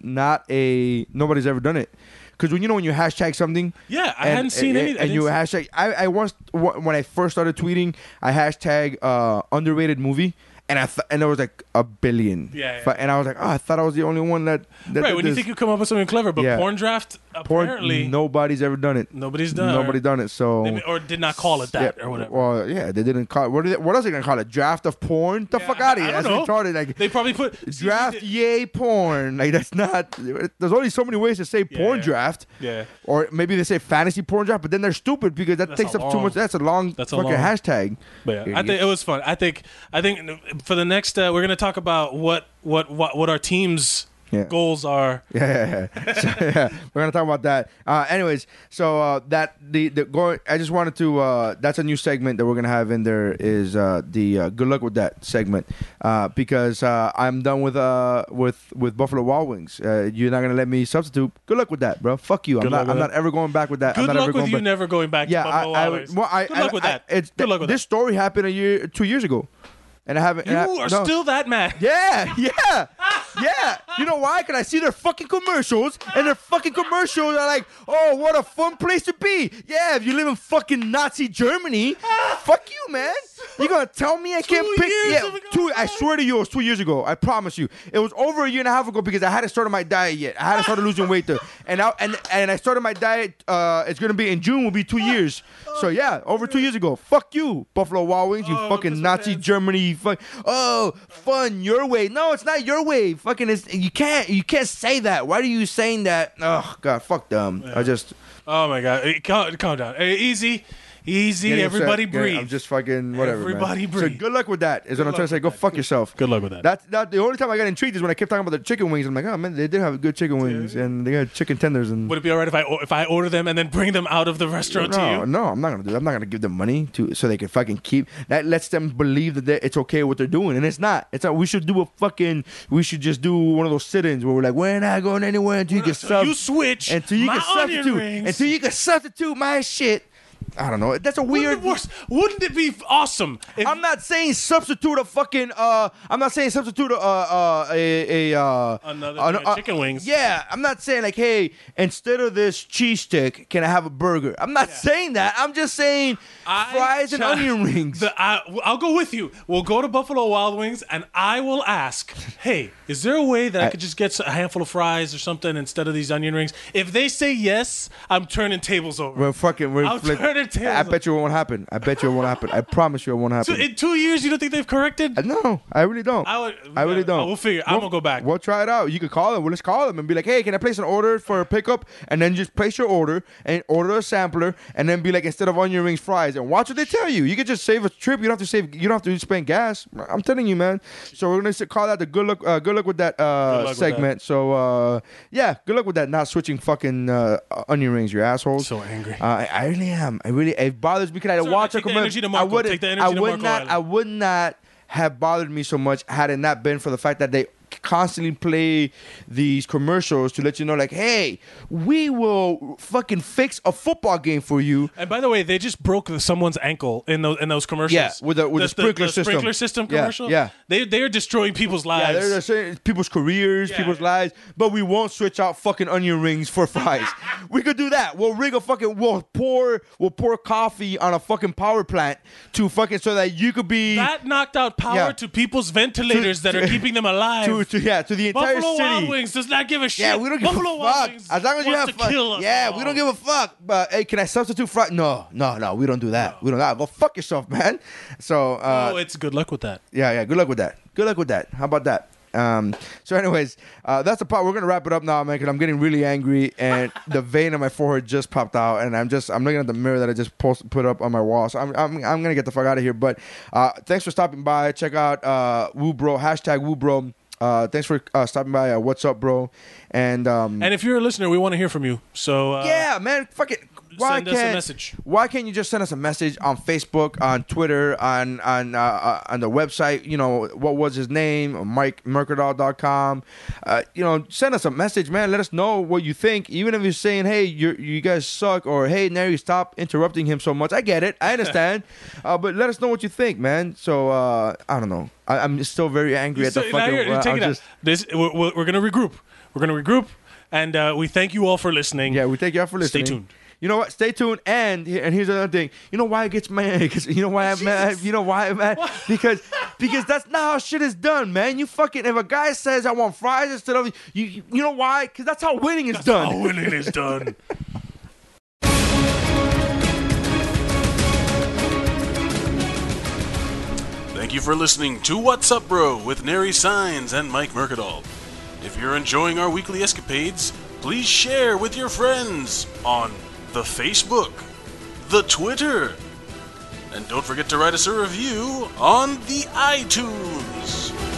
nobody's ever done it. Because when you hashtag something, Yeah, I hadn't seen any. and you hashtag. I once when I first started tweeting, I hashtag underrated movie, and and there was like a billion. Yeah. And I was like, I thought I was the only one that right did when you this. think you come up with something clever, but Yeah. porn draft apparently nobody's ever done it. nobody's done. Nobody done it. So or did not call it that yeah, or whatever. Well, yeah, they didn't call it. What else are they gonna call it? Draft of porn? The fuck out of here! I That's don't know. retarded. Like They probably put draft yay porn. Like that's not. There's only so many ways to say porn yeah. draft. Yeah. Or maybe they say fantasy porn draft, but then they're stupid because that That's takes a up too long- much. That's a long that's a fucking long- hashtag. But yeah, I Idiot. think it was fun. I think for the next we're gonna talk about what our team's Yeah. goals are. Yeah. So, yeah, we're gonna talk about that. Anyways, so that the going. I just wanted to. That's a new segment that we're gonna have in there. Is the good luck with that segment because I'm done with Buffalo Wild Wings. You're not gonna let me substitute. Good luck with that, bro. Fuck you. Good luck with I'm that. not ever going back with that. I'm Good not luck ever with going you back. never going back Yeah, to Buffalo Wild Wings. Good luck with that. Good luck with this that. story happened 2 years ago, and I haven't. You are still that mad. Yeah. You know why? Because I see their fucking commercials, and their fucking commercials are like, oh, what a fun place to be. Yeah, if you live in fucking Nazi Germany, fuck you, man. You gonna tell me I can't pick? years ago, I swear to you, it was 2 years ago. I promise you, it was over a year and a half ago because I hadn't started my diet yet. I hadn't started losing weight there, and I started my diet. It's gonna be in June. Will be 2 years. So yeah, over 2 years ago. Fuck you, Buffalo Wild Wings. You fucking Pistol Nazi fans. Germany. Oh, fun your way. No, it's not your way. Fucking, you can't say that. Why are you saying that? Oh God, fuck them. I just Oh my god, calm down. Hey, easy. getting Everybody upset. breathe. I'm just fucking whatever. Everybody man. breathe. So good luck with that. Is what I'm trying to say. Go fuck yourself. Good luck with that. That's the only time I got intrigued is when I kept talking about the chicken wings. I'm like, oh man, they did have good chicken wings and they got chicken tenders and. Would it be alright if I order them and then bring them out of the restaurant to you? No, I'm not gonna do that. I'm not gonna give them money so they can fucking keep. That lets them believe that it's okay what they're doing, and it's not. It's not. We should just do one of those sit-ins where we're like, we're not going anywhere until you can So you sub, switch until you my can onion substitute, rings. until you can substitute my shit. I don't know. That's a weird. Wouldn't it be awesome? If I'm not saying substitute a fucking. I'm not saying substitute Another chicken wings. Yeah, I'm not saying like, hey, instead of this cheese stick, can I have a burger? I'm not saying that. I'm just saying fries and onion rings. I'll go with you. We'll go to Buffalo Wild Wings, and I will ask, hey, is there a way that I could just get a handful of fries or something instead of these onion rings? If they say yes, I'm turning tables over. I'll turn it tables I bet you it won't happen. I promise you it won't happen. So in 2 years, you don't think they've corrected? No, I really don't. I really don't. We'll figure. I'm gonna go back. We'll try it out. You could call them. Well, let's call them and be like, "Hey, can I place an order for a pickup?" And then just place your order and order a sampler, and then be like, instead of onion rings, fries, and watch what they tell you. You could just save a trip. You don't have to spend gas. I'm telling you, man. So we're gonna call that the good luck with that with segment. that. So yeah, good luck with that. Not switching fucking onion rings, you assholes. So angry. I really am. It bothers me because I Sir, watch take a the commercial. energy to Marco. Take the energy to Marco Island. I would not have bothered me so much had it not been for the fact that they constantly play these commercials to let you know, like, hey, we will fucking fix a football game for you. And by the way, they just broke someone's ankle in those commercials. Yeah, with the sprinkler system. Sprinkler system commercial. Yeah. They are destroying people's lives. Yeah, they're destroying people's careers, people's lives. But we won't switch out fucking onion rings for fries. We could do that. We'll pour coffee on a fucking power plant to fucking so that you could be that knocked out power to people's ventilators that are keeping them alive. To the entire Buffalo city. Wild Wings does not give a shit. Yeah, we don't give Buffalo a Wild fuck. Wings As long as you wants have to fun. kill us Yeah, all. we don't give a fuck. But hey, can I substitute fries? No, we don't do that. We don't. Go fuck yourself, man. So it's good luck with that. Yeah. Good luck with that. How about that? So anyways, that's the part. We're gonna wrap it up now, man, because I'm getting really angry and the vein on my forehead just popped out, and I'm looking at the mirror that I just put up on my wall. So I'm gonna get the fuck out of here. But thanks for stopping by. Check out WooBro #WooBro. Thanks for stopping by. What's up, bro? And if you're a listener, we want to hear from you. So yeah, man, fuck it. Send us a message. Why can't you just send us a message on Facebook, on Twitter, on the website? You know, what was his name? MikeMercadal.com. Send us a message, man. Let us know what you think. Even if you're saying, hey, you guys suck, or hey, Neri, stop interrupting him so much. I get it. I understand. But let us know what you think, man. So I don't know. I'm still very angry at the fucking. We're gonna regroup. And we thank you all for listening. Yeah, we thank you all for listening. Stay tuned. You know what? Stay tuned. And here's another thing. You know why it gets mad? Because you know why I'm mad? You know why I'm mad? Because that's not how shit is done, man. You fucking, if a guy says I want fries instead of you know why? Because that's how winning is done. How winning is done. Thank you for listening to What's Up, Bro with Neri Signs and Mike Mercadal. If you're enjoying our weekly escapades, please share with your friends on the Facebook, the Twitter, and don't forget to write us a review on the iTunes.